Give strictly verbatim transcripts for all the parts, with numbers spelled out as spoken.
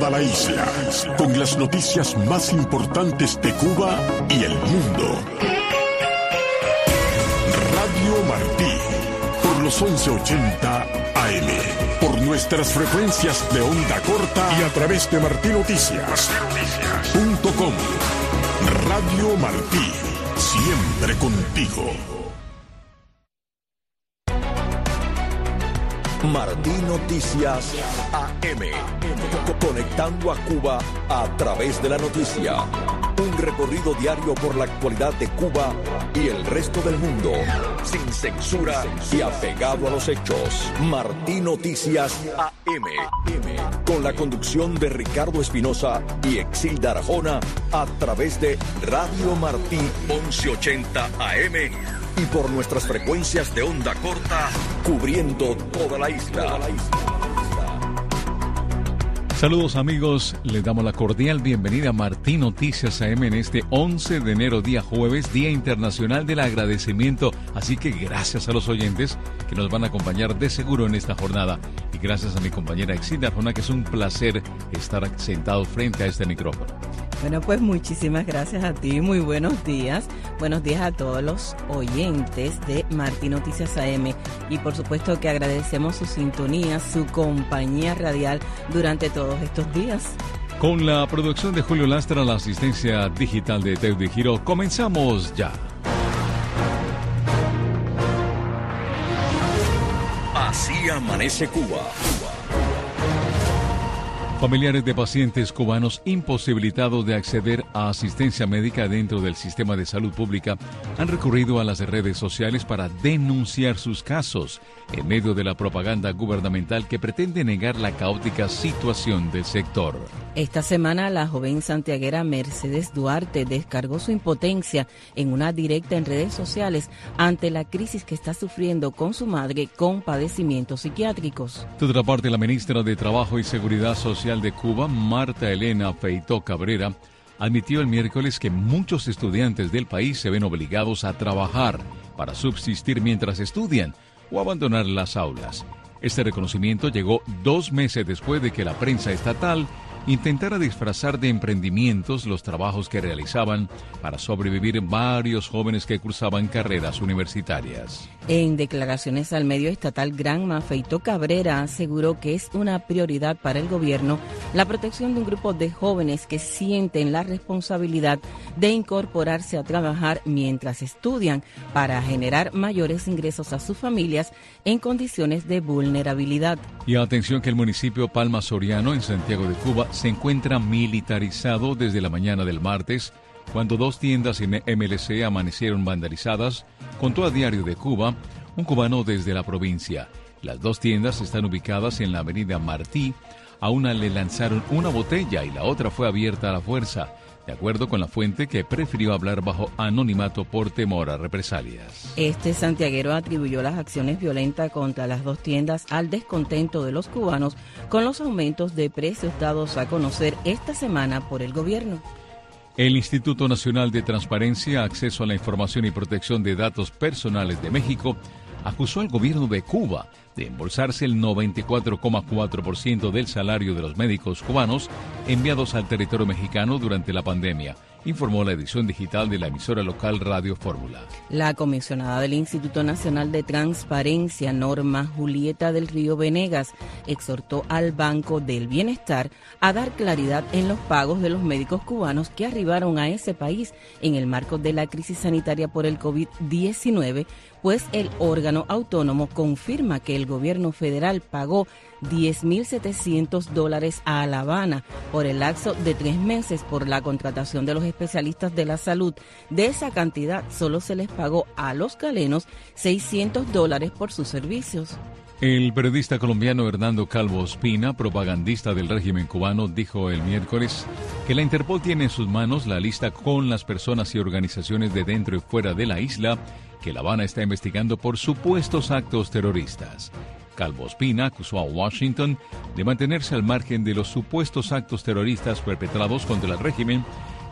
toda la isla, con las noticias más importantes de Cuba y el mundo. Radio Martí, por los once ochenta A M, por nuestras frecuencias de onda corta y a través de martí noticias punto com. Radio Martí, siempre contigo. Martí Noticias A M, conectando a Cuba a través de la noticia. Un recorrido diario por la actualidad de Cuba y el resto del mundo, sin censura y apegado a los hechos. Martí Noticias A M, con la conducción de Ricardo Espinosa y Exilda Arjona, a través de Radio Martí once ochenta A M y por nuestras frecuencias de onda corta, cubriendo toda la isla. Saludos amigos, les damos la cordial bienvenida a Martí Noticias A M en este once de enero, día jueves, Día Internacional del Agradecimiento. Así que gracias a los oyentes que nos van a acompañar de seguro en esta jornada. Y gracias a mi compañera Exilda Arjona, que es un placer estar sentado frente a este micrófono. Bueno, pues muchísimas gracias a ti, muy buenos días. Buenos días a todos los oyentes de Martí Noticias A M y por supuesto que agradecemos su sintonía, su compañía radial durante todos estos días. Con la producción de Julio Lastra, la asistencia digital de Teudy Giro, comenzamos ya. Así amanece Cuba. Familiares de pacientes cubanos imposibilitados de acceder a asistencia médica dentro del sistema de salud pública han recurrido a las redes sociales para denunciar sus casos en medio de la propaganda gubernamental que pretende negar la caótica situación del sector. Esta semana la joven santiaguera Mercedes Duarte descargó su impotencia en una directa en redes sociales ante la crisis que está sufriendo con su madre con padecimientos psiquiátricos. De otra parte, la ministra de Trabajo y Seguridad Social de Cuba, Marta Elena Feito Cabrera, admitió el miércoles que muchos estudiantes del país se ven obligados a trabajar para subsistir mientras estudian o abandonar las aulas. Este reconocimiento llegó dos meses después de que la prensa estatal intentara disfrazar de emprendimientos los trabajos que realizaban para sobrevivir varios jóvenes que cursaban carreras universitarias. En declaraciones al medio estatal Granma, Feito Cabrera aseguró que es una prioridad para el gobierno la protección de un grupo de jóvenes que sienten la responsabilidad de incorporarse a trabajar mientras estudian para generar mayores ingresos a sus familias en condiciones de vulnerabilidad. Y atención que el municipio Palma Soriano en Santiago de Cuba se encuentra militarizado desde la mañana del martes, cuando dos tiendas en M L C amanecieron vandalizadas, contó a Diario de Cuba un cubano desde la provincia. Las dos tiendas están ubicadas en la avenida Martí. A una le lanzaron una botella y la otra fue abierta a la fuerza, de acuerdo con la fuente que prefirió hablar bajo anonimato por temor a represalias. Este santiaguero atribuyó las acciones violentas contra las dos tiendas al descontento de los cubanos con los aumentos de precios dados a conocer esta semana por el gobierno. El Instituto Nacional de Transparencia, Acceso a la Información y Protección de Datos Personales de México acusó al gobierno de Cuba de embolsarse el noventa y cuatro coma cuatro por ciento del salario de los médicos cubanos enviados al territorio mexicano durante la pandemia, informó la edición digital de la emisora local Radio Fórmula. La comisionada del Instituto Nacional de Transparencia, Norma Julieta del Río Venegas, exhortó al Banco del Bienestar a dar claridad en los pagos de los médicos cubanos que arribaron a ese país en el marco de la crisis sanitaria por el COVID diecinueve, pues el órgano autónomo confirma que el gobierno federal pagó diez mil setecientos dólares a La Habana por el lapso de tres meses por la contratación de los especialistas de la salud. De esa cantidad solo se les pagó a los calenos seiscientos dólares por sus servicios. El periodista colombiano Hernando Calvo Ospina, propagandista del régimen cubano, dijo el miércoles que la Interpol tiene en sus manos la lista con las personas y organizaciones de dentro y fuera de la isla que La Habana está investigando por supuestos actos terroristas. Calvo Ospina acusó a Washington de mantenerse al margen de los supuestos actos terroristas perpetrados contra el régimen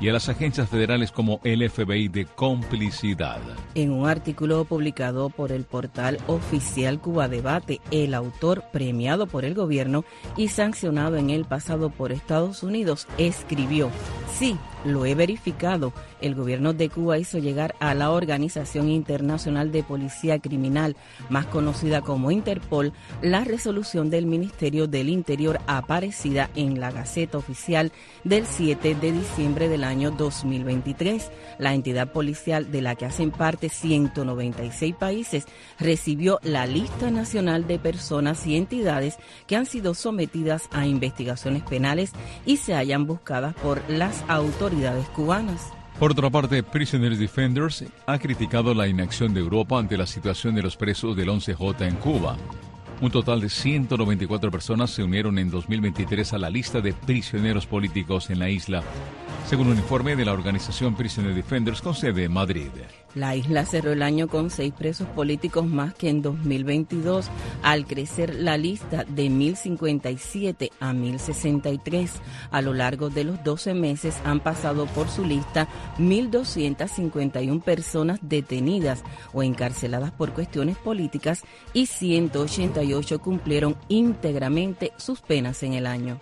y a las agencias federales como el F B I de complicidad. En un artículo publicado por el portal oficial Cuba Debate, el autor, premiado por el gobierno y sancionado en el pasado por Estados Unidos, escribió: sí, lo he verificado. El gobierno de Cuba hizo llegar a la Organización Internacional de Policía Criminal, más conocida como Interpol, la resolución del Ministerio del Interior aparecida en la Gaceta Oficial del siete de diciembre del año dos mil veintitrés. La entidad policial, de la que hacen parte ciento noventa y seis países, recibió la lista nacional de personas y entidades que han sido sometidas a investigaciones penales y se hallan buscadas por las autoridades cubanas. Por otra parte, Prisoners Defenders ha criticado la inacción de Europa ante la situación de los presos del once J en Cuba. Un total de ciento noventa y cuatro personas se unieron en dos mil veintitrés a la lista de prisioneros políticos en la isla, según un informe de la organización Prisoner Defenders con sede en Madrid. La isla cerró el año con seis presos políticos más que en dos mil veintidós, al crecer la lista de mil cincuenta y siete a mil sesenta y tres. A lo largo de los doce meses han pasado por su lista mil doscientas cincuenta y una personas detenidas o encarceladas por cuestiones políticas y ciento ochenta y ocho cumplieron íntegramente sus penas en el año.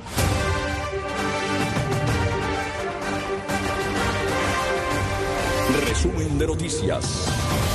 Resumen de noticias.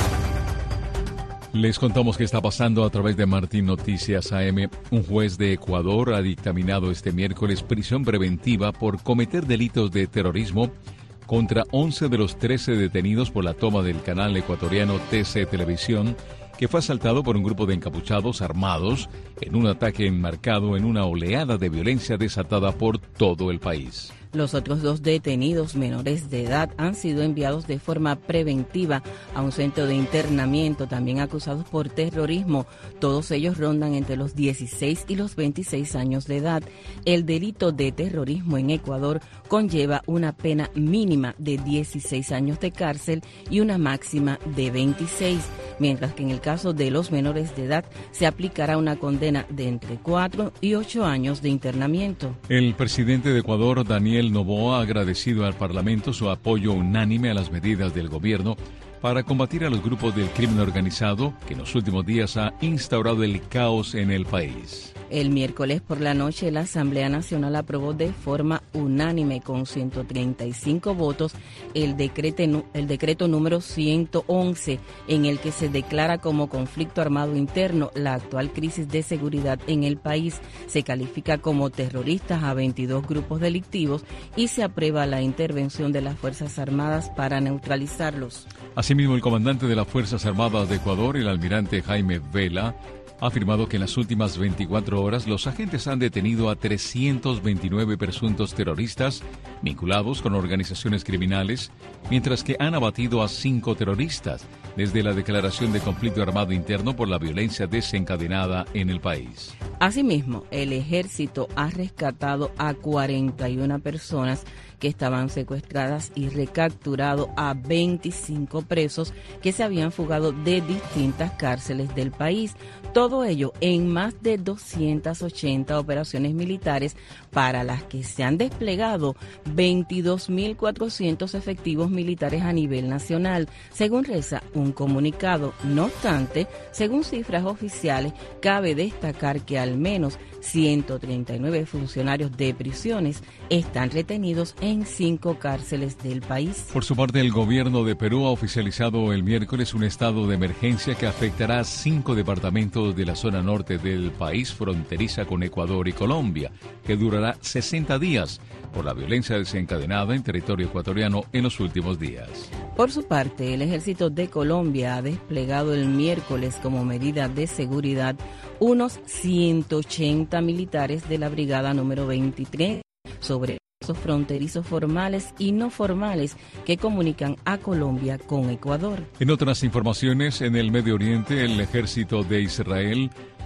Les contamos qué está pasando a través de Martín Noticias A M. Un juez de Ecuador ha dictaminado este miércoles prisión preventiva por cometer delitos de terrorismo contra once de los trece detenidos por la toma del canal ecuatoriano T C Televisión, que fue asaltado por un grupo de encapuchados armados en un ataque enmarcado en una oleada de violencia desatada por todo el país. Los otros dos detenidos menores de edad han sido enviados de forma preventiva a un centro de internamiento, también acusados por terrorismo. Todos ellos rondan entre los dieciséis y los veintiséis años de edad. El delito de terrorismo en Ecuador conlleva una pena mínima de dieciséis años de cárcel y una máxima de veintiséis, mientras que en el caso de los menores de edad se aplicará una condena de entre cuatro y ocho años de internamiento. El presidente de Ecuador, Daniel Noboa, ha agradecido al Parlamento su apoyo unánime a las medidas del gobierno para combatir a los grupos del crimen organizado que en los últimos días ha instaurado el caos en el país. El miércoles por la noche, la Asamblea Nacional aprobó de forma unánime con ciento treinta y cinco votos el decreto, el decreto número ciento once, en el que se declara como conflicto armado interno la actual crisis de seguridad en el país. Se califica como terroristas a veintidós grupos delictivos y se aprueba la intervención de las Fuerzas Armadas para neutralizarlos. Asimismo, el comandante de las Fuerzas Armadas de Ecuador, el almirante Jaime Vela, ha afirmado que en las últimas veinticuatro horas los agentes han detenido a trescientos veintinueve presuntos terroristas vinculados con organizaciones criminales, mientras que han abatido a cinco terroristas desde la declaración de conflicto armado interno por la violencia desencadenada en el país. Asimismo, el ejército ha rescatado a cuarenta y una personas que estaban secuestradas y recapturado a veinticinco presos que se habían fugado de distintas cárceles del país. Todo ello en más de doscientas ochenta operaciones militares para las que se han desplegado veintidós mil cuatrocientos efectivos militares a nivel nacional, según reza un comunicado. No obstante, según cifras oficiales, cabe destacar que al menos ciento treinta y nueve funcionarios de prisiones están retenidos en cinco cárceles del país. Por su parte, el gobierno de Perú ha oficializado el miércoles un estado de emergencia que afectará a cinco departamentos de la zona norte del país, fronteriza con Ecuador y Colombia, que durará sesenta días por la violencia desencadenada en territorio ecuatoriano en los últimos días. Por su parte, el Ejército de Colombia ha desplegado el miércoles como medida de seguridad unos ciento ochenta militares de la Brigada número veintitrés sobre esos fronterizos formales y no formales que comunican a Colombia con Ecuador. En otras informaciones, en el Medio Oriente, el ejército de Israel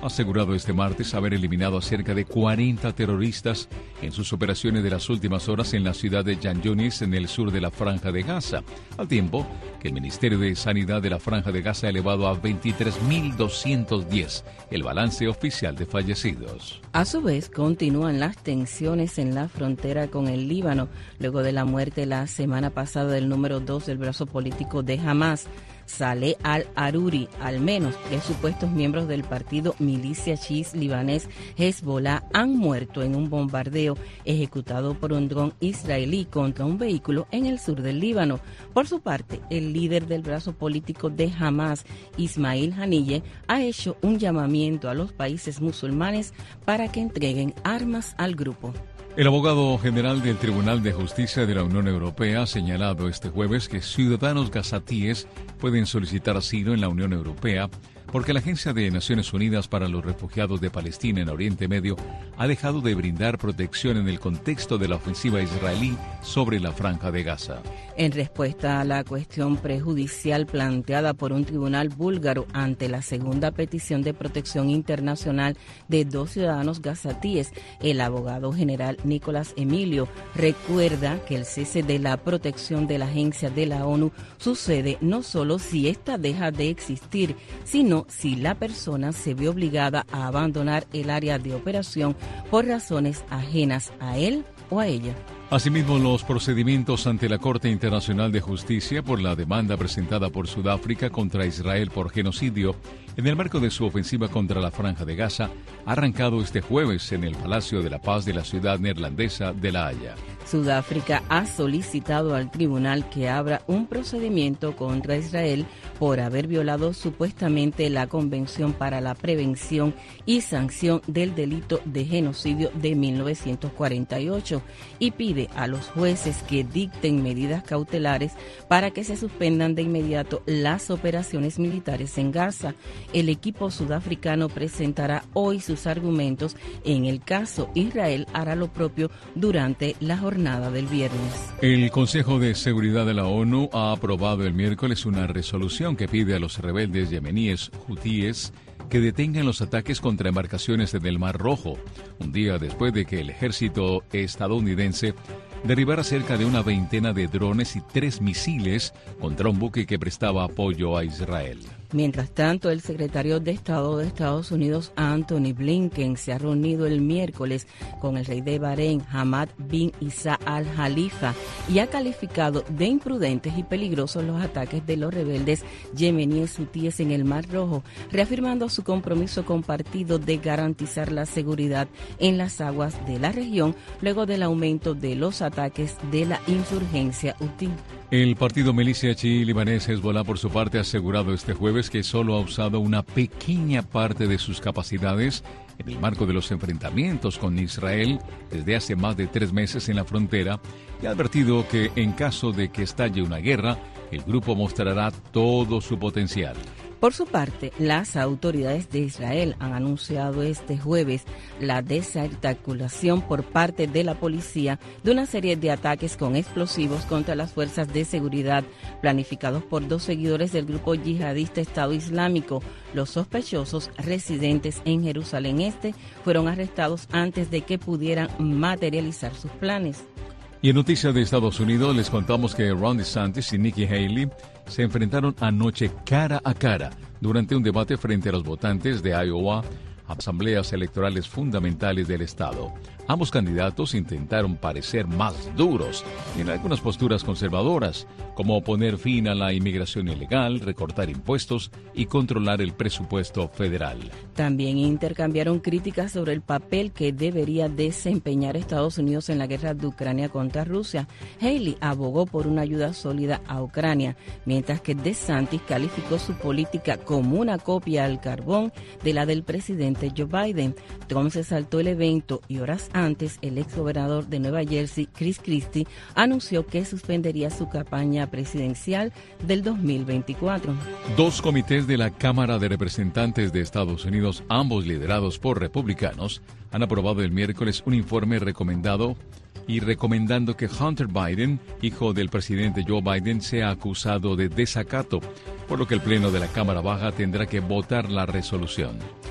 ha asegurado este martes haber eliminado a cerca de cuarenta terroristas en sus operaciones de las últimas horas en la ciudad de Khan Yunis, en el sur de la Franja de Gaza, al tiempo que el Ministerio de Sanidad de la Franja de Gaza ha elevado a veintitrés mil doscientos diez el balance oficial de fallecidos. A su vez, continúan las tensiones en la frontera con el Líbano, luego de la muerte la semana pasada del número dos del brazo político de Hamas, Saleh al-Aruri. Al menos tres supuestos miembros del partido milicia chiís libanés Hezbollah han muerto en un bombardeo ejecutado por un dron israelí contra un vehículo en el sur del Líbano. Por su parte, el líder del brazo político de Hamas, Ismail Haniyeh, ha hecho un llamamiento a los países musulmanes para que entreguen armas al grupo. El abogado general del Tribunal de Justicia de la Unión Europea ha señalado este jueves que ciudadanos gazatíes pueden solicitar asilo en la Unión Europea porque la Agencia de Naciones Unidas para los Refugiados de Palestina en Oriente Medio ha dejado de brindar protección en el contexto de la ofensiva israelí sobre la Franja de Gaza. En respuesta a la cuestión prejudicial planteada por un tribunal búlgaro ante la segunda petición de protección internacional de dos ciudadanos gazatíes, el abogado general Nicolás Emilio recuerda que el cese de la protección de la agencia de la ONU sucede no solo si ésta deja de existir, sino si la persona se ve obligada a abandonar el área de operación por razones ajenas a él o a ella. Asimismo, los procedimientos ante la Corte Internacional de Justicia por la demanda presentada por Sudáfrica contra Israel por genocidio en el marco de su ofensiva contra la Franja de Gaza ha arrancado este jueves en el Palacio de la Paz de la ciudad neerlandesa de La Haya. Sudáfrica ha solicitado al tribunal que abra un procedimiento contra Israel por haber violado supuestamente la Convención para la Prevención y Sanción del Delito de Genocidio de mil novecientos cuarenta y ocho y pide a los jueces que dicten medidas cautelares para que se suspendan de inmediato las operaciones militares en Gaza. El equipo sudafricano presentará hoy sus argumentos. En el caso, Israel hará lo propio durante la jornada del viernes. El Consejo de Seguridad de la ONU ha aprobado el miércoles una resolución que pide a los rebeldes yemeníes hutíes que detengan los ataques contra embarcaciones en el Mar Rojo, un día después de que el ejército estadounidense derribara cerca de una veintena de drones y tres misiles contra un buque que prestaba apoyo a Israel. Mientras tanto, el secretario de Estado de Estados Unidos, Anthony Blinken, se ha reunido el miércoles con el rey de Bahrein, Hamad bin Isa Al Khalifa, y ha calificado de imprudentes y peligrosos los ataques de los rebeldes yemeníes hutíes en el Mar Rojo, reafirmando su compromiso compartido de garantizar la seguridad en las aguas de la región luego del aumento de los ataques de la insurgencia hutí. El partido milicia chií libanés Hezbollah, por su parte, ha asegurado este jueves que solo ha usado una pequeña parte de sus capacidades en el marco de los enfrentamientos con Israel desde hace más de tres meses en la frontera y ha advertido que en caso de que estalle una guerra, el grupo mostrará todo su potencial. Por su parte, las autoridades de Israel han anunciado este jueves la desarticulación por parte de la policía de una serie de ataques con explosivos contra las fuerzas de seguridad planificados por dos seguidores del grupo yihadista Estado Islámico. Los sospechosos residentes en Jerusalén Este fueron arrestados antes de que pudieran materializar sus planes. Y en noticias de Estados Unidos les contamos que Ron DeSantis y Nikki Haley se enfrentaron anoche cara a cara durante un debate frente a los votantes de Iowa, asambleas electorales fundamentales del estado. Ambos candidatos intentaron parecer más duros en algunas posturas conservadoras, como poner fin a la inmigración ilegal, recortar impuestos y controlar el presupuesto federal. También intercambiaron críticas sobre el papel que debería desempeñar Estados Unidos en la guerra de Ucrania contra Rusia. Haley abogó por una ayuda sólida a Ucrania, mientras que DeSantis calificó su política como una copia al carbón de la del presidente Joe Biden. Trump se saltó el evento y horas antes el exgobernador de Nueva Jersey, Chris Christie, anunció que suspendería su campaña presidencial del dos mil veinticuatro. Dos comités de la Cámara de Representantes de Estados Unidos, ambos liderados por republicanos, han aprobado el miércoles un informe recomendado y recomendando que Hunter Biden, hijo del presidente Joe Biden, sea acusado de desacato, por lo que el Pleno de la Cámara Baja tendrá que votar la resolución.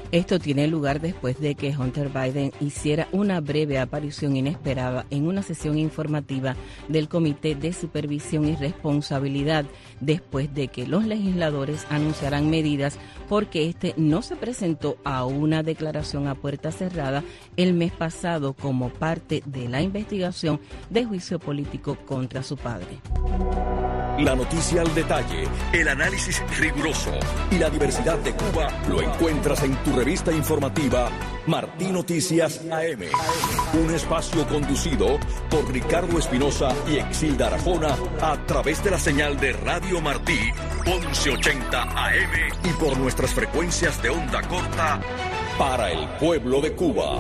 Esto tiene lugar después de que Hunter Biden hiciera una breve aparición inesperada en una sesión informativa del Comité de Supervisión y Responsabilidad, después de que los legisladores anunciaran medidas porque este no se presentó a una declaración a puerta cerrada el mes pasado como parte de la investigación de juicio político contra su padre. La noticia al detalle, el análisis riguroso y la diversidad de Cuba lo encuentras en tu revista informativa Martí Noticias A M. Un espacio conducido por Ricardo Espinosa y Exilda Arjona a través de la señal de Radio Martí once ochenta A M y por nuestras frecuencias de onda corta para el pueblo de Cuba.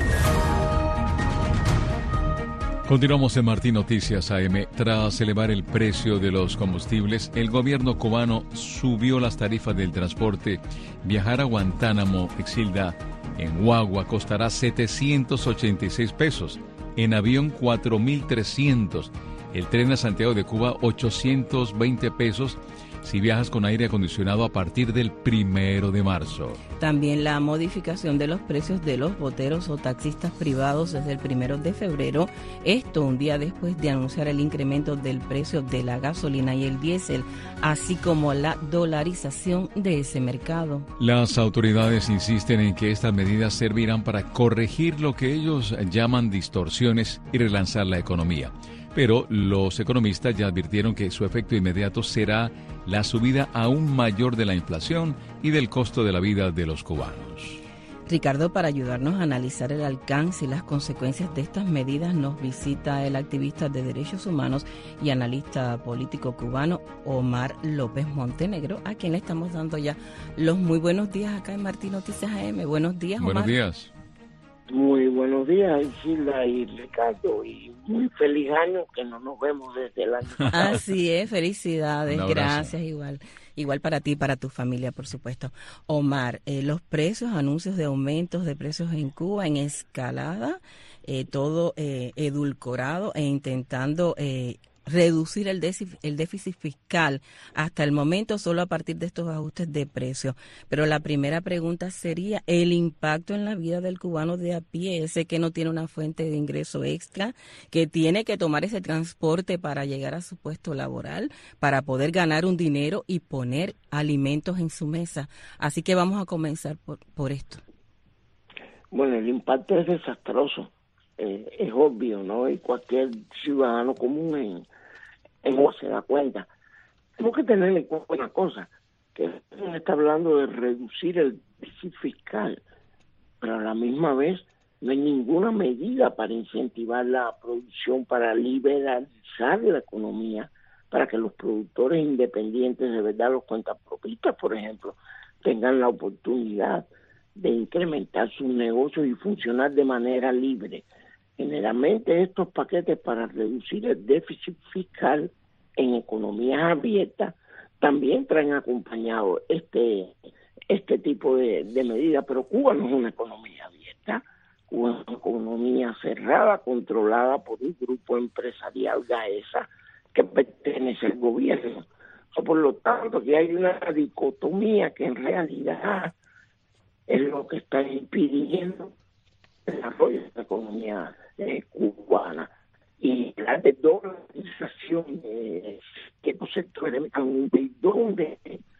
Continuamos en Martí Noticias A M. Tras elevar el precio de los combustibles, el gobierno cubano subió las tarifas del transporte. Viajar a Guantánamo, Exilda, en guagua costará setecientos ochenta y seis pesos, en avión cuatro mil trescientos, el tren a Santiago de Cuba ochocientos veinte pesos, si viajas con aire acondicionado a partir del primero de marzo. También la modificación de los precios de los boteros o taxistas privados desde el primero de febrero, esto un día después de anunciar el incremento del precio de la gasolina y el diésel, así como la dolarización de ese mercado. Las autoridades insisten en que estas medidas servirán para corregir lo que ellos llaman distorsiones y relanzar la economía. Pero los economistas ya advirtieron que su efecto inmediato será la subida aún mayor de la inflación y del costo de la vida de los cubanos. Ricardo, para ayudarnos a analizar el alcance y las consecuencias de estas medidas, nos visita el activista de derechos humanos y analista político cubano Omar López Montenegro, a quien le estamos dando ya los muy buenos días acá en Martí Noticias A M. Buenos días, Omar. Buenos días. Muy buenos días, Isilda y Ricardo, y muy feliz año, que no nos vemos desde el año pasado. Así es, felicidades, gracias, igual igual para ti y para tu familia, por supuesto. Omar, eh, los precios, anuncios de aumentos de precios en Cuba en escalada, eh, todo eh, edulcorado e intentando eh, reducir el déficit, el déficit fiscal hasta el momento solo a partir de estos ajustes de precios. Pero la primera pregunta sería el impacto en la vida del cubano de a pie, ese que no tiene una fuente de ingreso extra, que tiene que tomar ese transporte para llegar a su puesto laboral, para poder ganar un dinero y poner alimentos en su mesa. Así que vamos a comenzar por, por esto. Bueno, el impacto es desastroso. Eh, es obvio, ¿no? Y cualquier ciudadano común en, en se da cuenta. Tenemos que tener en cuenta una cosa, que se está hablando de reducir el déficit fiscal, pero a la misma vez no hay ninguna medida para incentivar la producción, para liberalizar la economía, para que los productores independientes, de verdad los cuentapropistas, por ejemplo, tengan la oportunidad de incrementar sus negocios y funcionar de manera libre. Generalmente estos paquetes para reducir el déficit fiscal en economías abiertas también traen acompañado este este tipo de, de medidas, pero Cuba no es una economía abierta, Cuba es una economía cerrada, controlada por un grupo empresarial GAESA que pertenece al gobierno. Por lo tanto, que hay una dicotomía que en realidad es lo que está impidiendo el desarrollo de la economía eh, cubana. Y la de dolarización de estos sectores de donde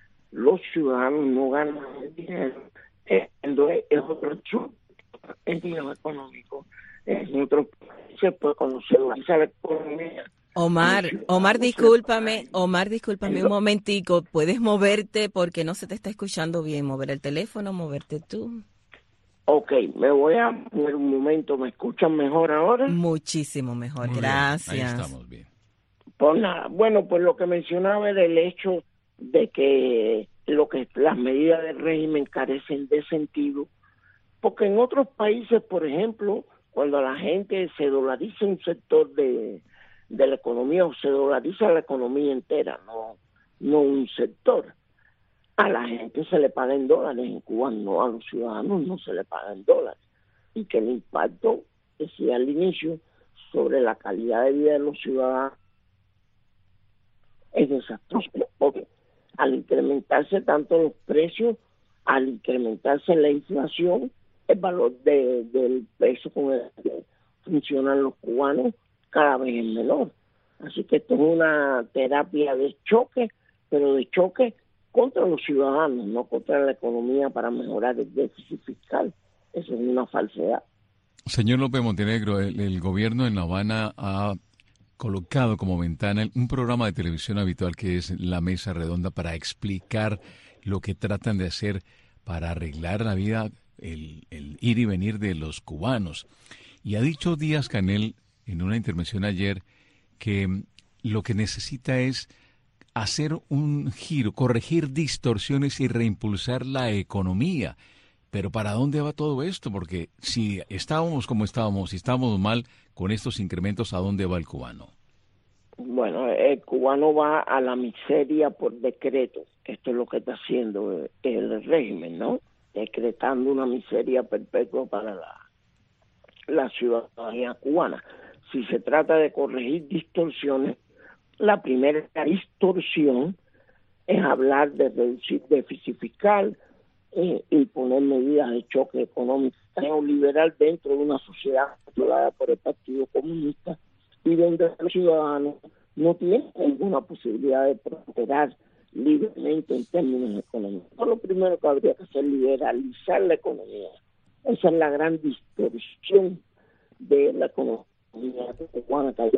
los ciudadanos no ganan dinero, eh, entonces es otro chulo en dinero económico. En otros países, pues, cuando se dolariza la economía. Omar, Omar, discúlpame, Omar, discúlpame un momentico, ¿puedes moverte porque no se te está escuchando bien? Mover el teléfono, moverte tú. Ok, me voy a poner un momento, ¿me escuchan mejor ahora? Muchísimo mejor, Muy gracias. Bien, ahí estamos bien. Pues nada, bueno, pues lo que mencionaba era el hecho de que lo que las medidas del régimen carecen de sentido, porque en otros países, por ejemplo, cuando la gente se dolariza un sector de, de la economía o se dolariza la economía entera, no, no un sector, a la gente se le paga en dólares. En Cuba no, a los ciudadanos no se le paga en dólares, y que el impacto, decía al inicio, sobre la calidad de vida de los ciudadanos es desastroso, porque al incrementarse tanto los precios al incrementarse la inflación, el valor de, del peso con el que funcionan los cubanos cada vez es menor. Así que esto es una terapia de choque, pero de choque contra los ciudadanos, no contra la economía para mejorar el déficit fiscal. Eso es una falsedad. Señor López Montenegro, el, el gobierno en La Habana ha colocado como ventana un programa de televisión habitual que es La Mesa Redonda para explicar lo que tratan de hacer para arreglar la vida, el, el ir y venir de los cubanos. Y ha dicho Díaz-Canel en una intervención ayer que lo que necesita es hacer un giro, corregir distorsiones y reimpulsar la economía. Pero ¿para dónde va todo esto? Porque si estábamos como estábamos, si estábamos mal con estos incrementos, ¿a dónde va el cubano? Bueno, el cubano va a la miseria por decreto. Esto es lo que está haciendo el régimen, ¿no? Decretando una miseria perpetua para la, la ciudadanía cubana. Si se trata de corregir distorsiones, la primera distorsión es hablar de reducir déficit fiscal, eh, imponer medidas de choque económico neoliberal dentro de una sociedad controlada por el Partido Comunista y donde los ciudadanos no tienen ninguna posibilidad de prosperar libremente en términos económicos. Lo primero que habría que hacer es liberalizar la economía. Esa es la gran distorsión de la economía cubana que hay.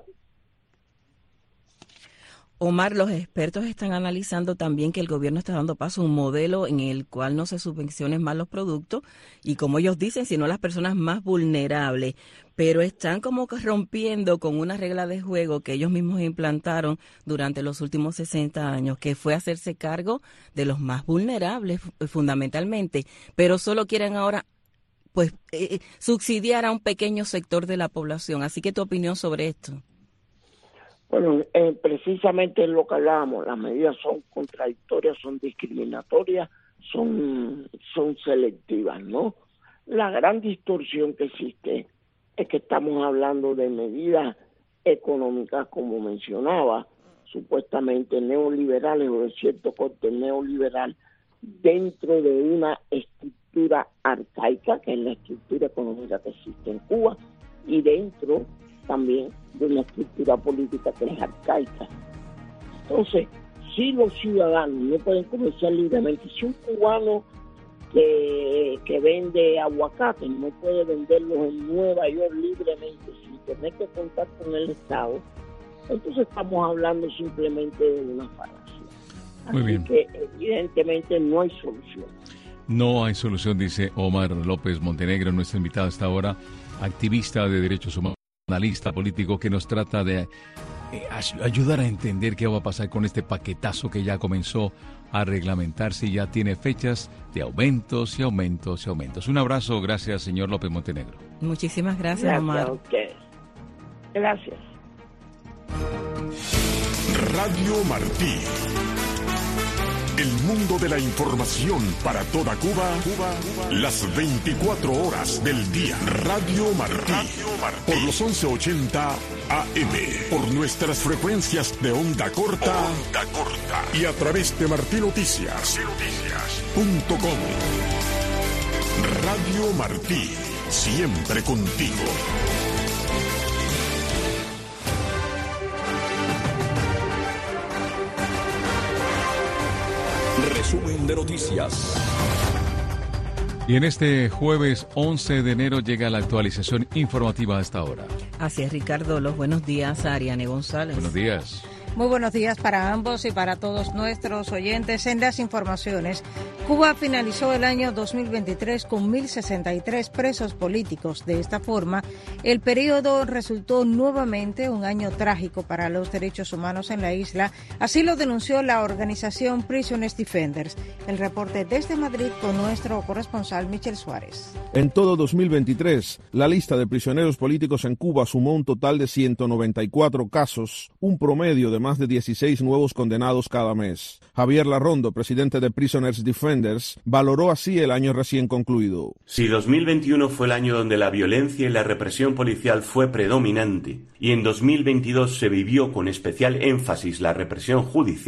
Omar, los expertos están analizando también que el gobierno está dando paso a un modelo en el cual no se subvencionen más los productos y, como ellos dicen, sino las personas más vulnerables, pero están como que rompiendo con una regla de juego que ellos mismos implantaron durante los últimos sesenta años, que fue hacerse cargo de los más vulnerables fundamentalmente, pero solo quieren ahora pues eh, subsidiar a un pequeño sector de la población. Así que tu opinión sobre esto. Bueno, eh, precisamente es lo que hablábamos, las medidas son contradictorias, son discriminatorias, son, son selectivas, ¿no? La gran distorsión que existe es que estamos hablando de medidas económicas, como mencionaba, supuestamente neoliberales o de cierto corte neoliberal, dentro de una estructura arcaica, que es la estructura económica que existe en Cuba, y dentro también de una estructura política que es arcaica. Entonces, si los ciudadanos no pueden comerciar libremente, si un cubano que, que vende aguacates no puede venderlos en Nueva York libremente sin tener que contar con el Estado, entonces estamos hablando simplemente de una falacia. Así Muy bien. que evidentemente no hay solución. No hay solución, dice Omar López Montenegro, nuestro invitado hasta ahora, activista de derechos humanos, analista político que nos trata de eh, ayudar a entender qué va a pasar con este paquetazo que ya comenzó a reglamentarse y ya tiene fechas de aumentos y aumentos y aumentos. Un abrazo, gracias, señor López Montenegro. Muchísimas gracias, Gracias Omar. a ustedes. Gracias. Radio Martí. El mundo de la información para toda Cuba, Cuba, Cuba, las veinticuatro horas del día. Radio Martí, Radio Martí, por los once ochenta A M, por nuestras frecuencias de onda corta, onda corta y a través de martí noticias punto com. Radio Martí, siempre contigo. Resumen de noticias. Y en este jueves once de enero llega la actualización informativa a esta hora. Así es, Ricardo. Los buenos días a Ariane González. Buenos días. Muy buenos días para ambos y para todos nuestros oyentes. En las informaciones, Cuba finalizó el año dos mil veintitrés con mil sesenta y tres presos políticos. De esta forma, el periodo resultó nuevamente un año trágico para los derechos humanos en la isla. Así lo denunció la organización Prisoners Defenders. El reporte desde Madrid con nuestro corresponsal Michel Suárez. En todo dos mil veintitrés, la lista de prisioneros políticos en Cuba sumó un total de ciento noventa y cuatro casos, un promedio de más de dieciséis nuevos condenados cada mes. Javier Larrondo, presidente de Prisoners Defenders, valoró así el año recién concluido. Si dos mil veintiuno fue el año donde la violencia y la represión policial fue predominante, y en dos mil veintidós se vivió con especial énfasis la represión judicial,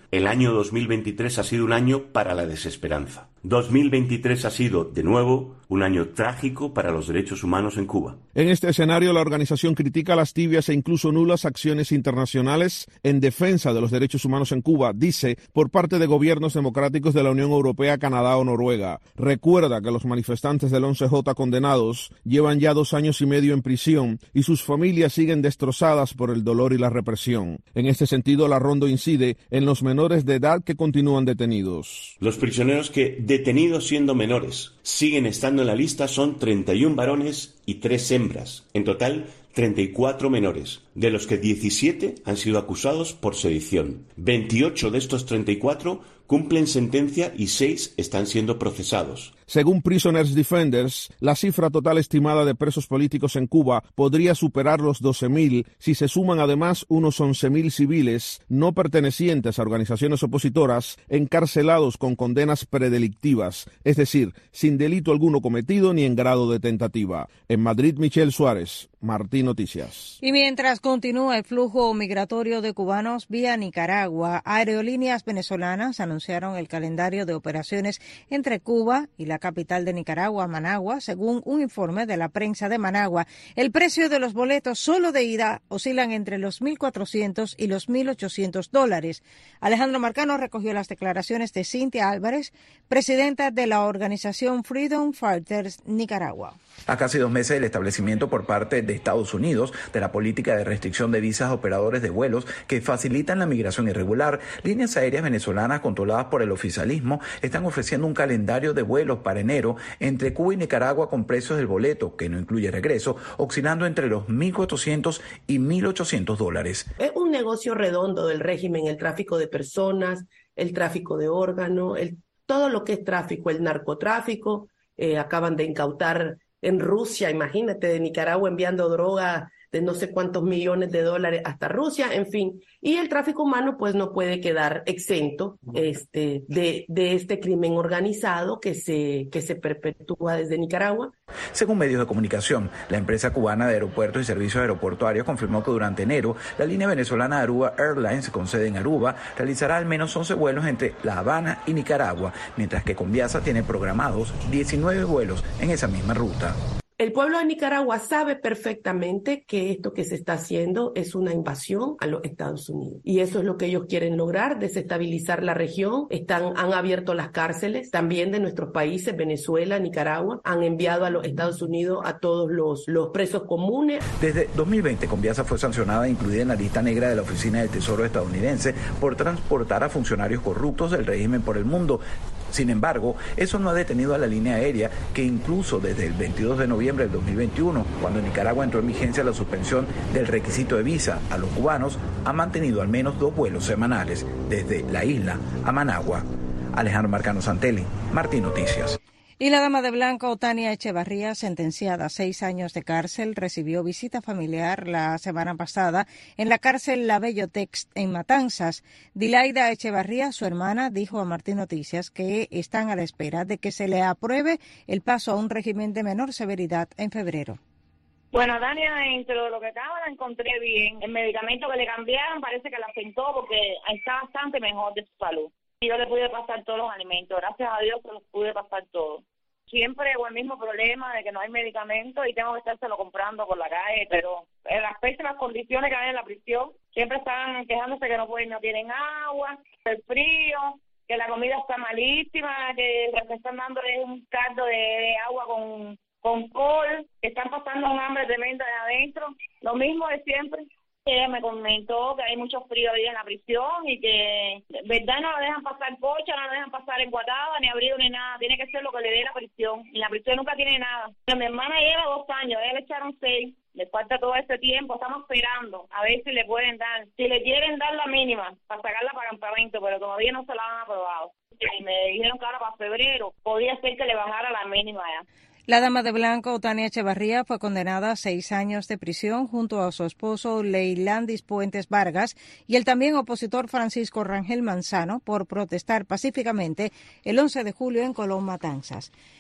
El año dos mil veintitrés ha sido un año para la desesperanza. dos mil veintitrés ha sido, de nuevo, un año trágico para los derechos humanos en Cuba. En este escenario, la organización critica las tibias e incluso nulas acciones internacionales en defensa de los derechos humanos en Cuba, dice, por parte de gobiernos democráticos de la Unión Europea, Canadá o Noruega. Recuerda que los manifestantes del once J condenados llevan ya dos años y medio en prisión y sus familias siguen destrozadas por el dolor y la represión. En este sentido, la Rondo incide en los menores de edad que continúan detenidos. Los prisioneros que, detenidos siendo menores, siguen estando en la lista son treinta y un varones y tres hembras. En total, treinta y cuatro menores, de los que diecisiete han sido acusados por sedición. veintiocho de estos treinta y cuatro cumplen sentencia y seis están siendo procesados. Según Prisoners Defenders, la cifra total estimada de presos políticos en Cuba podría superar los doce mil si se suman además unos once mil civiles no pertenecientes a organizaciones opositoras encarcelados con condenas predelictivas, es decir, sin delito alguno cometido ni en grado de tentativa. En Madrid, Michelle Suárez, Martín Noticias. Y mientras continúa el flujo migratorio de cubanos vía Nicaragua, aerolíneas venezolanas anunciaron el calendario de operaciones entre Cuba y la capital de Nicaragua, Managua. Según un informe de la prensa de Managua, el precio de los boletos solo de ida oscilan entre los mil cuatrocientos y los mil ochocientos dólares. Alejandro Marcano recogió las declaraciones de Cintia Álvarez, presidenta de la organización Freedom Fighters Nicaragua. A casi dos meses del establecimiento por parte de Estados Unidos de la política de restricción de visas a operadores de vuelos que facilitan la migración irregular, líneas aéreas venezolanas controladas por el oficialismo están ofreciendo un calendario de vuelos para enero entre Cuba y Nicaragua con precios del boleto, que no incluye regreso, oscilando entre los mil cuatrocientos y mil ochocientos dólares. Es un negocio redondo del régimen, el tráfico de personas, el tráfico de órganos, el, todo lo que es tráfico, el narcotráfico. Eh, acaban de incautar en Rusia, imagínate, de Nicaragua enviando droga de no sé cuántos millones de dólares hasta Rusia, en fin. Y el tráfico humano pues no puede quedar exento este, de, de este crimen organizado que se, que se perpetúa desde Nicaragua. Según medios de comunicación, la empresa cubana de aeropuertos y servicios aeroportuarios confirmó que durante enero la línea venezolana Aruba Airlines, con sede en Aruba, realizará al menos once vuelos entre La Habana y Nicaragua, mientras que Conviasa tiene programados diecinueve vuelos en esa misma ruta. El pueblo de Nicaragua sabe perfectamente que esto que se está haciendo es una invasión a los Estados Unidos. Y eso es lo que ellos quieren lograr, desestabilizar la región. Están, han abierto las cárceles también de nuestros países, Venezuela, Nicaragua. Han enviado a los Estados Unidos a todos los, los presos comunes. Desde dos mil veinte, Conviasa fue sancionada e incluida en la lista negra de la Oficina del Tesoro estadounidense por transportar a funcionarios corruptos del régimen por el mundo. Sin embargo, eso no ha detenido a la línea aérea, que incluso desde el veintidós de noviembre del dos mil veintiuno, cuando en Nicaragua entró en vigencia la suspensión del requisito de visa a los cubanos, ha mantenido al menos dos vuelos semanales desde la isla a Managua. Alejandro Marcano Santelli, Martín Noticias. Y la dama de blanco, Tania Echevarría, sentenciada a seis años de cárcel, recibió visita familiar la semana pasada en la cárcel La Bellotex en Matanzas. Dilaida Echevarría, su hermana, dijo a Martín Noticias que están a la espera de que se le apruebe el paso a un régimen de menor severidad en febrero. Bueno, Tania, dentro de lo que acaba la encontré bien. El medicamento que le cambiaron parece que la sentó porque está bastante mejor de su salud. Yo le pude pasar todos los alimentos, gracias a Dios que los pude pasar todos. Siempre con el mismo problema de que no hay medicamentos y tengo que estárselo comprando por la calle, pero en las pésimas condiciones que hay en la prisión, siempre están quejándose que no pueden, no tienen agua, el frío, que la comida está malísima, que lo que están dando es un caldo de, de agua con, con col, que están pasando un hambre tremenda de adentro, lo mismo de siempre. Ella me comentó que hay mucho frío ahí en la prisión y que, verdad, no la dejan pasar pocha, no la dejan pasar enguatada, ni abrigo, ni nada. Tiene que ser lo que le dé la prisión. Y la prisión nunca tiene nada. Pero mi hermana lleva dos años, a ella le echaron seis. Le falta todo este tiempo. Estamos esperando a ver si le pueden dar, si le quieren dar la mínima para sacarla para campamento, pero todavía no se la han aprobado. Y me dijeron que ahora para febrero podía ser que le bajara la mínima ya. La dama de blanco, Tania Echevarría, fue condenada a seis años de prisión junto a su esposo Leilandis Puentes Vargas y el también opositor Francisco Rangel Manzano por protestar pacíficamente el once de julio en Colón, Matanzas.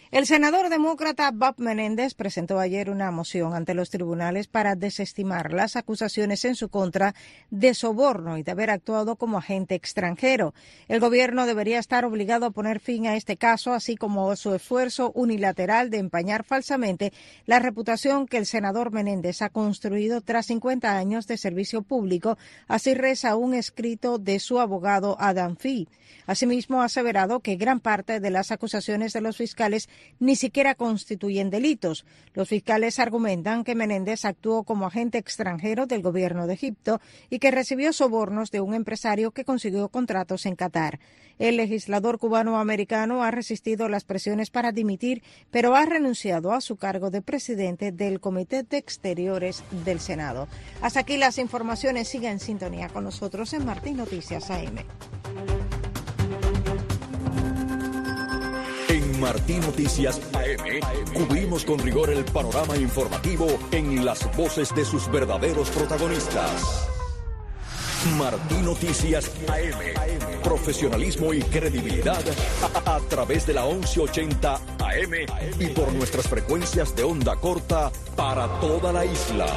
El senador demócrata Bob Menéndez presentó ayer una moción ante los tribunales para desestimar las acusaciones en su contra de soborno y de haber actuado como agente extranjero. El gobierno debería estar obligado a poner fin a este caso, así como su esfuerzo unilateral de empañar falsamente la reputación que el senador Menéndez ha construido tras cincuenta años de servicio público, así reza un escrito de su abogado Adam Fee. Asimismo, ha aseverado que gran parte de las acusaciones de los fiscales ni siquiera constituyen delitos. Los fiscales argumentan que Menéndez actuó como agente extranjero del gobierno de Egipto y que recibió sobornos de un empresario que consiguió contratos en Qatar. El legislador cubano-americano ha resistido las presiones para dimitir, pero ha renunciado a su cargo de presidente del Comité de Exteriores del Senado. Hasta aquí las informaciones. Siga en sintonía con nosotros en Martín Noticias A M. En Martín Noticias A M cubrimos con rigor el panorama informativo en las voces de sus verdaderos protagonistas. Martín Noticias A M, profesionalismo y credibilidad a, a través de la once ochenta A M y por nuestras frecuencias de onda corta para toda la isla.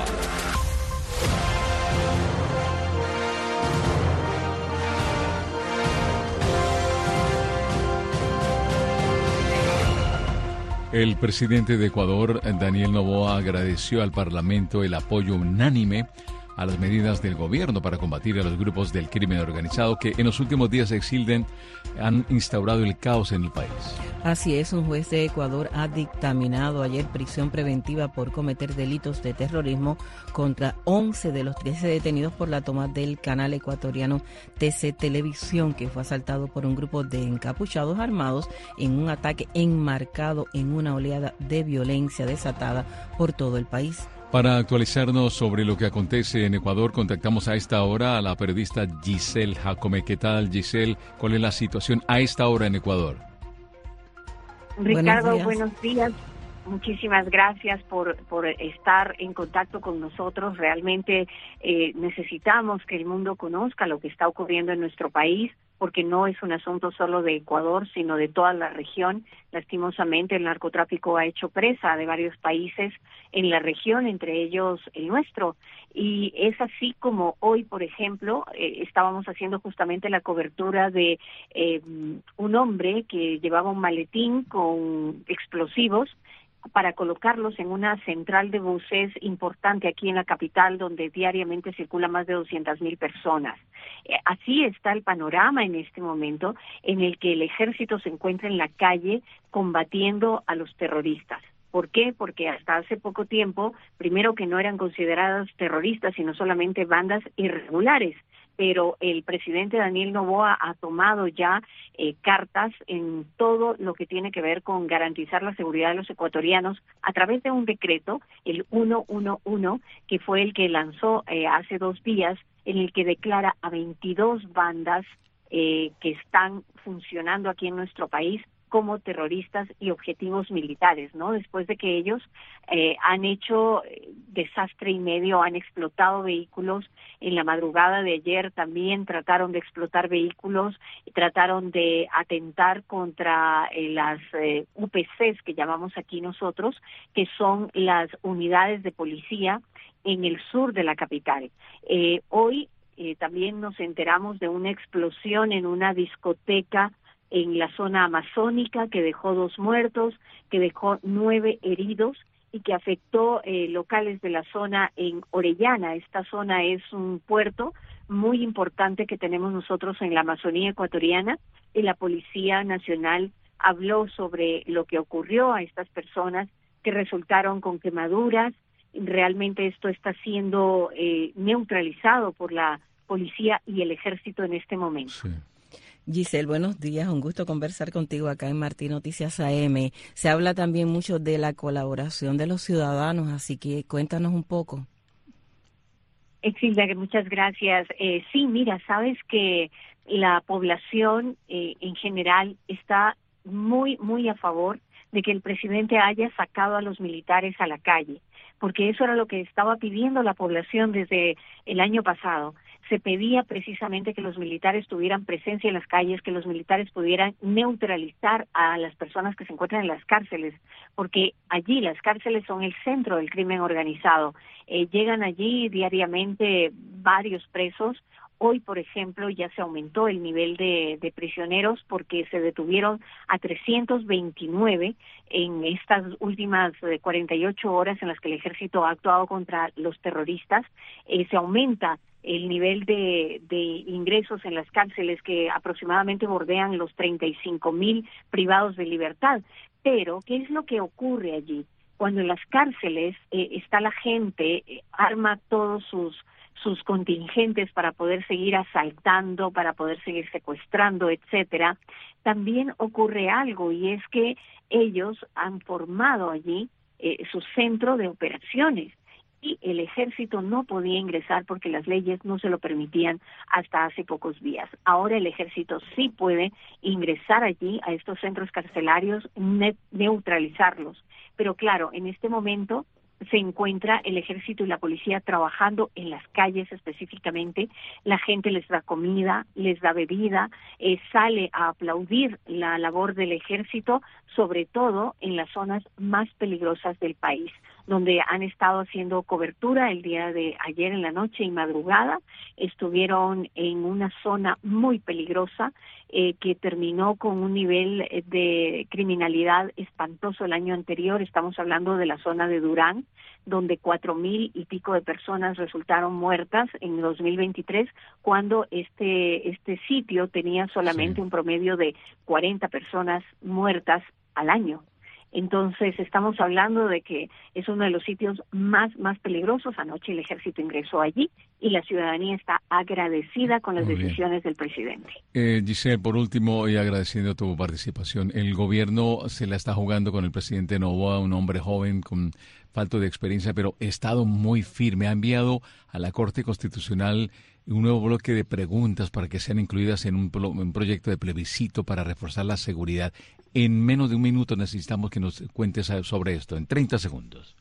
El presidente de Ecuador, Daniel Noboa, agradeció al Parlamento el apoyo unánime a las medidas del gobierno para combatir a los grupos del crimen organizado que en los últimos días exilden han instaurado el caos en el país. Así es, un juez de Ecuador ha dictaminado ayer prisión preventiva por cometer delitos de terrorismo contra once de los trece detenidos por la toma del canal ecuatoriano T C Televisión, que fue asaltado por un grupo de encapuchados armados en un ataque enmarcado en una oleada de violencia desatada por todo el país. Para actualizarnos sobre lo que acontece en Ecuador, contactamos a esta hora a la periodista Giselle Jacome. ¿Qué tal, Giselle? ¿Cuál es la situación a esta hora en Ecuador? Ricardo, buenos días. Buenos días. Muchísimas gracias por, por estar en contacto con nosotros. Realmente eh, necesitamos que el mundo conozca lo que está ocurriendo en nuestro país, porque no es un asunto solo de Ecuador, sino de toda la región. Lastimosamente, el narcotráfico ha hecho presa de varios países en la región, entre ellos el nuestro. Y es así como hoy, por ejemplo, eh, estábamos haciendo justamente la cobertura de eh, un hombre que llevaba un maletín con explosivos para colocarlos en una central de buses importante aquí en la capital, donde diariamente circulan más de doscientas mil personas. Eh, así está el panorama en este momento, en el que el ejército se encuentra en la calle combatiendo a los terroristas. ¿Por qué? Porque hasta hace poco tiempo, primero que no eran considerados terroristas, sino solamente bandas irregulares. Pero el presidente Daniel Noboa ha tomado ya eh, cartas en todo lo que tiene que ver con garantizar la seguridad de los ecuatorianos a través de un decreto, el ciento once, que fue el que lanzó eh, hace dos días, en el que declara a veintidós bandas eh, que están funcionando aquí en nuestro país como terroristas y objetivos militares, ¿no? Después de que ellos eh, han hecho desastre y medio, han explotado vehículos. En la madrugada de ayer también trataron de explotar vehículos, trataron de atentar contra eh, las eh, U P Cs que llamamos aquí nosotros, que son las unidades de policía en el sur de la capital. Eh, hoy eh, también nos enteramos de una explosión en una discoteca en la zona amazónica que dejó dos muertos, que dejó nueve heridos y que afectó eh, locales de la zona en Orellana. Esta zona es un puerto muy importante que tenemos nosotros en la Amazonía ecuatoriana, y la Policía Nacional habló sobre lo que ocurrió a estas personas que resultaron con quemaduras. Realmente esto está siendo eh, neutralizado por la policía y el ejército en este momento. Sí. Giselle, buenos días, un gusto conversar contigo acá en Martín Noticias A M. Se habla también mucho de la colaboración de los ciudadanos, así que cuéntanos un poco. Exilda, muchas gracias. Eh, sí, mira, sabes que la población eh, en general está muy, muy a favor de que el presidente haya sacado a los militares a la calle, porque eso era lo que estaba pidiendo la población desde el año pasado. se pedía precisamente que los militares tuvieran presencia en las calles, que los militares pudieran neutralizar a las personas que se encuentran en las cárceles, porque allí las cárceles son el centro del crimen organizado. Eh, llegan allí diariamente varios presos. Hoy, por ejemplo, ya se aumentó el nivel de, de prisioneros porque se detuvieron a trescientos veintinueve en estas últimas cuarenta y ocho horas en las que el ejército ha actuado contra los terroristas. Eh, se aumenta el nivel de, de ingresos en las cárceles que aproximadamente bordean los treinta y cinco mil privados de libertad. Pero, ¿qué es lo que ocurre allí? Cuando en las cárceles eh, está la gente, eh, arma todos sus sus contingentes para poder seguir asaltando, para poder seguir secuestrando, etcétera, también ocurre algo, y es que ellos han formado allí eh, su centro de operaciones, y el ejército no podía ingresar porque las leyes no se lo permitían hasta hace pocos días. Ahora el ejército sí puede ingresar allí a estos centros carcelarios, ne- neutralizarlos, pero claro, en este momento se encuentra el ejército y la policía trabajando en las calles específicamente. La gente les da comida, les da bebida, eh, sale a aplaudir la labor del ejército, sobre todo en las zonas más peligrosas del país, donde han estado haciendo cobertura el día de ayer en la noche y madrugada. Estuvieron en una zona muy peligrosa eh, que terminó con un nivel de criminalidad espantoso el año anterior. Estamos hablando de la zona de Durán, donde cuatro mil y pico de personas resultaron muertas en dos mil veintitrés, cuando este este sitio tenía solamente sí. un promedio de cuarenta personas muertas al año. Entonces, estamos hablando de que es uno de los sitios más, más peligrosos. Anoche el ejército ingresó allí y la ciudadanía está agradecida con las Muy decisiones bien. del presidente. Eh, Giselle, por último, y agradeciendo tu participación, el gobierno se la está jugando con el presidente Noboa, un hombre joven con falta de experiencia, pero ha estado muy firme. Ha enviado a la Corte Constitucional un nuevo bloque de preguntas para que sean incluidas en un, un proyecto de plebiscito para reforzar la seguridad. En menos de un minuto necesitamos que nos cuentes sobre esto, en treinta segundos.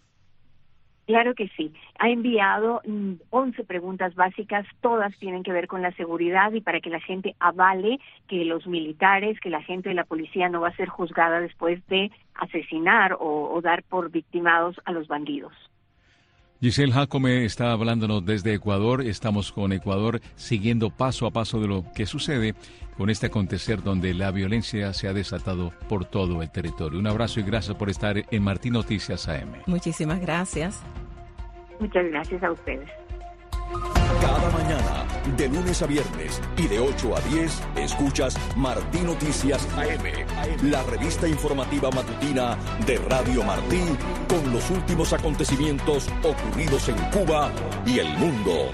Claro que sí. Ha enviado once preguntas básicas, todas tienen que ver con la seguridad y para que la gente avale que los militares, que la gente de la policía no va a ser juzgada después de asesinar o, o dar por victimados a los bandidos. Giselle Jacome está hablándonos desde Ecuador. Estamos con Ecuador siguiendo paso a paso de lo que sucede con este acontecer donde la violencia se ha desatado por todo el territorio. Un abrazo y gracias por estar en Martín Noticias A M. Muchísimas gracias. Muchas gracias a ustedes. Cada mañana, de lunes a viernes y de ocho a diez, escuchas Martín Noticias A M, la revista informativa matutina de Radio Martí, con los últimos acontecimientos ocurridos en Cuba y el mundo.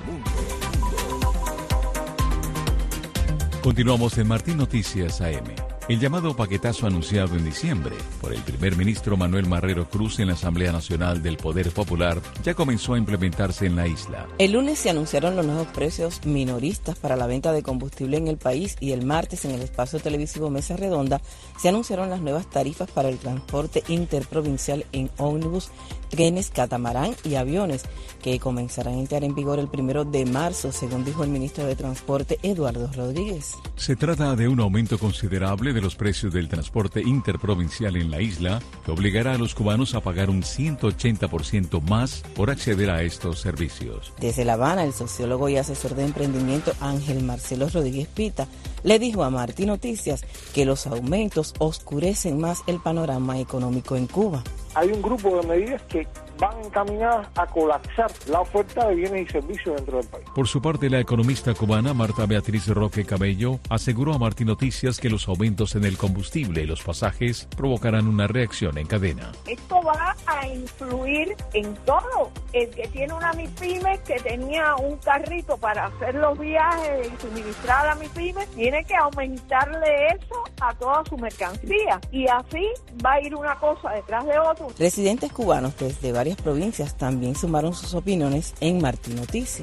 Continuamos en Martín Noticias A M. El llamado paquetazo anunciado en diciembre por el primer ministro Manuel Marrero Cruz en la Asamblea Nacional del Poder Popular ya comenzó a implementarse en la isla. El lunes se anunciaron los nuevos precios minoristas para la venta de combustible en el país y el martes en el espacio televisivo Mesa Redonda se anunciaron las nuevas tarifas para el transporte interprovincial en ómnibus, trenes, catamarán y aviones que comenzarán a entrar en vigor el primero de marzo, según dijo el ministro de Transporte Eduardo Rodríguez. Se trata de un aumento considerable de los precios del transporte interprovincial en la isla, que obligará a los cubanos a pagar un ciento ochenta por ciento más por acceder a estos servicios. Desde La Habana, el sociólogo y asesor de emprendimiento Ángel Marcelo Rodríguez Pita le dijo a Martín Noticias que los aumentos oscurecen más el panorama económico en Cuba. Hay un grupo de medidas que van encaminadas a colapsar la oferta de bienes y servicios dentro del país. Por su parte, la economista cubana Marta Beatriz Roque Cabello aseguró a Martín Noticias que los aumentos en el combustible y los pasajes provocarán una reacción en cadena. Esto va a influir en todo. El que tiene una MIPYME, que tenía un carrito para hacer los viajes y suministrar a la MIPYME, tiene que aumentarle eso a toda su mercancía. Y así va a ir una cosa detrás de otra. Residentes cubanos desde varias provincias también sumaron sus opiniones en Martín Noticias.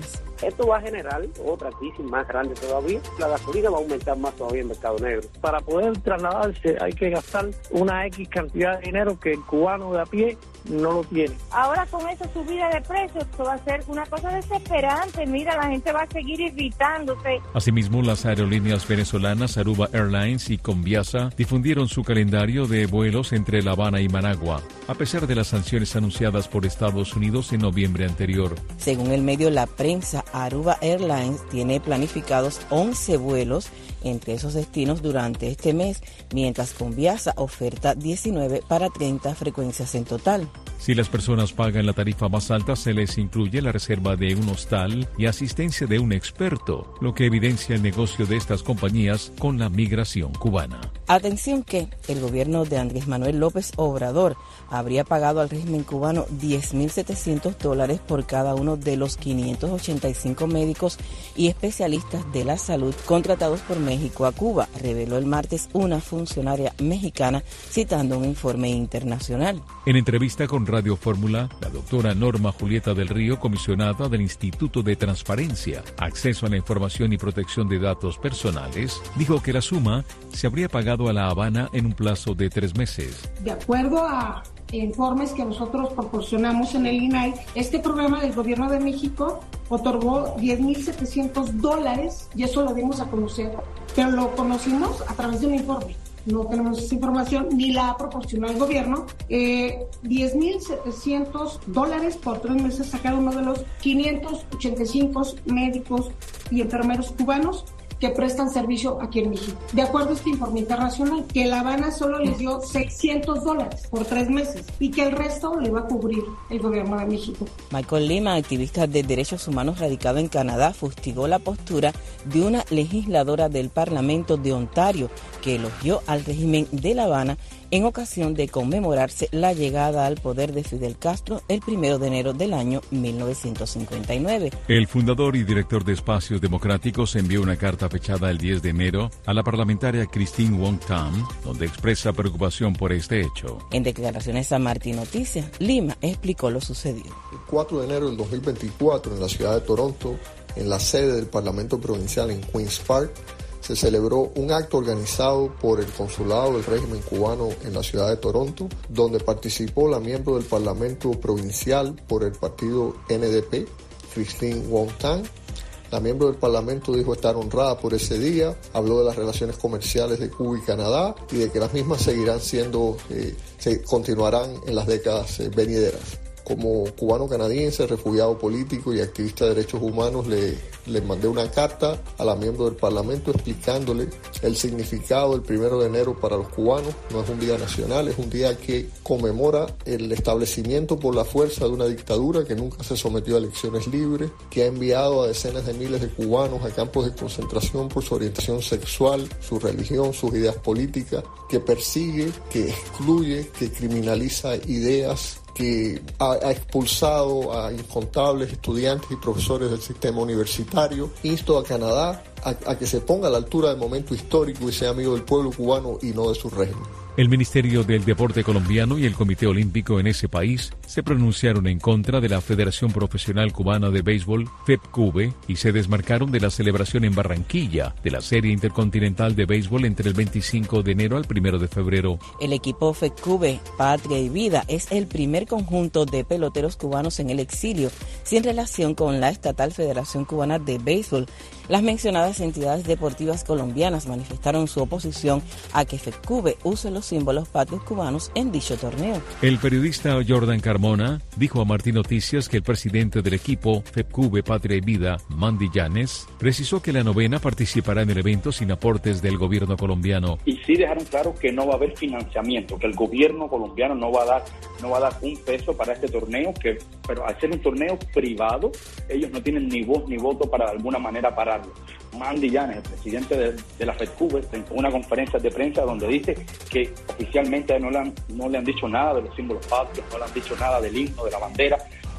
Esto va a generar otra crisis más grande todavía. La gasolina va a aumentar más todavía en el mercado negro. Para poder trasladarse hay que gastar una X cantidad de dinero que el cubano de a pie no lo tiene. Ahora con esa subida de precios, esto va a ser una cosa desesperante. Mira, la gente va a seguir irritándose. Asimismo, las aerolíneas venezolanas Aruba Airlines y Conviasa difundieron su calendario de vuelos entre La Habana y Managua, a pesar de las sanciones anunciadas por Estados Unidos en noviembre anterior. Según el medio La Prensa, Aruba Airlines tiene planificados once vuelos entre esos destinos durante este mes, mientras Conviasa oferta diecinueve para treinta frecuencias en total. Si las personas pagan la tarifa más alta, se les incluye la reserva de un hostal y asistencia de un experto, lo que evidencia el negocio de estas compañías con la migración cubana. Atención que el gobierno de Andrés Manuel López Obrador habría pagado al régimen cubano diez mil setecientos dólares por cada uno de los quinientos ochenta y cinco médicos y especialistas de la salud contratados por México a Cuba, reveló el martes una funcionaria mexicana citando un informe internacional. En entrevista con Radio Fórmula, la doctora Norma Julieta del Río, comisionada del Instituto de Transparencia, Acceso a la Información y Protección de Datos Personales, dijo que la suma se habría pagado a La Habana en un plazo de tres meses. De acuerdo a informes que nosotros proporcionamos en el I N A I, este programa del Gobierno de México otorgó diez mil setecientos dólares y eso lo dimos a conocer, pero lo conocimos a través de un informe. No tenemos esa información, ni la ha proporcionado el gobierno. Eh, diez mil setecientos dólares por tres meses a cada uno de los quinientos ochenta y cinco médicos y enfermeros cubanos que prestan servicio aquí en México. De acuerdo a este informe internacional, que La Habana solo les dio seiscientos dólares por tres meses y que el resto le va a cubrir el gobierno de México. Michael Lima, activista de derechos humanos radicado en Canadá, fustigó la postura de una legisladora del Parlamento de Ontario que elogió al régimen de La Habana en ocasión de conmemorarse la llegada al poder de Fidel Castro el primero de enero del año mil novecientos cincuenta y nueve. El fundador y director de Espacios Democráticos envió una carta fechada el diez de enero a la parlamentaria Christine Wong Tam, donde expresa preocupación por este hecho. En declaraciones a Martín Noticias, Lima explicó lo sucedido. El cuatro de enero del dos mil veinticuatro, en la ciudad de Toronto, en la sede del Parlamento Provincial en Queen's Park, se celebró un acto organizado por el Consulado del Régimen Cubano en la ciudad de Toronto, donde participó la miembro del Parlamento Provincial por el partido N D P, Christine Wong Tam. La miembro del Parlamento dijo estar honrada por ese día, habló de las relaciones comerciales de Cuba y Canadá y de que las mismas seguirán siendo, eh, se continuarán en las décadas eh, venideras. Como cubano canadiense, refugiado político y activista de derechos humanos, le, le mandé una carta a la miembro del Parlamento explicándole el significado del primero de enero para los cubanos. No es un día nacional, es un día que conmemora el establecimiento por la fuerza de una dictadura que nunca se sometió a elecciones libres, que ha enviado a decenas de miles de cubanos a campos de concentración por su orientación sexual, su religión, sus ideas políticas, que persigue, que excluye, que criminaliza ideas, que ha, ha expulsado a incontables estudiantes y profesores del sistema universitario. Insto a Canadá a, a que se ponga a la altura del momento histórico y sea amigo del pueblo cubano y no de su régimen. El Ministerio del Deporte colombiano y el Comité Olímpico en ese país se pronunciaron en contra de la Federación Profesional Cubana de Béisbol, FEPCUBE, y se desmarcaron de la celebración en Barranquilla de la Serie Intercontinental de Béisbol entre el veinticinco de enero al primero de febrero. El equipo FEPCUBE, Patria y Vida, es el primer conjunto de peloteros cubanos en el exilio, sin relación con la estatal Federación Cubana de Béisbol. Las mencionadas entidades deportivas colombianas manifestaron su oposición a que FEPCUBE use los símbolos patrios cubanos en dicho torneo. El periodista Jordan Carmona dijo a Martín Noticias que el presidente del equipo FEPCUBE Patria y Vida, Mandy Llanes, precisó que la novena participará en el evento sin aportes del gobierno colombiano. Y sí dejaron claro que no va a haber financiamiento, que el gobierno colombiano no va a dar, no va a dar un peso para este torneo, que, pero al ser un torneo privado, ellos no tienen ni voz ni voto para de alguna manera pararlo. Mandy Llanes, el presidente de, de la FEPCUBE, en una conferencia de prensa donde dice que oficialmente no le, han, no le han dicho nada de los símbolos patrios, no le han dicho nada del himno, de la bandera.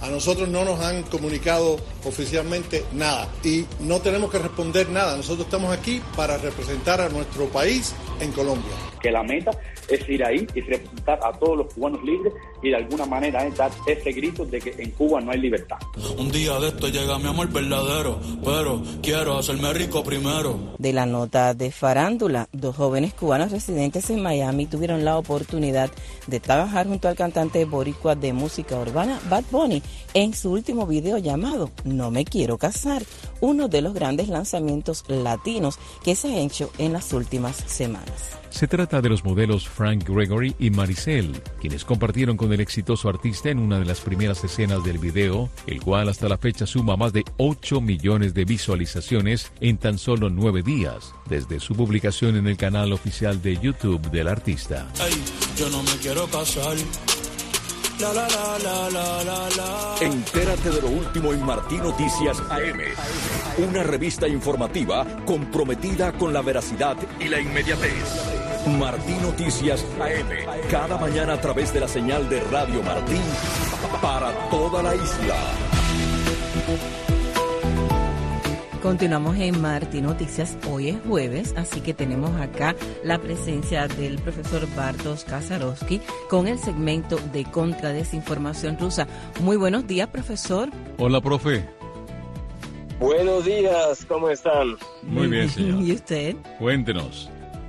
A nosotros no nos han comunicado oficialmente nada y no tenemos que responder nada. Nosotros estamos aquí para representar a nuestro país en Colombia. Que la meta es ir ahí y representar a todos los cubanos libres y de alguna manera es dar ese grito de que en Cuba no hay libertad. Un día de esto llega mi amor verdadero, pero quiero hacerme rico primero. De la nota de farándula, dos jóvenes cubanos residentes en Miami tuvieron la oportunidad de trabajar junto al cantante boricua de música urbana Bad Bunny en su último video llamado No me quiero casar, uno de los grandes lanzamientos latinos que se ha hecho en las últimas semanas. Se trata de los modelos Frank Gregory y Maricel, quienes compartieron con el exitoso artista en una de las primeras escenas del video, el cual hasta la fecha suma más de ocho millones de visualizaciones en tan solo nueve días, desde su publicación en el canal oficial de YouTube del artista. Ay, yo no me quiero casar. La, la, la, la, la, la, la. Entérate de lo último en Martí Noticias A M, una revista informativa comprometida con la veracidad y la inmediatez. Martí Noticias A M, cada mañana a través de la señal de Radio Martí para toda la isla. Continuamos en Martí Noticias. Hoy es jueves, así que tenemos acá la presencia del profesor Bartosz Kaczorowski con el segmento de contradesinformación rusa. Muy buenos días, profesor. Hola, profe. Buenos días, ¿cómo están? Muy bien, señor. ¿Y usted? Cuéntenos.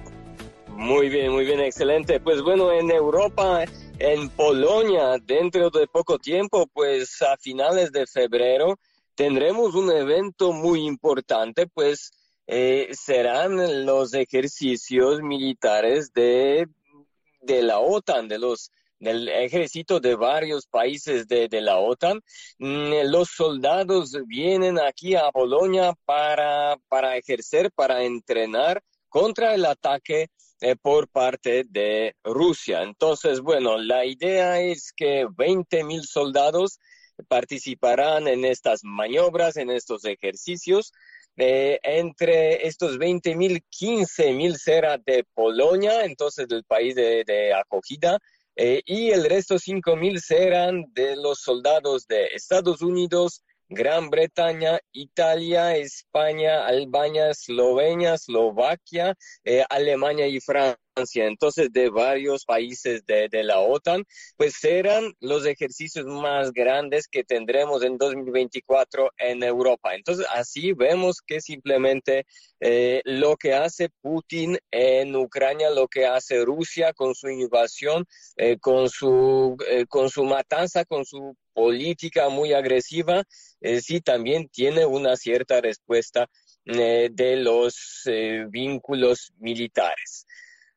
Muy bien, muy bien, excelente. Pues bueno, en Europa, en Polonia, dentro de poco tiempo, pues a finales de febrero, tendremos un evento muy importante, pues eh, serán los ejercicios militares de, de la OTAN, de los, del ejército de varios países de, de la OTAN. Mm, los soldados vienen aquí a Polonia para, para ejercer, para entrenar contra el ataque eh, por parte de Rusia. Entonces, bueno, la idea es que veinte mil soldados participarán en estas maniobras, en estos ejercicios. Eh, entre estos veinte mil, quince mil será de Polonia, entonces del país de, de acogida, eh, y el resto cinco mil serán de los soldados de Estados Unidos, Gran Bretaña, Italia, España, Albania, Eslovenia, Eslovaquia, eh, Alemania y Francia. Entonces, de varios países de, de la OTAN, pues serán los ejercicios más grandes que tendremos en dos mil veinticuatro en Europa. Entonces, así vemos que simplemente eh, lo que hace Putin en Ucrania, lo que hace Rusia con su invasión, eh, con su, eh, con su matanza, con su política muy agresiva, eh, sí también tiene una cierta respuesta eh, de los eh, vínculos militares.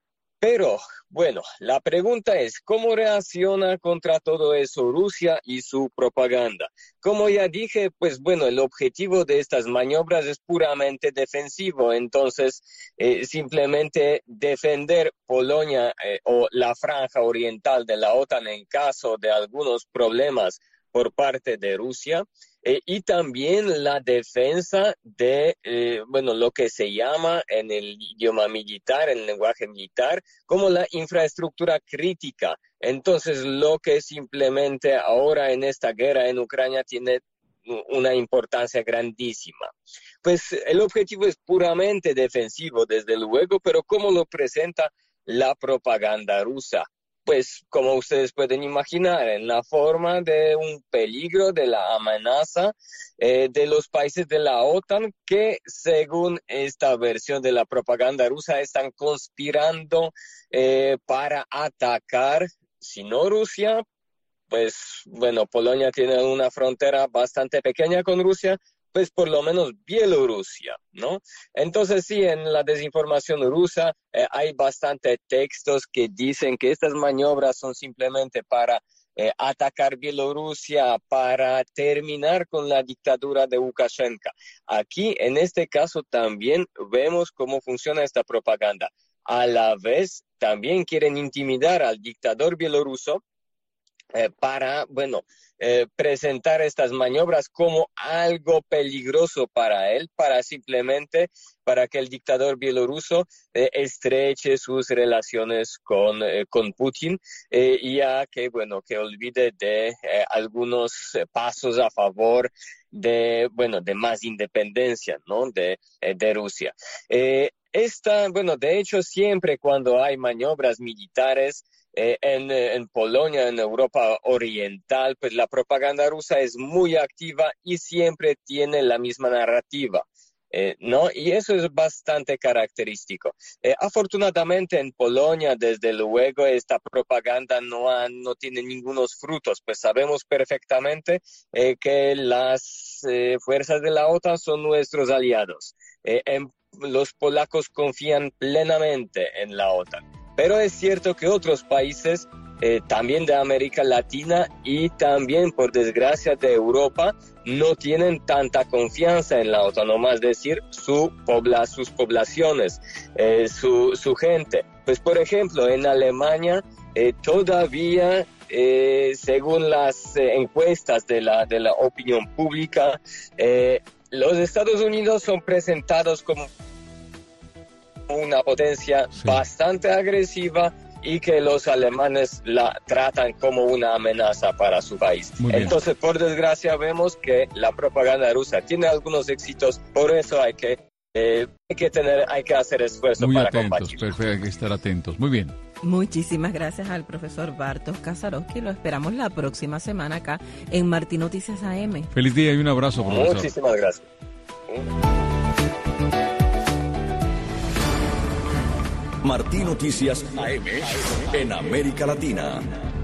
Pero, bueno, la pregunta es, ¿cómo reacciona contra todo eso Rusia y su propaganda? Como ya dije, pues bueno, el objetivo de estas maniobras es puramente defensivo, entonces eh, simplemente defender Polonia eh, o la franja oriental de la OTAN en caso de algunos problemas por parte de Rusia. Eh, y también la defensa de, eh, bueno, lo que se llama en el idioma militar, en el lenguaje militar, como la infraestructura crítica. Entonces, lo que simplemente ahora en esta guerra en Ucrania tiene una importancia grandísima. Pues el objetivo es puramente defensivo, desde luego, pero ¿cómo lo presenta la propaganda rusa? Pues, como ustedes pueden imaginar, en la forma de un peligro, de la amenaza eh, de los países de la OTAN que, según esta versión de la propaganda rusa, están conspirando eh, para atacar, si no Rusia, pues, bueno, Polonia tiene una frontera bastante pequeña con Rusia, pues por lo menos Bielorrusia, ¿no? Entonces sí, en la desinformación rusa eh, hay bastantes textos que dicen que estas maniobras son simplemente para eh, atacar Bielorrusia, para terminar con la dictadura de Lukashenko. Aquí, en este caso, también vemos cómo funciona esta propaganda. A la vez, también quieren intimidar al dictador bielorruso, eh, para, bueno, eh, presentar estas maniobras como algo peligroso para él, para simplemente para que el dictador bielorruso eh, estreche sus relaciones con, eh, con Putin eh, y a que, bueno, que olvide de eh, algunos eh, pasos a favor de, bueno, de más independencia, ¿no? De, eh, de Rusia. Eh, esta, bueno, de hecho, siempre cuando hay maniobras militares eh, en, en Polonia, en Europa Oriental, pues la propaganda rusa es muy activa y siempre tiene la misma narrativa. Eh, ¿no? Y eso es bastante característico. Eh, afortunadamente en Polonia, desde luego, esta propaganda no, ha, no tiene ningunos frutos, pues sabemos perfectamente eh, que las eh, fuerzas de la OTAN son nuestros aliados. Eh, en, los polacos confían plenamente en la OTAN, pero es cierto que otros países Eh, también de América Latina y también, por desgracia, de Europa, no tienen tanta confianza en la OTAN, no más decir, su pobla, sus poblaciones, eh, su, su gente. Pues, por ejemplo, en Alemania eh, todavía, eh, según las eh, encuestas de la, de la opinión pública, eh, los Estados Unidos son presentados como una potencia sí. bastante agresiva, y que los alemanes la tratan como una amenaza para su país. Entonces, por desgracia, vemos que la propaganda rusa tiene algunos éxitos, por eso hay que, eh, hay que, tener, hay que hacer esfuerzo Muy para atentos, combatir. Perfecto, hay que estar atentos. Muy bien. Muchísimas gracias al profesor Bartosz Kaczorowski. Lo esperamos la próxima semana acá en Martín Noticias A M. Feliz día y un abrazo, profesor. Muchísimas gracias. Martín Noticias A M en América Latina.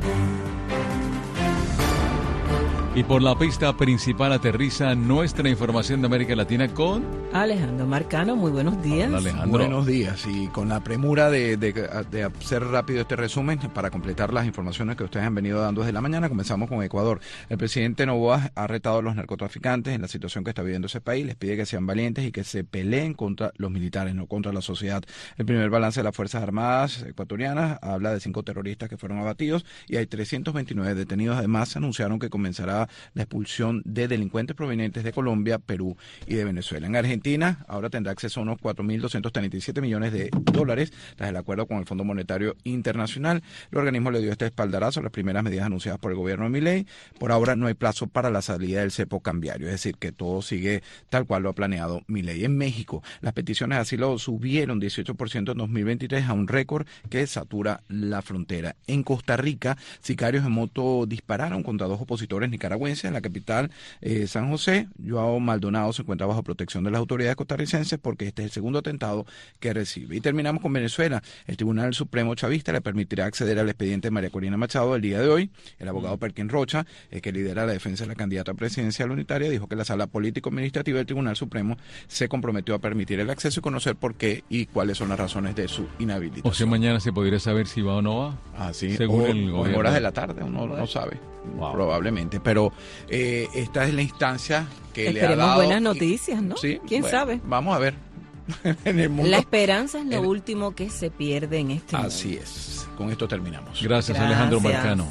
Y por la pista principal aterriza nuestra información de América Latina con Alejandro Marcano. Muy buenos días. Hola, Alejandro. Buenos días. Y con la premura de, de, de hacer rápido este resumen para completar las informaciones que ustedes han venido dando desde la mañana, comenzamos con Ecuador. El presidente Noboa ha retado a los narcotraficantes en la situación que está viviendo ese país. Les pide que sean valientes y que se peleen contra los militares, no contra la sociedad. El primer balance de las Fuerzas Armadas ecuatorianas habla de cinco terroristas que fueron abatidos y hay trescientos veintinueve detenidos. Además, anunciaron que comenzará la expulsión de delincuentes provenientes de Colombia, Perú y de Venezuela. En Argentina, ahora tendrá acceso a unos cuatro mil doscientos treinta y siete millones de dólares tras el acuerdo con el Fondo Monetario Internacional. El organismo le dio este espaldarazo a las primeras medidas anunciadas por el gobierno de Milei. Por ahora no hay plazo para la salida del cepo cambiario, es decir, que todo sigue tal cual lo ha planeado Milei. En México, las peticiones de asilo subieron dieciocho por ciento en dos mil veintitrés a un récord que satura la frontera. En Costa Rica, sicarios en moto dispararon contra dos opositores nicaragüenses en la capital eh, San José. Joao Maldonado se encuentra bajo protección de las autoridades costarricenses porque este es el segundo atentado que recibe. Y terminamos con Venezuela. El Tribunal Supremo Chavista le permitirá acceder al expediente de María Corina Machado el día de hoy. El abogado Perkin Rocha, eh, que lidera la defensa de la candidata presidencial unitaria, dijo que la Sala Político-Administrativa del Tribunal Supremo se comprometió a permitir el acceso y conocer por qué y cuáles son las razones de su inhabilitación. O sea, mañana se podría saber si va o no va. Ah, sí. Según o, el o gobierno. en horas de la tarde, uno no sabe. Wow. Probablemente, pero eh, esta es la instancia que Esperemos le ha dado buenas noticias, ¿no? Sí, ¿Quién bueno, sabe? Vamos a ver. En el mundo, la esperanza es lo el... último que se pierde en este mundo. Así es. Con esto terminamos. Gracias, Gracias. Alejandro Marcano.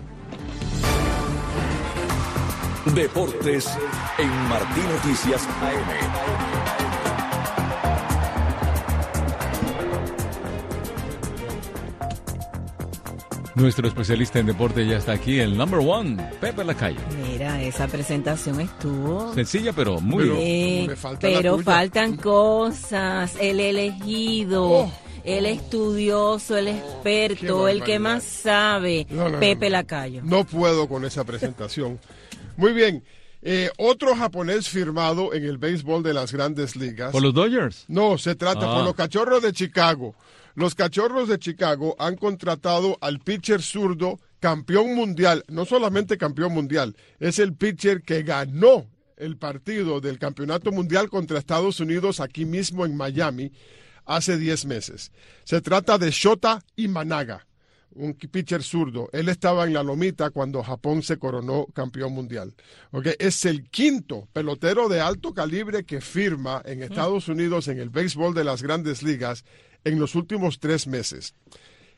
Deportes en Martín Noticias A M. Nuestro especialista en deporte ya está aquí, el number one, Pepe Lacayo. Mira, esa presentación estuvo sencilla, pero muy pero, bien. Eh, falta pero faltan cosas. El elegido, oh. el estudioso, el experto, el que más sabe, no, no, Pepe no, no. Lacayo. No puedo con esa presentación. Muy bien. Eh, otro japonés firmado en el béisbol de las Grandes Ligas. ¿Por los Dodgers? No, se trata ah. por los Cachorros de Chicago. Los Cachorros de Chicago han contratado al pitcher zurdo campeón mundial, no solamente campeón mundial, es el pitcher que ganó el partido del campeonato mundial contra Estados Unidos aquí mismo en Miami hace diez meses. Se trata de Shota Imanaga, un pitcher zurdo. Él estaba en la lomita cuando Japón se coronó campeón mundial. Okay. Es el quinto pelotero de alto calibre que firma en Estados Unidos en el béisbol de las Grandes Ligas en los últimos tres meses.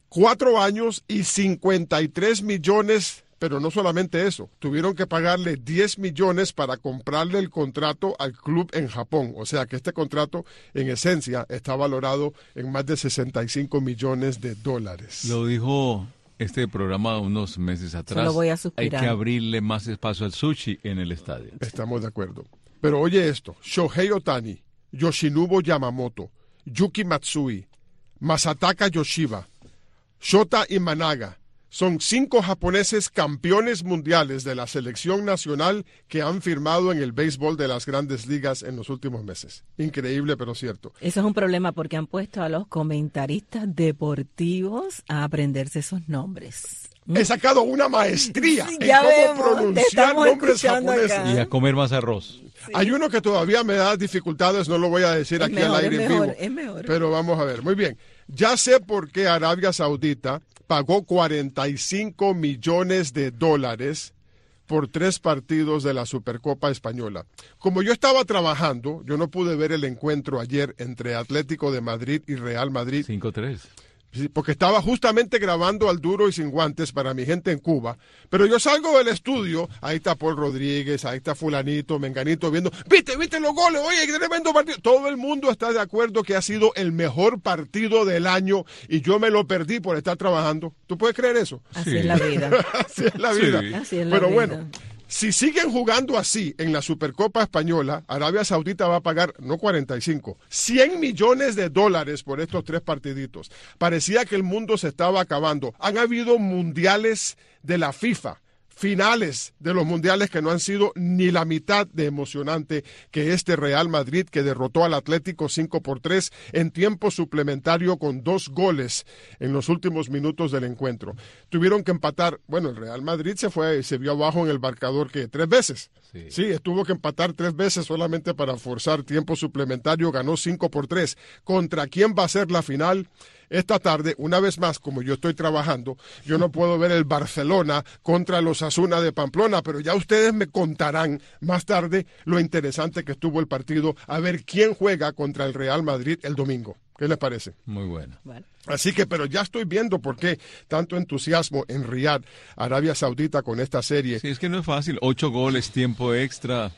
Cuatro años y cincuenta y tres millones, pero no solamente eso, tuvieron que pagarle diez millones para comprarle el contrato al club en Japón. O sea que este contrato, en esencia, está valorado en más de sesenta y cinco millones de dólares. Lo dijo este programa unos meses atrás. Solo voy a suspirar. Hay que abrirle más espacio al sushi en el estadio. Estamos de acuerdo. Pero oye esto, Shohei Ohtani, Yoshinobu Yamamoto, Yuki Matsui, Masataka Yoshiba, Shota Imanaga, son cinco japoneses campeones mundiales de la selección nacional que han firmado en el béisbol de las grandes ligas en los últimos meses. Increíble, pero cierto. Eso es un problema porque han puesto a los comentaristas deportivos a aprenderse esos nombres. He sacado una maestría Sí, en ya cómo vemos, te pronunciar estamos nombres escuchando japoneses. acá. Y a comer más arroz. Sí. Hay uno que todavía me da dificultades, no lo voy a decir Es aquí mejor, al aire es en mejor, vivo. es mejor. Pero vamos a ver. Muy bien. Ya sé por qué Arabia Saudita pagó cuarenta y cinco millones de dólares por tres partidos de la Supercopa Española. Como yo estaba trabajando, yo no pude ver el encuentro ayer entre Atlético de Madrid y Real Madrid. cinco tres. Sí, porque estaba justamente grabando al duro y sin guantes para mi gente en Cuba. Pero yo salgo del estudio, ahí está Paul Rodríguez, ahí está fulanito, menganito, viendo, viste, viste los goles, oye, qué tremendo partido. Todo el mundo está de acuerdo que ha sido el mejor partido del año y yo me lo perdí por estar trabajando. ¿Tú puedes creer eso? Así sí. es la vida. Así es la vida. Sí. Así es la Pero vida. bueno. Si siguen jugando así en la Supercopa Española, Arabia Saudita va a pagar, no cuarenta y cinco, cien millones de dólares por estos tres partiditos. Parecía que el mundo se estaba acabando. Han habido mundiales de la FIFA, finales de los mundiales que no han sido ni la mitad de emocionante que este Real Madrid que derrotó al Atlético cinco por tres en tiempo suplementario con dos goles en los últimos minutos del encuentro. Tuvieron que empatar, bueno, el Real Madrid se fue, se vio abajo en el marcador que tres veces. Sí. sí, estuvo que empatar tres veces solamente para forzar tiempo suplementario, ganó cinco por tres. ¿Contra quién va a ser la final? Esta tarde, una vez más, como yo estoy trabajando, yo no puedo ver el Barcelona contra los Osasuna de Pamplona, pero ya ustedes me contarán más tarde lo interesante que estuvo el partido, a ver quién juega contra el Real Madrid el domingo. ¿Qué les parece? Muy bueno. Bueno. Así que, pero ya estoy viendo por qué tanto entusiasmo en Riyadh, Arabia Saudita, con esta serie. Sí, es que no es fácil. Ocho goles, tiempo extra.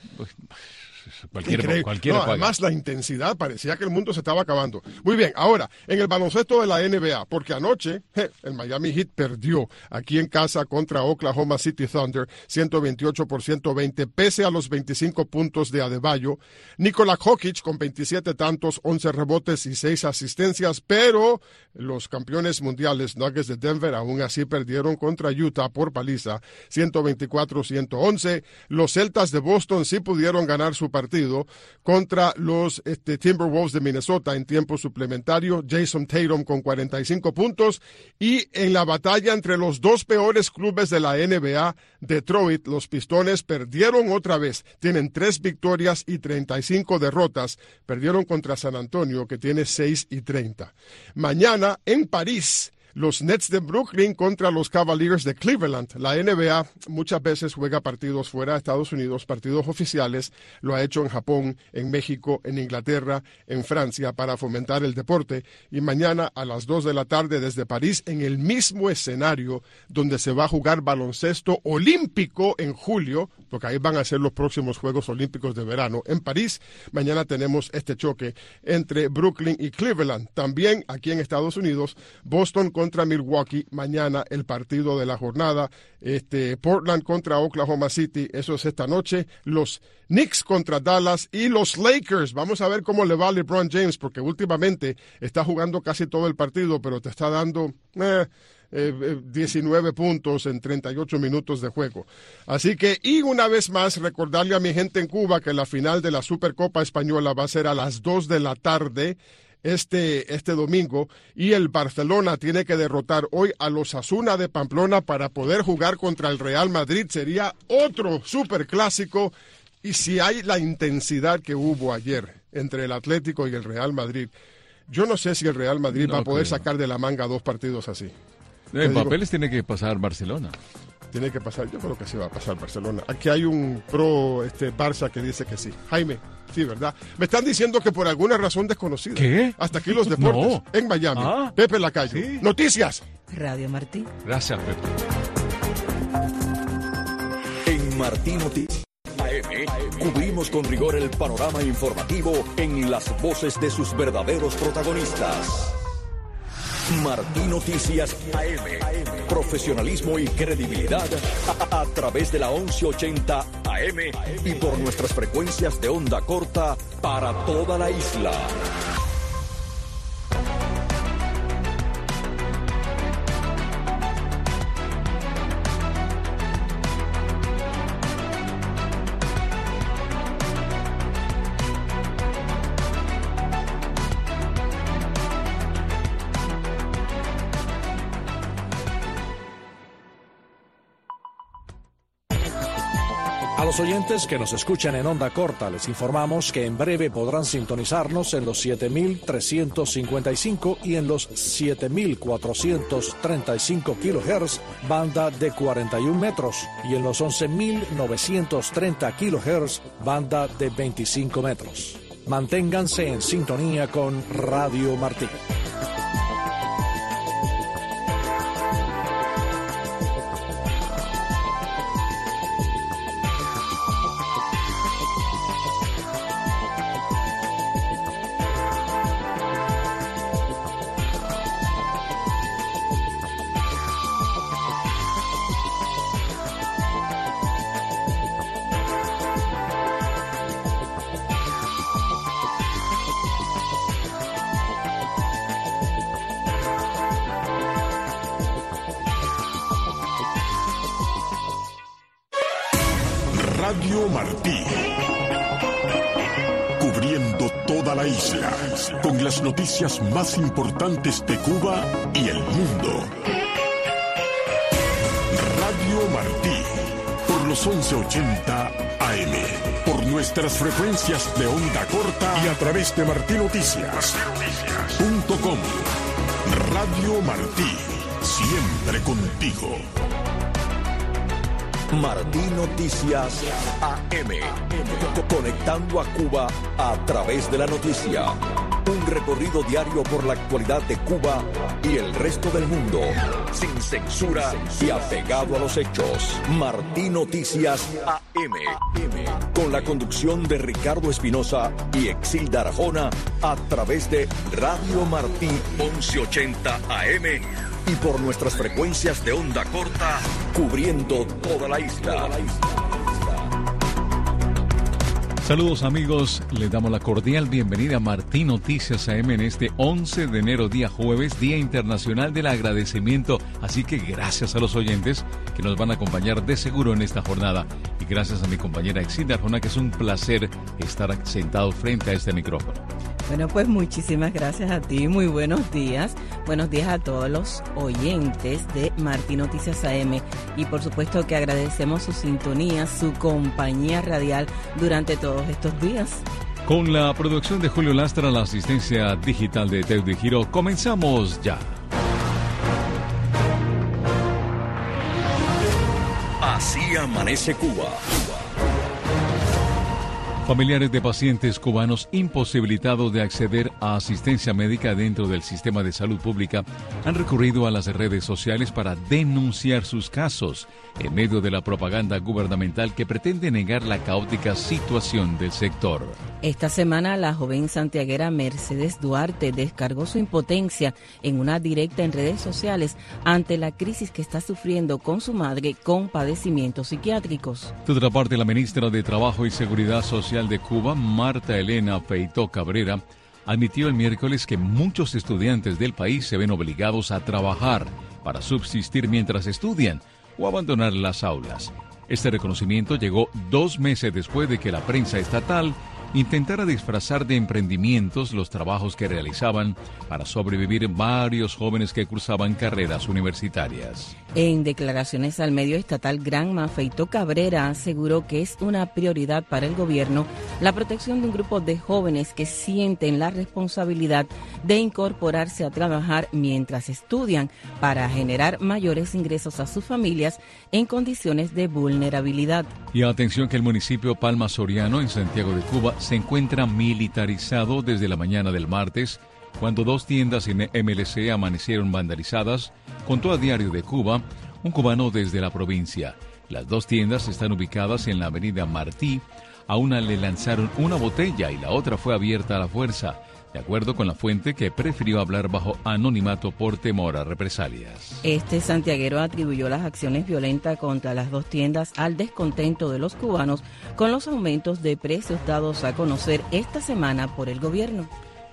Cualquier, cualquiera no, además la intensidad, parecía que el mundo se estaba acabando. Muy bien, ahora, en el baloncesto de la N B A, porque anoche je, el Miami Heat perdió aquí en casa contra Oklahoma City Thunder, ciento veintiocho por ciento veinte, pese a los veinticinco puntos de Adebayo. Nikola Jokic con veintisiete tantos, once rebotes y seis asistencias, pero los campeones mundiales Nuggets de Denver aún así perdieron contra Utah por paliza, ciento veinticuatro a ciento once. Los Celtas de Boston sí pudieron ganar su partido contra los este, Timberwolves de Minnesota en tiempo suplementario. Jason Tatum con cuarenta y cinco puntos. Y en la batalla entre los dos peores clubes de la N B A, Detroit, los Pistones perdieron otra vez. Tienen tres victorias y treinta y cinco derrotas. Perdieron contra San Antonio, que tiene seis y treinta. Mañana en París, los Nets de Brooklyn contra los Cavaliers de Cleveland. La N B A muchas veces juega partidos fuera de Estados Unidos, partidos oficiales. Lo ha hecho en Japón, en México, en Inglaterra, en Francia, para fomentar el deporte. Y mañana a las dos de la tarde desde París, en el mismo escenario donde se va a jugar baloncesto olímpico en julio, porque ahí van a ser los próximos Juegos Olímpicos de verano. En París, mañana tenemos este choque entre Brooklyn y Cleveland. También aquí en Estados Unidos, Boston contra Milwaukee, mañana el partido de la jornada, este, Portland contra Oklahoma City, eso es esta noche, los Knicks contra Dallas y los Lakers. Vamos a ver cómo le va a LeBron James, porque últimamente está jugando casi todo el partido, pero te está dando eh, eh, diecinueve puntos en treinta y ocho minutos de juego. Así que, y una vez más, recordarle a mi gente en Cuba que la final de la Supercopa Española va a ser a las dos de la tarde, Este, este domingo, y el Barcelona tiene que derrotar hoy a los Osasuna de Pamplona para poder jugar contra el Real Madrid. Sería otro superclásico, y si hay la intensidad que hubo ayer entre el Atlético y el Real Madrid, yo no sé si el Real Madrid no va a poder creo. sacar de la manga dos partidos así. En papeles tiene que pasar Barcelona. Tiene que pasar, yo creo que sí va a pasar Barcelona. Aquí hay un pro este, Barça que dice que sí. Jaime, sí, ¿verdad? Me están diciendo que por alguna razón desconocida. ¿Qué? Hasta aquí los deportes. No. En Miami. Ah. Pepe Lacayo. Sí. Noticias. Radio Martí. Gracias, Pepe. En Martí Noticias A M cubrimos con rigor el panorama informativo en las voces de sus verdaderos protagonistas. Martí Noticias A M. Profesionalismo y credibilidad a, a través de la once ochenta A M y por nuestras frecuencias de onda corta para toda la isla. A los oyentes que nos escuchan en onda corta, les informamos que en breve podrán sintonizarnos en los siete mil trescientos cincuenta y cinco y en los siete mil cuatrocientos treinta y cinco kilohertz, banda de cuarenta y un metros, y en los once mil novecientos treinta kilohertz, banda de veinticinco metros. Manténganse en sintonía con Radio Martí. Radio Martí, cubriendo toda la isla, con las noticias más importantes de Cuba y el mundo. Radio Martí, por los once ochenta A M, por nuestras frecuencias de onda corta y a través de martinoticias punto com. Radio Martí, siempre contigo. Martí Noticias A M, conectando a Cuba a través de la noticia. Un recorrido diario por la actualidad de Cuba y el resto del mundo, sin censura y apegado a los hechos. Martí Noticias A M, con la conducción de Ricardo Espinosa y Exilda Arjona a través de Radio Martí once ochenta A M y por nuestras frecuencias de onda corta, cubriendo toda la isla. Saludos amigos, les damos la cordial bienvenida a Martí Noticias A M en este once de enero, día jueves, Día Internacional del Agradecimiento. Así que gracias a los oyentes que nos van a acompañar de seguro en esta jornada. Y gracias a mi compañera Exilda Arjona, que es un placer estar sentado frente a este micrófono. Bueno, pues muchísimas gracias a ti, muy buenos días. Buenos días a todos los oyentes de Martí Noticias A M y por supuesto que agradecemos su sintonía, su compañía radial durante todos estos días. Con la producción de Julio Lastra, la asistencia digital de Teudy Giro, comenzamos ya. Así amanece Cuba. Familiares de pacientes cubanos imposibilitados de acceder a asistencia médica dentro del sistema de salud pública han recurrido a las redes sociales para denunciar sus casos en medio de la propaganda gubernamental que pretende negar la caótica situación del sector. Esta semana la joven santiaguera Mercedes Duarte descargó su impotencia en una directa en redes sociales ante la crisis que está sufriendo con su madre con padecimientos psiquiátricos. De otra parte, la ministra de Trabajo y Seguridad Social de Cuba, Marta Elena Feitó Cabrera, admitió el miércoles que muchos estudiantes del país se ven obligados a trabajar para subsistir mientras estudian o abandonar las aulas. Este reconocimiento llegó dos meses después de que la prensa estatal intentara disfrazar de emprendimientos los trabajos que realizaban para sobrevivir varios jóvenes que cursaban carreras universitarias. En declaraciones al medio estatal Granma, Feitó Cabrera aseguró que es una prioridad para el gobierno la protección de un grupo de jóvenes que sienten la responsabilidad de incorporarse a trabajar mientras estudian para generar mayores ingresos a sus familias en condiciones de vulnerabilidad. Y atención que el municipio Palma Soriano, en Santiago de Cuba, se encuentra militarizado desde la mañana del martes, cuando dos tiendas en M L C amanecieron vandalizadas, contó a Diario de Cuba un cubano desde la provincia. Las dos tiendas están ubicadas en la avenida Martí. A una le lanzaron una botella y la otra fue abierta a la fuerza, de acuerdo con la fuente, que prefirió hablar bajo anonimato por temor a represalias. Este santiaguero atribuyó las acciones violentas contra las dos tiendas al descontento de los cubanos con los aumentos de precios dados a conocer esta semana por el gobierno.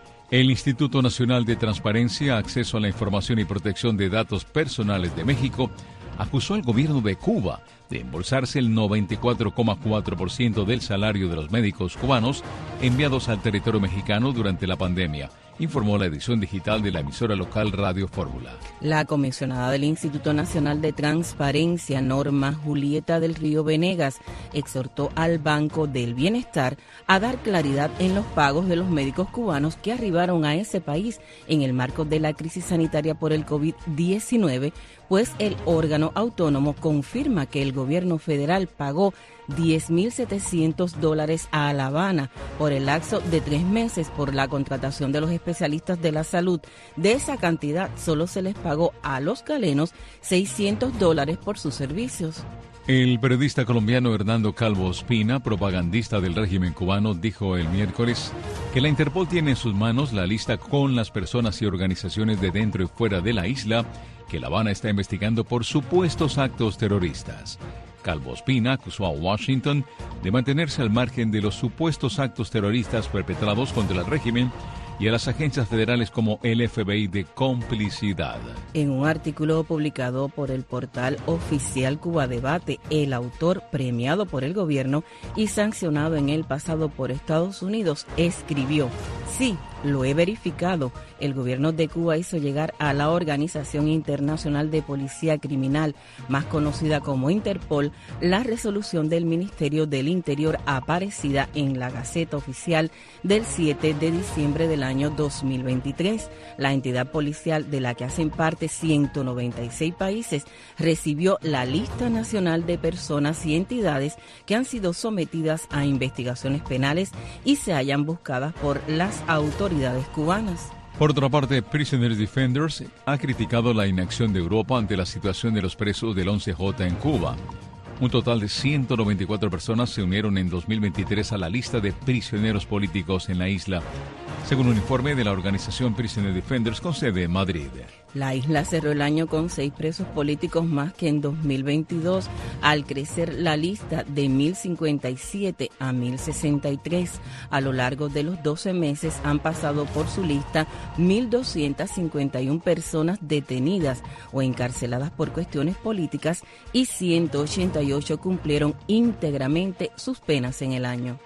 El Instituto Nacional de Transparencia, Acceso a la Información y Protección de Datos Personales de México acusó al gobierno de Cuba de embolsarse el noventa y cuatro coma cuatro por ciento del salario de los médicos cubanos enviados al territorio mexicano durante la pandemia, informó la edición digital de la emisora local Radio Fórmula. La comisionada del Instituto Nacional de Transparencia, Norma Julieta del Río Venegas, exhortó al Banco del Bienestar a dar claridad en los pagos de los médicos cubanos que arribaron a ese país en el marco de la crisis sanitaria por el COVID diecinueve, pues el órgano autónomo confirma que el gobierno federal pagó diez mil setecientos dólares a La Habana por el lapso de tres meses por la contratación de los especialistas de la salud. De esa cantidad solo se les pagó a los galenos seiscientos dólares por sus servicios. El periodista colombiano Hernando Calvo Ospina, propagandista del régimen cubano, dijo el miércoles que la Interpol tiene en sus manos la lista con las personas y organizaciones de dentro y fuera de la isla que La Habana está investigando por supuestos actos terroristas. Calvo Ospina acusó a Washington de mantenerse al margen de los supuestos actos terroristas perpetrados contra el régimen y a las agencias federales como el F B I de complicidad. En un artículo publicado por el portal oficial Cuba Debate, el autor, premiado por el gobierno y sancionado en el pasado por Estados Unidos, escribió: sí, lo he verificado. El gobierno de Cuba hizo llegar a la Organización Internacional de Policía Criminal, más conocida como Interpol, la resolución del Ministerio del Interior aparecida en la Gaceta Oficial del siete de diciembre del año dos mil veintitrés. La entidad policial, de la que hacen parte ciento noventa y seis países, recibió la lista nacional de personas y entidades que han sido sometidas a investigaciones penales y se hallan buscadas por las autoridades cubanas. Por otra parte, Prisoners Defenders ha criticado la inacción de Europa ante la situación de los presos del once J en Cuba. Un total de ciento noventa y cuatro personas se unieron en dos mil veintitrés a la lista de prisioneros políticos en la isla, según un informe de la organización Prisoner Defenders con sede en Madrid. La isla cerró el año con seis presos políticos más que en dos mil veintidós, al crecer la lista de mil cincuenta y siete a mil sesenta y tres. A lo largo de los doce meses han pasado por su lista mil doscientas cincuenta y una personas detenidas o encarceladas por cuestiones políticas y ciento ochenta y ocho cumplieron íntegramente sus penas en el año.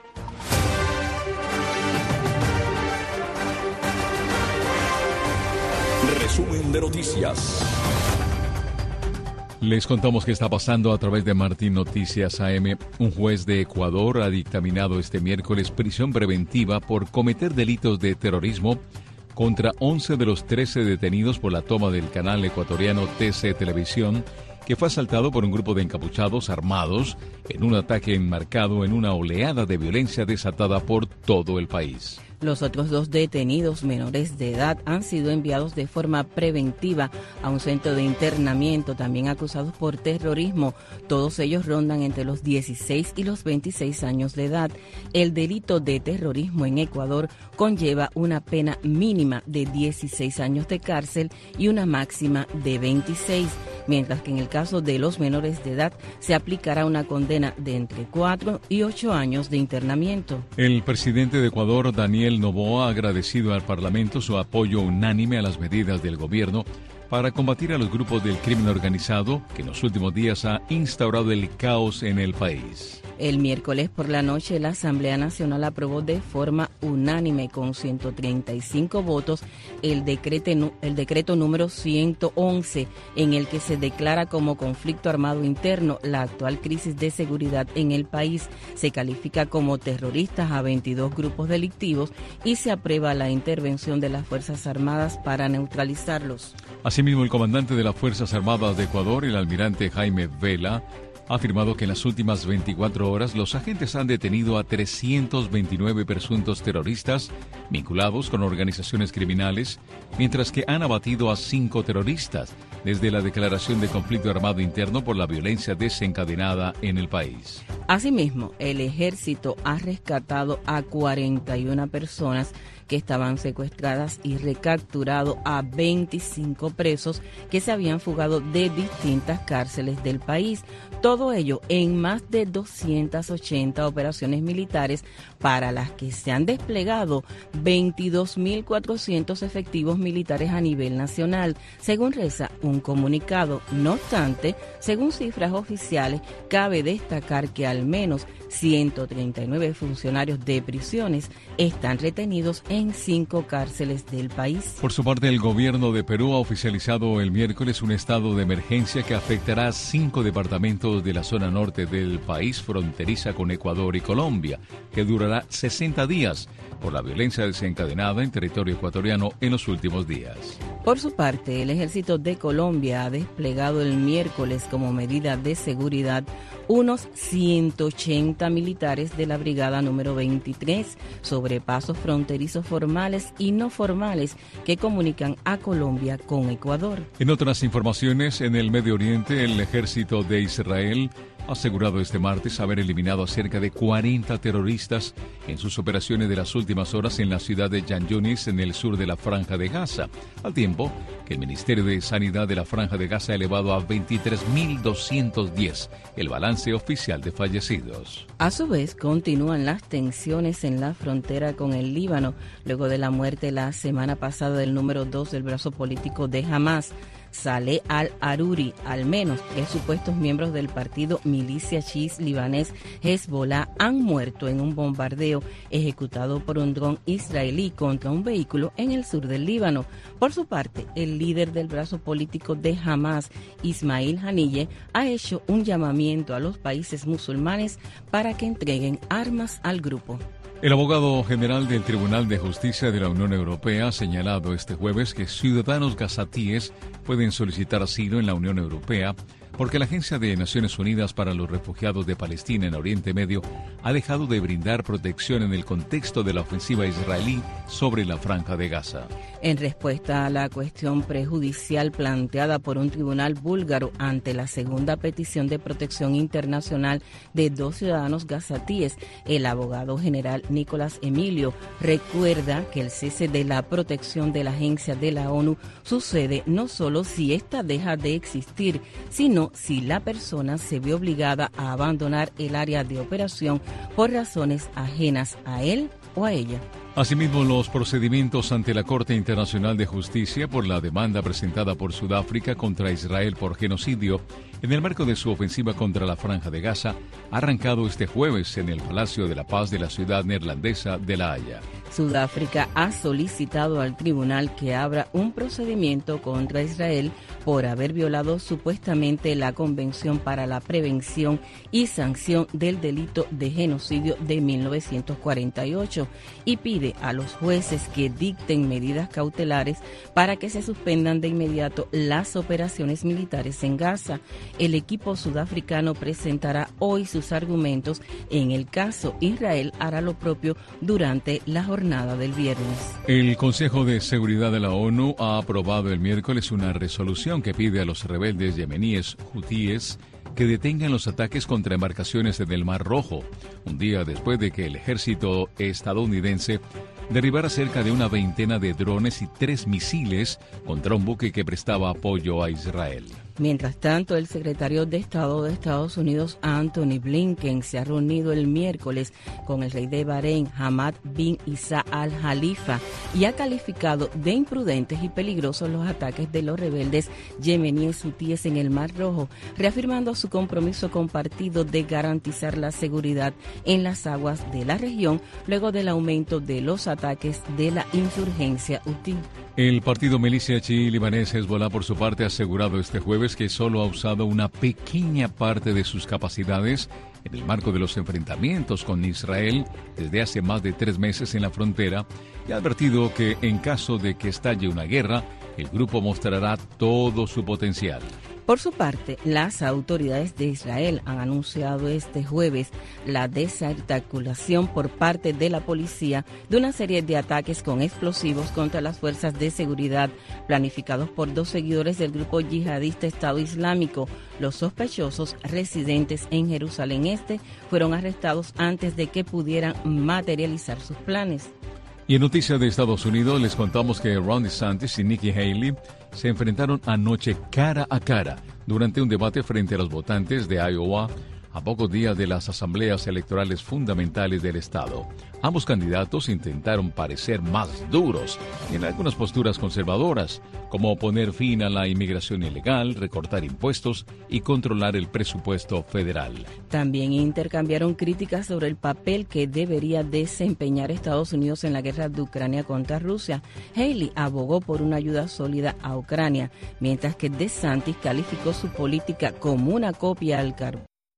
Resumen de noticias. Les contamos qué está pasando a través de Martín Noticias A M. Un juez de Ecuador ha dictaminado este miércoles prisión preventiva por cometer delitos de terrorismo contra once de los trece detenidos por la toma del canal ecuatoriano T C Televisión, que fue asaltado por un grupo de encapuchados armados en un ataque enmarcado en una oleada de violencia desatada por todo el país. Los otros dos detenidos menores de edad han sido enviados de forma preventiva a un centro de internamiento, también acusados por terrorismo. Todos ellos rondan entre los dieciséis y los veintiséis años de edad. El delito de terrorismo en Ecuador conlleva una pena mínima de dieciséis años de cárcel y una máxima de veintiséis, mientras que en el caso de los menores de edad se aplicará una condena de entre cuatro y ocho años de internamiento. El presidente de Ecuador, Daniel Noboa, ha agradecido al Parlamento su apoyo unánime a las medidas del gobierno para combatir a los grupos del crimen organizado que en los últimos días ha instaurado el caos en el país. El miércoles por la noche, la Asamblea Nacional aprobó de forma unánime con ciento treinta y cinco votos el decreto, el decreto número ciento once, en el que se declara como conflicto armado interno la actual crisis de seguridad en el país. Se califica como terroristas a veintidós grupos delictivos y se aprueba la intervención de las Fuerzas Armadas para neutralizarlos. Asimismo, el comandante de las Fuerzas Armadas de Ecuador, el almirante Jaime Vela, ha afirmado que en las últimas veinticuatro horas los agentes han detenido a trescientos veintinueve presuntos terroristas vinculados con organizaciones criminales, mientras que han abatido a cinco terroristas desde la declaración de conflicto armado interno por la violencia desencadenada en el país. Asimismo, el ejército ha rescatado a cuarenta y una personas que estaban secuestradas y recapturado a veinticinco presos que se habían fugado de distintas cárceles del país. Todo ello en más de doscientas ochenta operaciones militares para las que se han desplegado veintidós mil cuatrocientos efectivos militares a nivel nacional, según reza un comunicado. No obstante, según cifras oficiales, cabe destacar que al menos ciento treinta y nueve funcionarios de prisiones están retenidos en cinco cárceles del país. Por su parte, el gobierno de Perú ha oficializado el miércoles un estado de emergencia que afectará a cinco departamentos de la zona norte del país, fronteriza con Ecuador y Colombia, que durará sesenta días por la violencia desencadenada en territorio ecuatoriano en los últimos días. Por su parte, el ejército de Colombia ha desplegado el miércoles como medida de seguridad unos ciento ochenta militares de la brigada número veintitrés sobre pasos fronterizos formales y no formales que comunican a Colombia con Ecuador. En otras informaciones, en el Medio Oriente, el ejército de Israel ha asegurado este martes haber eliminado a cerca de cuarenta terroristas en sus operaciones de las últimas horas en la ciudad de Khan Yunis, en el sur de la Franja de Gaza, al tiempo que el Ministerio de Sanidad de la Franja de Gaza ha elevado a veintitrés mil doscientos diez el balance oficial de fallecidos. A su vez, continúan las tensiones en la frontera con el Líbano, luego de la muerte la semana pasada del número dos del brazo político de Hamas, Saleh al-Aruri. Al menos tres supuestos miembros del partido milicia chiís libanés Hezbollah han muerto en un bombardeo ejecutado por un dron israelí contra un vehículo en el sur del Líbano. Por su parte, el líder del brazo político de Hamas, Ismail Haniyeh, ha hecho un llamamiento a los países musulmanes para que entreguen armas al grupo. El abogado general del Tribunal de Justicia de la Unión Europea ha señalado este jueves que ciudadanos gazatíes pueden solicitar asilo en la Unión Europea porque la Agencia de Naciones Unidas para los Refugiados de Palestina en Oriente Medio ha dejado de brindar protección en el contexto de la ofensiva israelí sobre la Franja de Gaza. En respuesta a la cuestión prejudicial planteada por un tribunal búlgaro ante la segunda petición de protección internacional de dos ciudadanos gazatíes, el abogado general Nicolás Emilio recuerda que el cese de la protección de la agencia de la ONU sucede no solo si ésta deja de existir, sino si la persona se ve obligada a abandonar el área de operación por razones ajenas a él o a ella. Asimismo, los procedimientos ante la Corte Internacional de Justicia por la demanda presentada por Sudáfrica contra Israel por genocidio en el marco de su ofensiva contra la Franja de Gaza ha arrancado este jueves en el Palacio de la Paz de la ciudad neerlandesa de La Haya. Sudáfrica ha solicitado al tribunal que abra un procedimiento contra Israel por haber violado supuestamente la Convención para la Prevención y Sanción del Delito de Genocidio de mil novecientos cuarenta y ocho y pide a los jueces que dicten medidas cautelares para que se suspendan de inmediato las operaciones militares en Gaza. El equipo sudafricano presentará hoy sus argumentos. En el caso, Israel hará lo propio durante la jornada del viernes. El Consejo de Seguridad de la ONU ha aprobado el miércoles una resolución que pide a los rebeldes yemeníes hutíes que detengan los ataques contra embarcaciones en el Mar Rojo, un día después de que el ejército estadounidense derribara cerca de una veintena de drones y tres misiles contra un buque que prestaba apoyo a Israel. Mientras tanto, el secretario de Estado de Estados Unidos, Anthony Blinken, se ha reunido el miércoles con el rey de Bahrein, Hamad bin Isa Al Khalifa, y ha calificado de imprudentes y peligrosos los ataques de los rebeldes yemeníes hutíes en el Mar Rojo, reafirmando su compromiso compartido de garantizar la seguridad en las aguas de la región luego del aumento de los ataques de la insurgencia hutí. El partido milicia chií libanés Hezbollah, por su parte, ha asegurado este jueves que solo ha usado una pequeña parte de sus capacidades en el marco de los enfrentamientos con Israel desde hace más de tres meses en la frontera, y ha advertido que en caso de que estalle una guerra, el grupo mostrará todo su potencial. Por su parte, las autoridades de Israel han anunciado este jueves la desarticulación por parte de la policía de una serie de ataques con explosivos contra las fuerzas de seguridad planificados por dos seguidores del grupo yihadista Estado Islámico. Los sospechosos residentes en Jerusalén Este fueron arrestados antes de que pudieran materializar sus planes. Y en noticias de Estados Unidos les contamos que Ron DeSantis y Nikki Haley se enfrentaron anoche cara a cara durante un debate frente a los votantes de Iowa a pocos días de las asambleas electorales fundamentales del estado. Ambos candidatos intentaron parecer más duros en algunas posturas conservadoras, como poner fin a la inmigración ilegal, recortar impuestos y controlar el presupuesto federal. También intercambiaron críticas sobre el papel que debería desempeñar Estados Unidos en la guerra de Ucrania contra Rusia. Haley abogó por una ayuda sólida a Ucrania, mientras que DeSantis calificó su política como una copia al cargo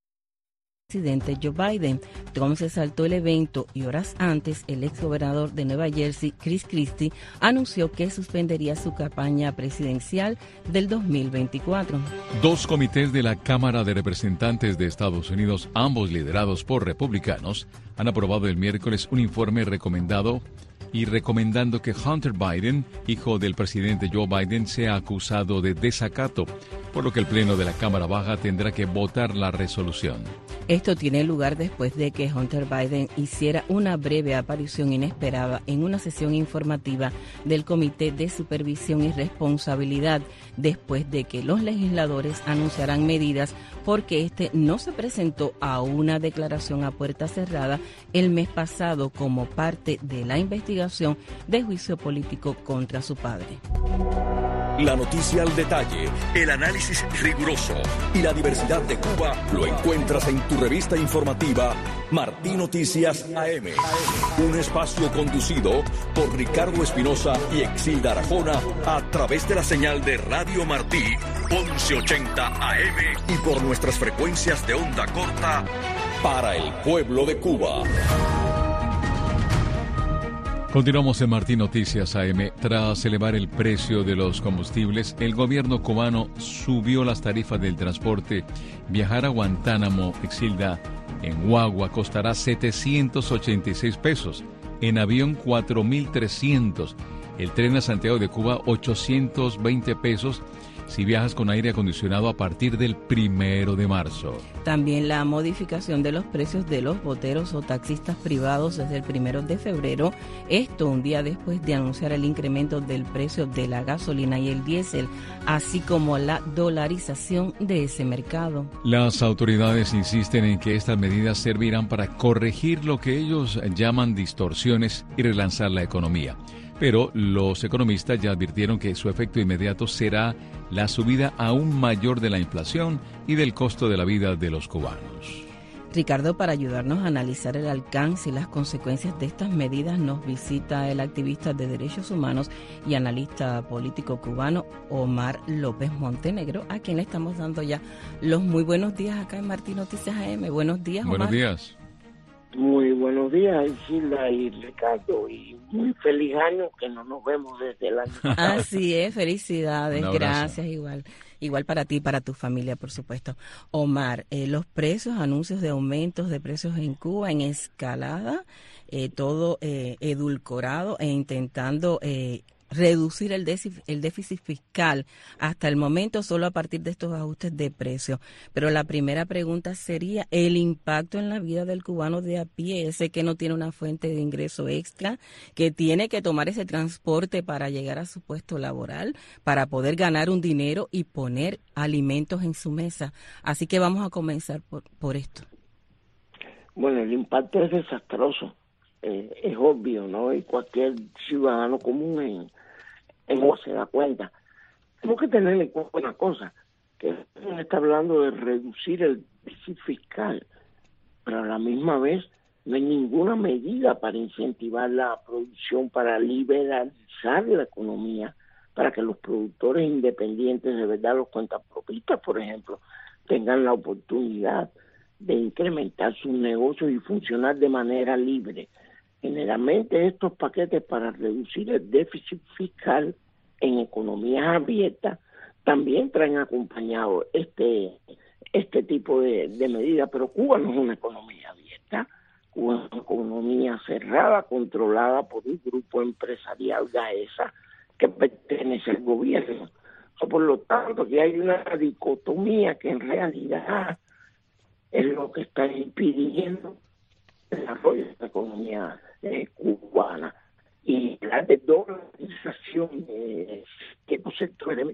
presidente Joe Biden. Trump se saltó el evento y horas antes el exgobernador de Nueva Jersey, Chris Christie, anunció que suspendería su campaña presidencial del dos mil veinticuatro. Dos comités de la Cámara de Representantes de Estados Unidos, ambos liderados por republicanos, han aprobado el miércoles un informe recomendado y recomendando que Hunter Biden, hijo del presidente Joe Biden, sea acusado de desacato, por lo que el Pleno de la Cámara Baja tendrá que votar la resolución. Esto tiene lugar después de que Hunter Biden hiciera una breve aparición inesperada en una sesión informativa del Comité de Supervisión y Responsabilidad, después de que los legisladores anunciaran medidas porque este no se presentó a una declaración a puerta cerrada el mes pasado como parte de la investigación de juicio político contra su padre. La noticia al detalle, el análisis riguroso y la diversidad de Cuba lo encuentras en tu revista informativa Martí Noticias A M. Un espacio conducido por Ricardo Espinosa y Exilda Arajona a través de la señal de Radio Martí once ochenta A M y por nuestras frecuencias de onda corta para el pueblo de Cuba. Continuamos en Martí Noticias A M. Tras elevar el precio de los combustibles, el gobierno cubano subió las tarifas del transporte. Viajar a Guantánamo, Exilda, en guagua costará setecientos ochenta y seis pesos, en avión cuatro mil trescientos, el tren a Santiago de Cuba ochocientos veinte pesos, si viajas con aire acondicionado a partir del primero de marzo. También la modificación de los precios de los boteros o taxistas privados desde el primero de febrero, esto un día después de anunciar el incremento del precio de la gasolina y el diésel, así como la dolarización de ese mercado. Las autoridades insisten en que estas medidas servirán para corregir lo que ellos llaman distorsiones y relanzar la economía. Pero los economistas ya advirtieron que su efecto inmediato será la subida aún mayor de la inflación y del costo de la vida de los cubanos. Ricardo, para ayudarnos a analizar el alcance y las consecuencias de estas medidas, nos visita el activista de derechos humanos y analista político cubano Omar López Montenegro, a quien le estamos dando ya los muy buenos días acá en Martí Noticias A M. Buenos días, Omar. Buenos días. Muy buenos días, Isilda y Ricardo, y muy feliz año, que no nos vemos desde el año pasado. Así es, felicidades, gracias, igual igual para ti y para tu familia, por supuesto. Omar, eh, los precios, anuncios de aumentos de precios en Cuba en escalada, eh, todo eh, edulcorado e intentando eh, reducir el déficit, el déficit fiscal hasta el momento solo a partir de estos ajustes de precios. Pero la primera pregunta sería el impacto en la vida del cubano de a pie, ese que no tiene una fuente de ingreso extra, que tiene que tomar ese transporte para llegar a su puesto laboral, para poder ganar un dinero y poner alimentos en su mesa. Así que vamos a comenzar por, por esto. Bueno, el impacto es desastroso. Eh, es obvio, ¿no? Y cualquier ciudadano común en, en no se da cuenta. Tenemos que tener en cuenta una cosa, que uno está hablando de reducir el déficit fiscal, pero a la misma vez no hay ninguna medida para incentivar la producción, para liberalizar la economía, para que los productores independientes, de verdad los cuentapropistas, por ejemplo, tengan la oportunidad de incrementar sus negocios y funcionar de manera libre. Generalmente estos paquetes para reducir el déficit fiscal en economías abiertas también traen acompañado este este tipo de, de medidas, pero Cuba no es una economía abierta, Cuba es una economía cerrada, controlada por un grupo empresarial GAESA que pertenece al gobierno. Por lo tanto, que hay una dicotomía que en realidad es lo que está impidiendo el desarrollo de la economía eh, cubana. Y la de dolarización de estos sectores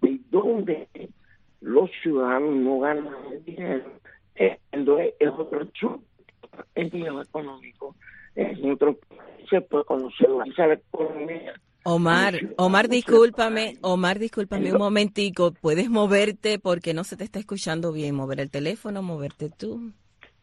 donde los ciudadanos no ganan el dinero, eh, es otro asunto en términos económicos. En otros países, pues, cuando se dolariza la economía. Omar, Omar, discúlpame, Omar, discúlpame un momentico, ¿puedes moverte porque no se te está escuchando bien? Mover el teléfono, moverte tú.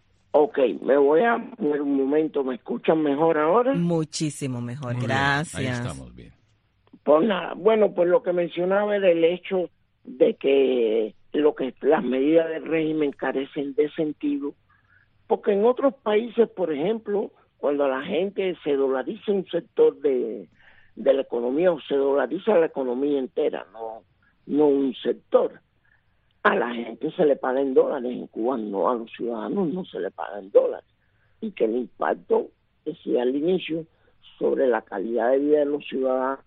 Ok, me voy a mover un momento, ¿me escuchan mejor ahora? Muchísimo mejor, Muy gracias. Bien, ahí estamos bien. Pues nada, bueno, pues lo que mencionaba era el hecho de que lo que las medidas del régimen carecen de sentido, porque en otros países, por ejemplo, cuando la gente se dolariza un sector de de la economía o se dolariza la economía entera, no no un sector. A la gente se le paga en dólares, en Cuba no, a los ciudadanos no se le paga en dólares. Y que el impacto, decía al inicio, sobre la calidad de vida de los ciudadanos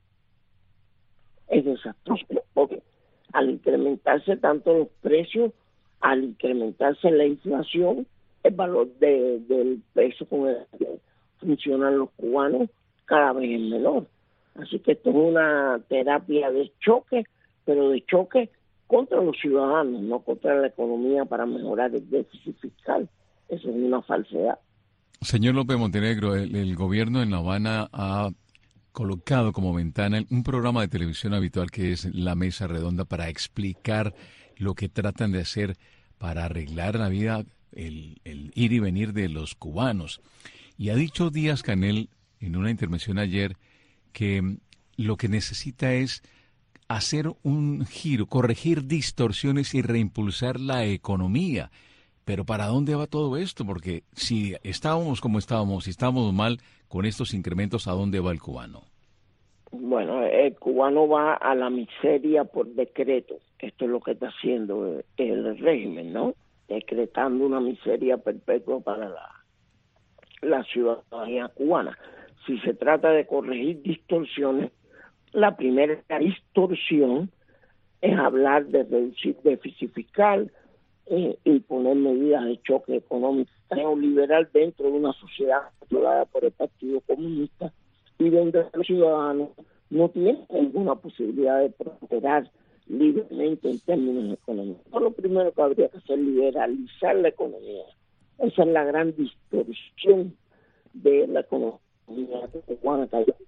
es desastroso, porque al incrementarse tanto los precios, al incrementarse la inflación, el valor de, del peso con el que funcionan los cubanos cada vez es menor. Así que esto es una terapia de choque, pero de choque contra los ciudadanos, no contra la economía para mejorar el déficit fiscal. Eso es una falsedad. Señor López Montenegro, el, el gobierno en La Habana ha colocado como ventana un programa de televisión habitual que es La Mesa Redonda para explicar lo que tratan de hacer para arreglar la vida, el, el ir y venir de los cubanos. Y ha dicho Díaz-Canel en una intervención ayer que lo que necesita es hacer un giro, corregir distorsiones y reimpulsar la economía. Pero ¿para dónde va todo esto? Porque si estábamos como estábamos, si estábamos mal con estos incrementos, ¿a dónde va el cubano? Bueno, el cubano va a la miseria por decreto. Esto es lo que está haciendo el régimen, ¿no? Decretando una miseria perpetua para la, la ciudadanía cubana. Si se trata de corregir distorsiones, la primera distorsión es hablar de reducir déficit fiscal eh, y poner medidas de choque económico neoliberal dentro de una sociedad controlada por el Partido Comunista y donde los ciudadanos no tienen ninguna posibilidad de prosperar libremente en términos económicos. Lo primero que habría que hacer es liberalizar la economía. Esa es la gran distorsión de la economía cubana.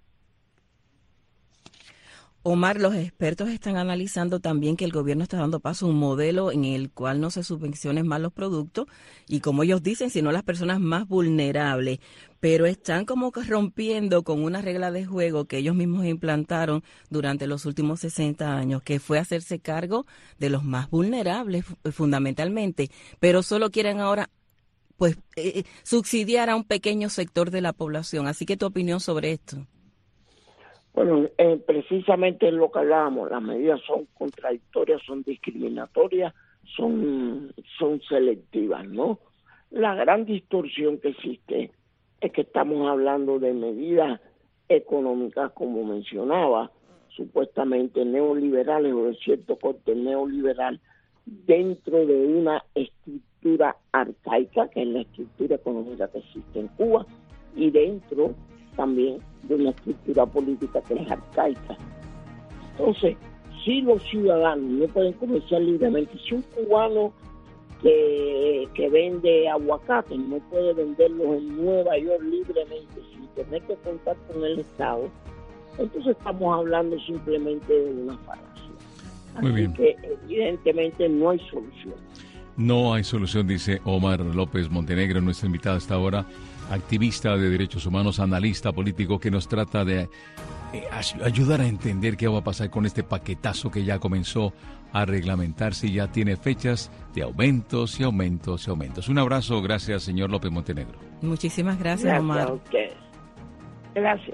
Omar, los expertos están analizando también que el gobierno está dando paso a un modelo en el cual no se subvencionen más los productos y, como ellos dicen, sino las personas más vulnerables, pero están como que rompiendo con una regla de juego que ellos mismos implantaron durante los últimos sesenta años, que fue hacerse cargo de los más vulnerables fundamentalmente, pero solo quieren ahora pues eh, subsidiar a un pequeño sector de la población. Así que tu opinión sobre esto. Bueno, eh, precisamente es lo que hablábamos, las medidas son contradictorias, son discriminatorias, son, son selectivas, ¿no? La gran distorsión que existe es que estamos hablando de medidas económicas, como mencionaba, supuestamente neoliberales o de cierto corte neoliberal, dentro de una estructura arcaica, que es la estructura económica que existe en Cuba, y dentro también de una estructura política que es arcaica. Entonces, si los ciudadanos no pueden comerciar libremente, si un cubano que, que vende aguacates no puede venderlos en Nueva York libremente sin tener que contar con el Estado, entonces estamos hablando simplemente de una falacia. Muy bien. Así que evidentemente no hay solución. No hay solución, dice Omar López Montenegro, nuestra invitada hasta ahora, activista de derechos humanos, analista político, que nos trata de eh, ayudar a entender qué va a pasar con este paquetazo que ya comenzó a reglamentarse y ya tiene fechas de aumentos y aumentos y aumentos. Un abrazo, gracias, señor López Montenegro. Muchísimas gracias, Gracias Omar. a ustedes. Gracias.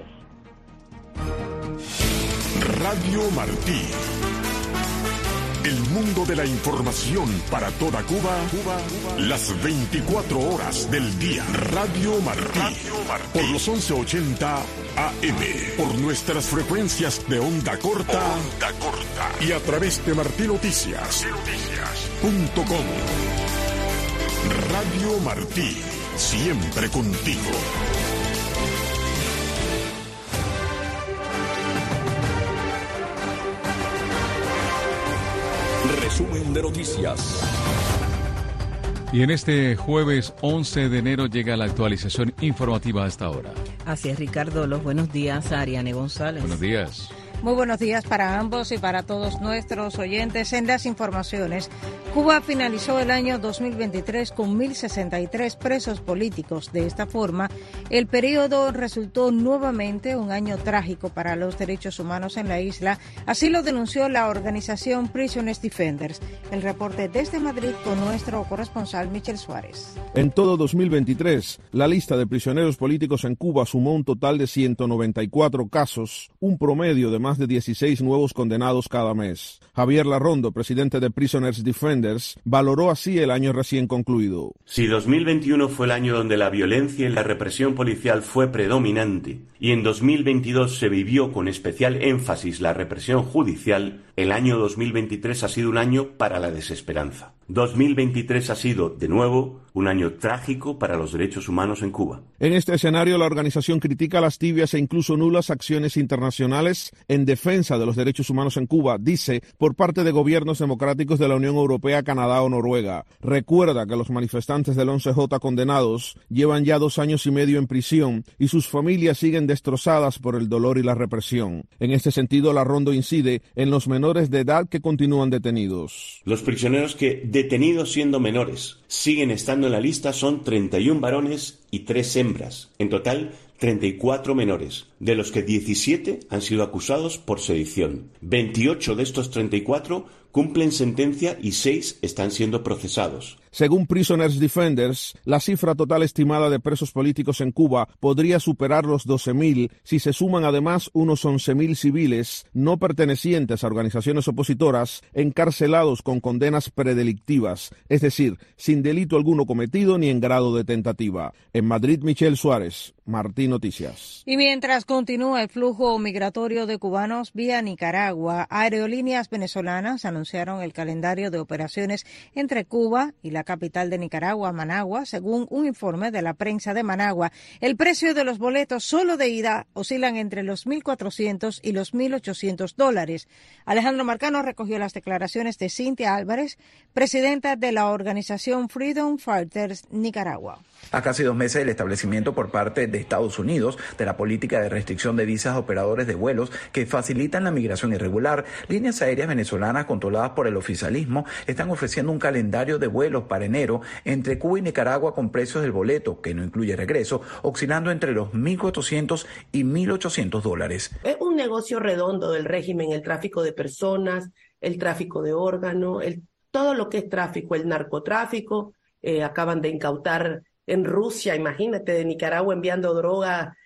Radio Martí. El mundo de la información para toda Cuba, Cuba, Cuba, las veinticuatro horas del día. Radio Martí. Radio Martí. Por los once ochenta A M. Por nuestras frecuencias de onda corta. Onda corta. Y a través de Martí Noticias. Noticias. Punto com. Radio Martí. Siempre contigo. Resumen de noticias. Y en este jueves once de enero llega la actualización informativa a esta hora. Así es, Ricardo. Los buenos días, Ariane González. Buenos días. Muy buenos días para ambos y para todos nuestros oyentes. En las informaciones, Cuba finalizó el año dos mil veintitrés con mil sesenta y tres presos políticos. De esta forma, el periodo resultó nuevamente un año trágico para los derechos humanos en la isla. Así lo denunció la organización Prisoners Defenders. El reporte desde Madrid con nuestro corresponsal Michel Suárez. En todo dos mil veintitrés, la lista de prisioneros políticos en Cuba sumó un total de ciento noventa y cuatro casos, un promedio de más de dieciséis nuevos condenados cada mes. Javier Larrondo, presidente de Prisoners Defenders, valoró así el año recién concluido. Si dos mil veintiuno fue el año donde la violencia y la represión policial fue predominante, y en dos mil veintidós se vivió con especial énfasis la represión judicial, el año dos mil veintitrés ha sido un año para la desesperanza. dos mil veintitrés ha sido, de nuevo, un año trágico para los derechos humanos en Cuba. En este escenario, la organización critica las tibias e incluso nulas acciones internacionales en defensa de los derechos humanos en Cuba, dice, por parte de gobiernos democráticos de la Unión Europea, Canadá o Noruega. Recuerda que los manifestantes del once jota condenados llevan ya dos años y medio en prisión y sus familias siguen destrozadas por el dolor y la represión. En este sentido, Larrondo incide en los menores de edad que continúan detenidos. Los prisioneros que, detenidos siendo menores, siguen estando en la lista son treinta y uno varones y tres hembras. En total, treinta y cuatro menores, de los que diecisiete han sido acusados por sedición. veintiocho de estos treinta y cuatro cumplen sentencia y seis están siendo procesados. Según Prisoners Defenders, la cifra total estimada de presos políticos en Cuba podría superar los doce mil si se suman además unos once mil civiles no pertenecientes a organizaciones opositoras encarcelados con condenas predelictivas, es decir, sin delito alguno cometido ni en grado de tentativa. En Madrid, Michel Suárez, Martí Noticias. Y mientras continúa el flujo migratorio de cubanos vía Nicaragua, aerolíneas venezolanas anunciaron el calendario de operaciones entre Cuba y la capital de Nicaragua, Managua. Según un informe de la prensa de Managua, el precio de los boletos solo de ida oscilan entre los mil cuatrocientos y los mil ochocientos dólares. Alejandro Marcano recogió las declaraciones de Cintia Álvarez, presidenta de la organización Freedom Fighters Nicaragua. A casi dos meses del establecimiento por parte de Estados Unidos de la política de restricción de visas a operadores de vuelos que facilitan la migración irregular, líneas aéreas venezolanas controladas por el oficialismo están ofreciendo un calendario de vuelos para enero entre Cuba y Nicaragua con precios del boleto, que no incluye regreso, oscilando entre los mil cuatrocientos y mil ochocientos dólares. Es un negocio redondo del régimen, el tráfico de personas, el tráfico de órganos, el, todo lo que es tráfico, el narcotráfico. Eh, acaban de incautar en Rusia, imagínate, de Nicaragua enviando droga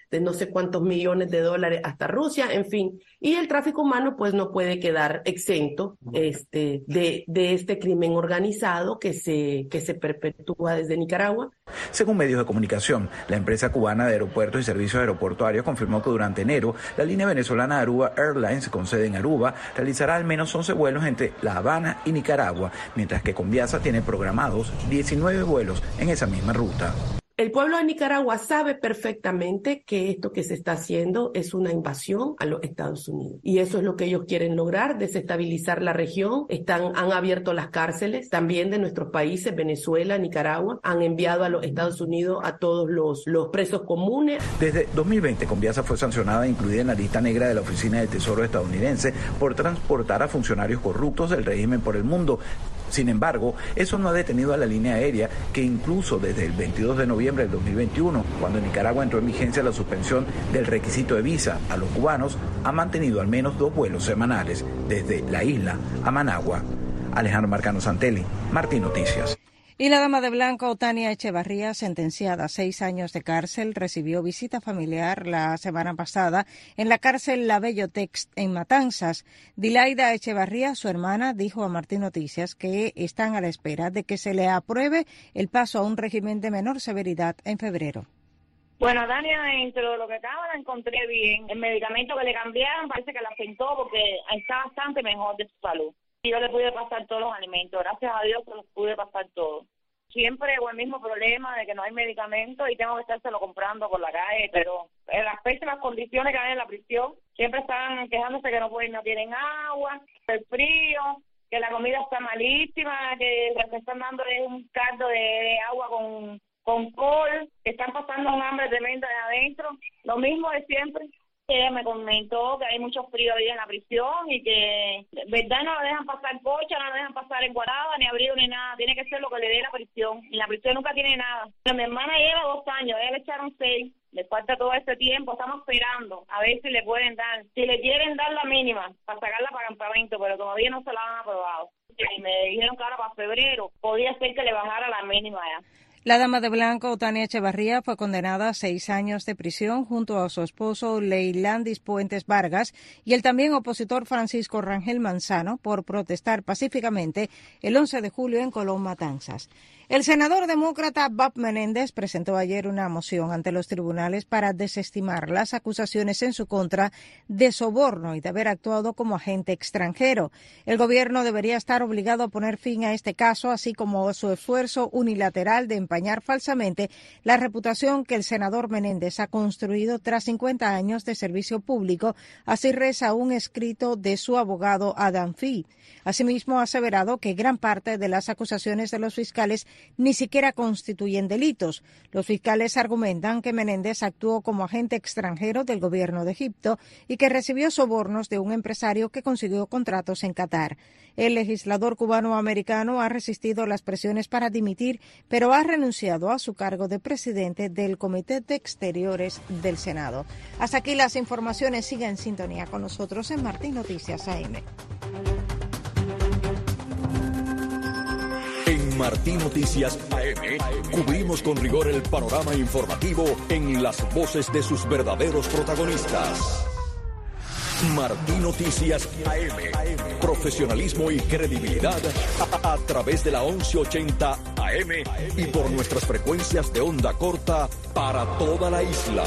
de no sé cuántos millones de dólares hasta Rusia, en fin. Y el tráfico humano pues no puede quedar exento este, de, de este crimen organizado que se, que se perpetúa desde Nicaragua. Según medios de comunicación, la empresa cubana de aeropuertos y servicios aeroportuarios confirmó que durante enero la línea venezolana Aruba Airlines, con sede en Aruba, realizará al menos once vuelos entre La Habana y Nicaragua, mientras que Conviasa tiene programados diecinueve vuelos en esa misma ruta. El pueblo de Nicaragua sabe perfectamente que esto que se está haciendo es una invasión a los Estados Unidos. Y eso es lo que ellos quieren lograr, desestabilizar la región. Están, han abierto las cárceles también de nuestros países, Venezuela, Nicaragua. Han enviado a los Estados Unidos a todos los, los presos comunes. Desde dos mil veinte, Conviasa fue sancionada e incluida en la lista negra de la Oficina del Tesoro estadounidense por transportar a funcionarios corruptos del régimen por el mundo. Sin embargo, eso no ha detenido a la línea aérea, que incluso desde el veintidós de noviembre del dos mil veintiuno, cuando en Nicaragua entró en vigencia la suspensión del requisito de visa a los cubanos, ha mantenido al menos dos vuelos semanales desde la isla a Managua. Alejandro Marcano Santelli, Martín Noticias. Y la dama de blanco, Tania Echevarría, sentenciada a seis años de cárcel, recibió visita familiar la semana pasada en la cárcel La Bellotex en Matanzas. Dilaida Echevarría, su hermana, dijo a Martín Noticias que están a la espera de que se le apruebe el paso a un régimen de menor severidad en febrero. Bueno, Tania, dentro de lo que acaba la encontré bien. El medicamento que le cambiaron parece que la afectó porque está bastante mejor de su salud. Y yo le pude pasar todos los alimentos, gracias a Dios que los pude pasar todos. Siempre con el mismo problema de que no hay medicamento y tengo que estárselo comprando por la calle, pero en las pésimas condiciones que hay en la prisión, siempre están quejándose que no pueden, no tienen agua, el frío, que la comida está malísima, que lo que están dando es un caldo de, de agua con, con col, que están pasando un hambre tremenda de adentro, lo mismo de siempre. Ella me comentó que hay mucho frío ahí en la prisión y que, verdad, no la dejan pasar pocha, no la dejan pasar encuadrada, ni abrigo, ni nada. Tiene que ser lo que le dé la prisión. Y la prisión nunca tiene nada. Pero mi hermana lleva dos años, a ella le echaron seis. Le falta todo este tiempo. Estamos esperando a ver si le pueden dar, si le quieren dar la mínima para sacarla para campamento, pero todavía no se la han aprobado. Y me dijeron que ahora para febrero podía ser que le bajara la mínima ya. La dama de blanco, Tania Echevarría, fue condenada a seis años de prisión junto a su esposo Leilandis Puentes Vargas y el también opositor Francisco Rangel Manzano por protestar pacíficamente el once de julio en Colón, Matanzas. El senador demócrata Bob Menéndez presentó ayer una moción ante los tribunales para desestimar las acusaciones en su contra de soborno y de haber actuado como agente extranjero. El gobierno debería estar obligado a poner fin a este caso, así como a su esfuerzo unilateral de empañar falsamente la reputación que el senador Menéndez ha construido tras cincuenta años de servicio público, así reza un escrito de su abogado Adam Fee. Asimismo, ha aseverado que gran parte de las acusaciones de los fiscales ni siquiera constituyen delitos. Los fiscales argumentan que Menéndez actuó como agente extranjero del gobierno de Egipto y que recibió sobornos de un empresario que consiguió contratos en Qatar. El legislador cubano-americano ha resistido las presiones para dimitir, pero ha renunciado a su cargo de presidente del Comité de Exteriores del Senado. Hasta aquí las informaciones. Siga en sintonía con nosotros en Martín Noticias A M. En Martín Noticias A M cubrimos con rigor el panorama informativo en las voces de sus verdaderos protagonistas. Martín Noticias A M, profesionalismo y credibilidad a, a través de la once ochenta A M y por nuestras frecuencias de onda corta para toda la isla.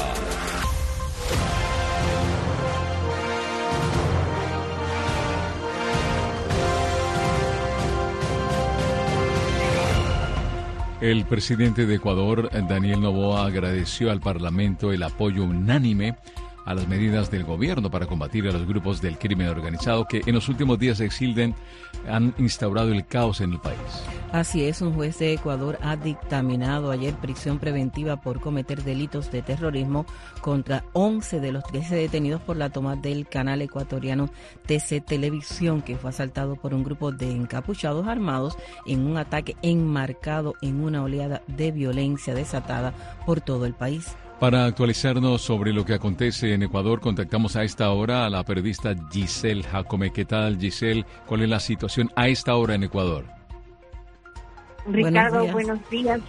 El presidente de Ecuador, Daniel Noboa, agradeció al Parlamento el apoyo unánime a las medidas del gobierno para combatir a los grupos del crimen organizado que en los últimos días de Exilden han instaurado el caos en el país. Así es, un juez de Ecuador ha dictaminado ayer prisión preventiva por cometer delitos de terrorismo contra once de los trece detenidos por la toma del canal ecuatoriano T C Televisión, que fue asaltado por un grupo de encapuchados armados en un ataque enmarcado en una oleada de violencia desatada por todo el país. Para actualizarnos sobre lo que acontece en Ecuador, contactamos a esta hora a la periodista Giselle Jacome. ¿Qué tal, Giselle? ¿Cuál es la situación a esta hora en Ecuador? Ricardo, buenos días.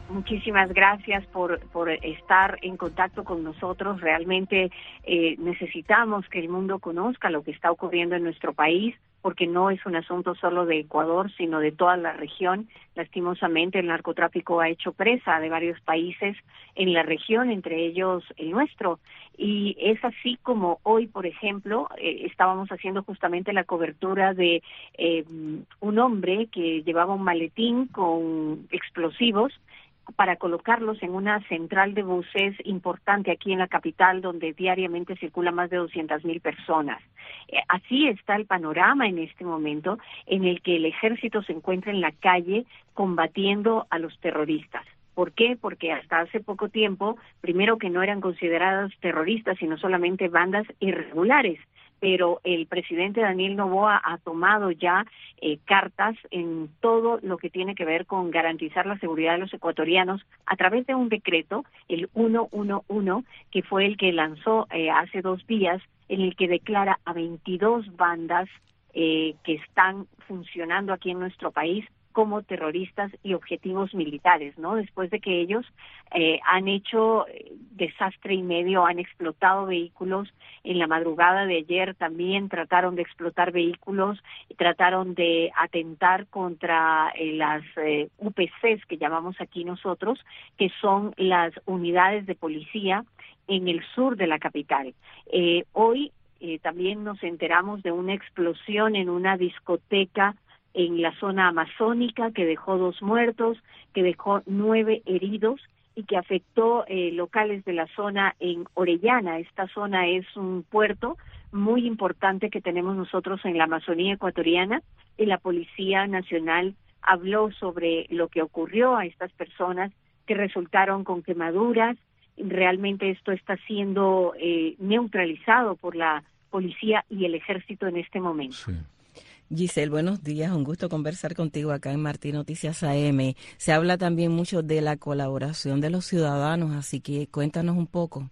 muchísimas gracias por, por estar en contacto con nosotros. Realmente eh, necesitamos que el mundo conozca lo que está ocurriendo en nuestro país, porque no es un asunto solo de Ecuador, sino de toda la región. Lastimosamente, el narcotráfico ha hecho presa de varios países en la región, entre ellos el nuestro. Y es así como hoy, por ejemplo, eh, estábamos haciendo justamente la cobertura de eh, un hombre que llevaba un maletín con explosivos para colocarlos en una central de buses importante aquí en la capital, donde diariamente circulan más de doscientas mil personas. Eh, así está el panorama en este momento, en el que el ejército se encuentra en la calle combatiendo a los terroristas. ¿Por qué? Porque hasta hace poco tiempo, primero que no eran consideradas terroristas, sino solamente bandas irregulares. Pero el presidente Daniel Noboa ha tomado ya eh, cartas en todo lo que tiene que ver con garantizar la seguridad de los ecuatorianos a través de un decreto, el ciento once, que fue el que lanzó eh, hace dos días, en el que declara a veintidós bandas eh, que están funcionando aquí en nuestro país como terroristas y objetivos militares, ¿no? Después de que ellos eh, han hecho desastre y medio, han explotado vehículos. En la madrugada de ayer también trataron de explotar vehículos, trataron de atentar contra eh, las eh, U P Cs que llamamos aquí nosotros, que son las unidades de policía en el sur de la capital. Eh, hoy eh, también nos enteramos de una explosión en una discoteca en la zona amazónica que dejó dos muertos, que dejó nueve heridos y que afectó eh, locales de la zona en Orellana. Esta zona es un puerto muy importante que tenemos nosotros en la Amazonía ecuatoriana, y la Policía Nacional habló sobre lo que ocurrió a estas personas que resultaron con quemaduras. Realmente esto está siendo eh, neutralizado por la policía y el ejército en este momento. Sí. Giselle, buenos días, un gusto conversar contigo acá en Martín Noticias A M. Se habla también mucho de la colaboración de los ciudadanos, así que cuéntanos un poco.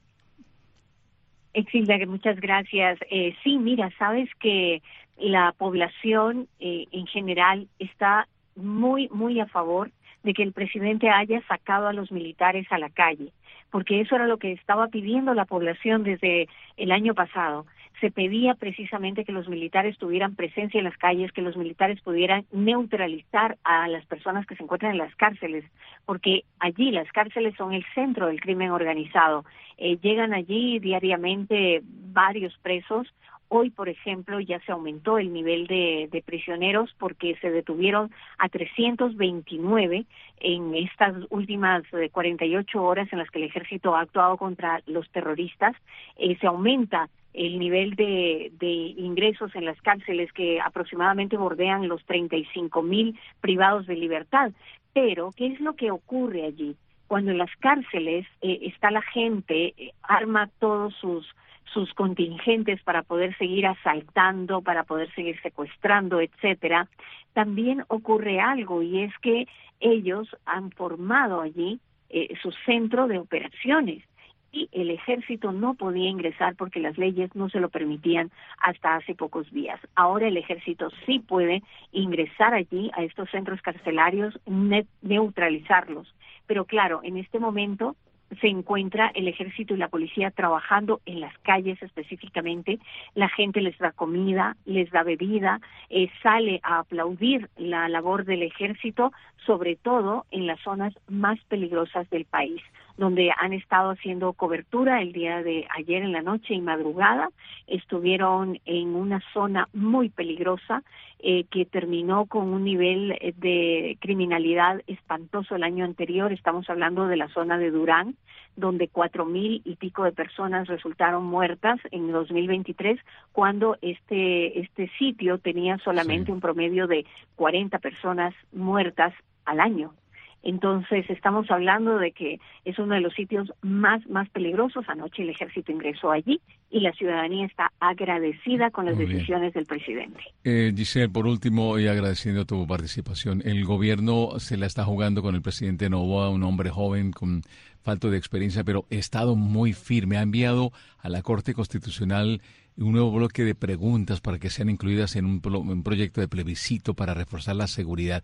Exilda, muchas gracias. Eh, sí, mira, sabes que la población eh, en general está muy, muy a favor de que el presidente haya sacado a los militares a la calle, porque eso era lo que estaba pidiendo la población desde el año pasado. Se pedía precisamente que los militares tuvieran presencia en las calles, que los militares pudieran neutralizar a las personas que se encuentran en las cárceles, porque allí las cárceles son el centro del crimen organizado. Eh, llegan allí diariamente varios presos. Hoy, por ejemplo, ya se aumentó el nivel de, de prisioneros porque se detuvieron a trescientos veintinueve en estas últimas cuarenta y ocho horas en las que el ejército ha actuado contra los terroristas. Eh, se aumenta el nivel de, de ingresos en las cárceles, que aproximadamente bordean los treinta y cinco mil privados de libertad. Pero, ¿qué es lo que ocurre allí? Cuando en las cárceles eh, está la gente, eh, arma todos sus sus contingentes para poder seguir asaltando, para poder seguir secuestrando, etcétera, también ocurre algo, y es que ellos han formado allí eh, su centro de operaciones, y el ejército no podía ingresar porque las leyes no se lo permitían hasta hace pocos días. Ahora el ejército sí puede ingresar allí a estos centros carcelarios, ne- neutralizarlos. Pero claro, en este momento se encuentra el ejército y la policía trabajando en las calles específicamente. La gente les da comida, les da bebida, eh, sale a aplaudir la labor del ejército, sobre todo en las zonas más peligrosas del país, donde han estado haciendo cobertura el día de ayer en la noche y madrugada. Estuvieron en una zona muy peligrosa eh, que terminó con un nivel de criminalidad espantoso el año anterior. Estamos hablando de la zona de Durán, donde cuatro mil y pico de personas resultaron muertas en dos mil veintitrés, cuando este este sitio tenía solamente sí. un promedio de cuarenta personas muertas al año. Entonces, estamos hablando de que es uno de los sitios más, más peligrosos. Anoche el ejército ingresó allí y la ciudadanía está agradecida con las Muy decisiones bien. del presidente. Eh, Giselle, por último, y agradeciendo tu participación, el gobierno se la está jugando con el presidente Noboa, un hombre joven con falta de experiencia, pero ha estado muy firme. Ha enviado a la Corte Constitucional un nuevo bloque de preguntas para que sean incluidas en un, pro, un proyecto de plebiscito para reforzar la seguridad.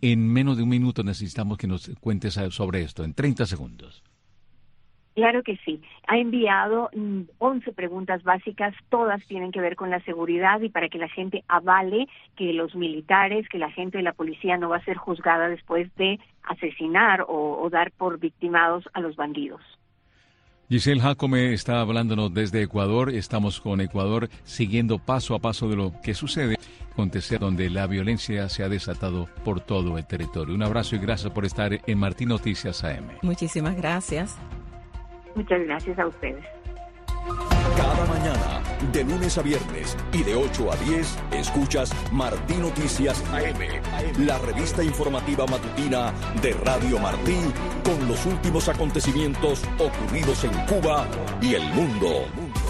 en menos de un minuto necesitamos que nos cuentes sobre esto, en treinta segundos. Claro que sí. Ha enviado once preguntas básicas, todas tienen que ver con la seguridad y para que la gente avale que los militares, que la gente de la policía no va a ser juzgada después de asesinar o, o dar por victimados a los bandidos. Giselle Jacome está hablándonos desde Ecuador. Estamos con Ecuador siguiendo paso a paso de lo que sucede acontecer donde la violencia se ha desatado por todo el territorio. Un abrazo y gracias por estar en Martín Noticias A M. Muchísimas gracias. Muchas gracias a ustedes. Cada mañana, de lunes a viernes y de ocho a diez, escuchas Martín Noticias A M, la revista informativa matutina de Radio Martí, con los últimos acontecimientos ocurridos en Cuba y el mundo.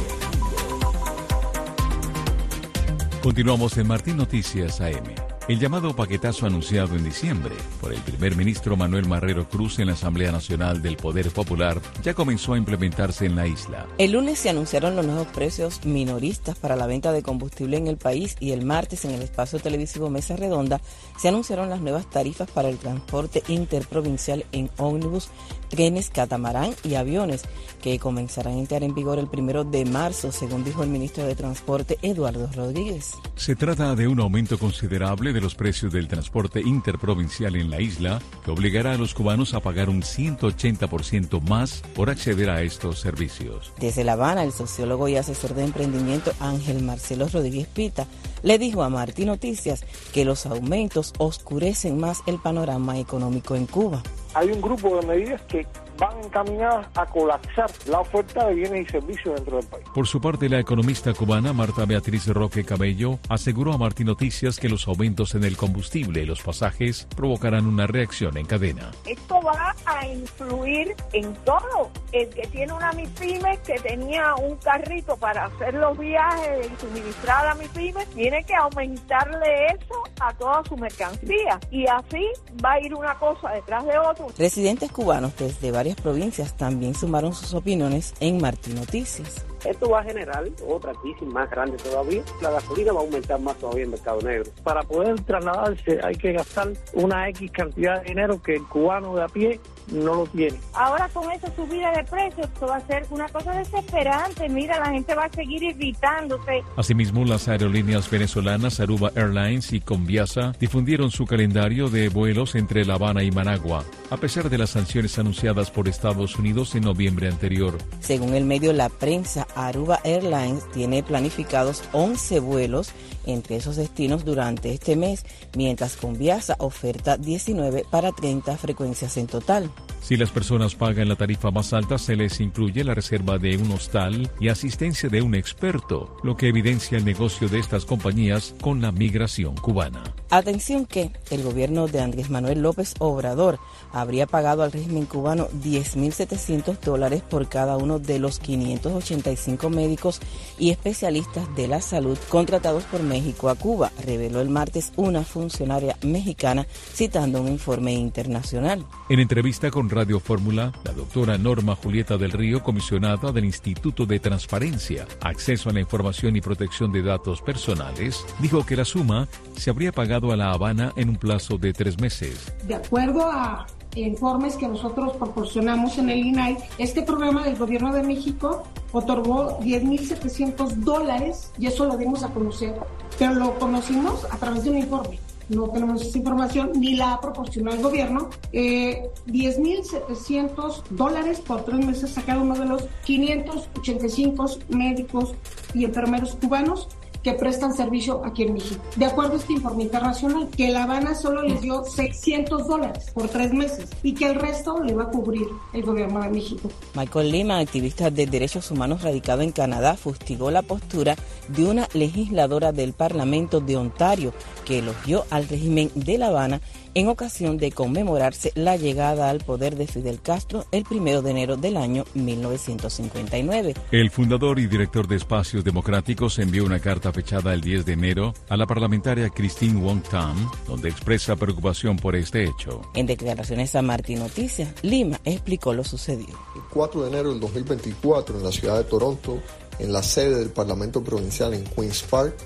Continuamos en Martín Noticias A M. El llamado paquetazo anunciado en diciembre por el primer ministro Manuel Marrero Cruz en la Asamblea Nacional del Poder Popular ya comenzó a implementarse en la isla. El lunes se anunciaron los nuevos precios minoristas para la venta de combustible en el país y el martes en el espacio televisivo Mesa Redonda se anunciaron las nuevas tarifas para el transporte interprovincial en ómnibus, trenes, catamarán y aviones que comenzarán a entrar en vigor el primero de marzo, según dijo el ministro de Transporte Eduardo Rodríguez. Se trata de un aumento considerable de los precios del transporte interprovincial en la isla, que obligará a los cubanos a pagar un ciento ochenta por ciento más por acceder a estos servicios. Desde La Habana, el sociólogo y asesor de emprendimiento Ángel Marcelo Rodríguez Pita le dijo a Martín Noticias que los aumentos oscurecen más el panorama económico en Cuba. Hay un grupo de medidas que van encaminadas a colapsar la oferta de bienes y servicios dentro del país. Por su parte, la economista cubana Marta Beatriz Roque Cabello aseguró a Martín Noticias que los aumentos en el combustible y los pasajes provocarán una reacción en cadena. Esto va a influir en todo. El que tiene una MIPYME, que tenía un carrito para hacer los viajes y suministrar a MIPYME, tiene que aumentarle eso a toda su mercancía. Y así va a ir una cosa detrás de otra. Residentes cubanos desde varias provincias también sumaron sus opiniones en Martín Noticias. Esto va a generar otra crisis más grande todavía. La gasolina va a aumentar más todavía en el mercado negro. Para poder trasladarse hay que gastar una X cantidad de dinero que el cubano de a pie no lo tiene. Ahora con esa subida de precios, esto va a ser una cosa desesperante. Mira, la gente va a seguir irritándose. Asimismo, las aerolíneas venezolanas Aruba Airlines y Conviasa difundieron su calendario de vuelos entre La Habana y Managua, a pesar de las sanciones anunciadas por Estados Unidos en noviembre anterior. Según el medio La Prensa, Aruba Airlines tiene planificados once vuelos entre esos destinos durante este mes, mientras Conviasa oferta diecinueve para treinta frecuencias en total. Si las personas pagan la tarifa más alta, se les incluye la reserva de un hostal y asistencia de un experto, lo que evidencia el negocio de estas compañías con la migración cubana. Atención que el gobierno de Andrés Manuel López Obrador habría pagado al régimen cubano diez mil setecientos dólares por cada uno de los quinientos ochenta y cinco médicos y especialistas de la salud contratados por México a Cuba, reveló el martes una funcionaria mexicana citando un informe internacional. En entrevista con Radio Fórmula, la doctora Norma Julieta del Río, comisionada del Instituto de Transparencia, Acceso a la Información y Protección de Datos Personales, dijo que la suma se habría pagado a La Habana en un plazo de tres meses. De acuerdo a informes que nosotros proporcionamos en el I N A I, este programa del Gobierno de México otorgó diez mil setecientos dólares y eso lo dimos a conocer, pero lo conocimos a través de un informe. No tenemos esa información, ni la ha proporcionado el gobierno. Eh, diez mil setecientos dólares por tres meses a cada uno de los quinientos ochenta y cinco médicos y enfermeros cubanos que prestan servicio aquí en México. De acuerdo a este informe internacional, que La Habana solo les dio seiscientos dólares por tres meses y que el resto le va a cubrir el gobierno de México. Michael Lima, activista de derechos humanos radicado en Canadá, fustigó la postura de una legisladora del Parlamento de Ontario que elogió al régimen de La Habana en ocasión de conmemorarse la llegada al poder de Fidel Castro el primero de enero del año mil novecientos cincuenta y nueve. El fundador y director de Espacios Democráticos envió una carta fechada el diez de enero a la parlamentaria Christine Wong Tam, donde expresa preocupación por este hecho. En declaraciones a Martín Noticias, Lima explicó lo sucedido. El cuatro de enero del dos mil veinticuatro, en la ciudad de Toronto, en la sede del Parlamento Provincial en Queen's Park,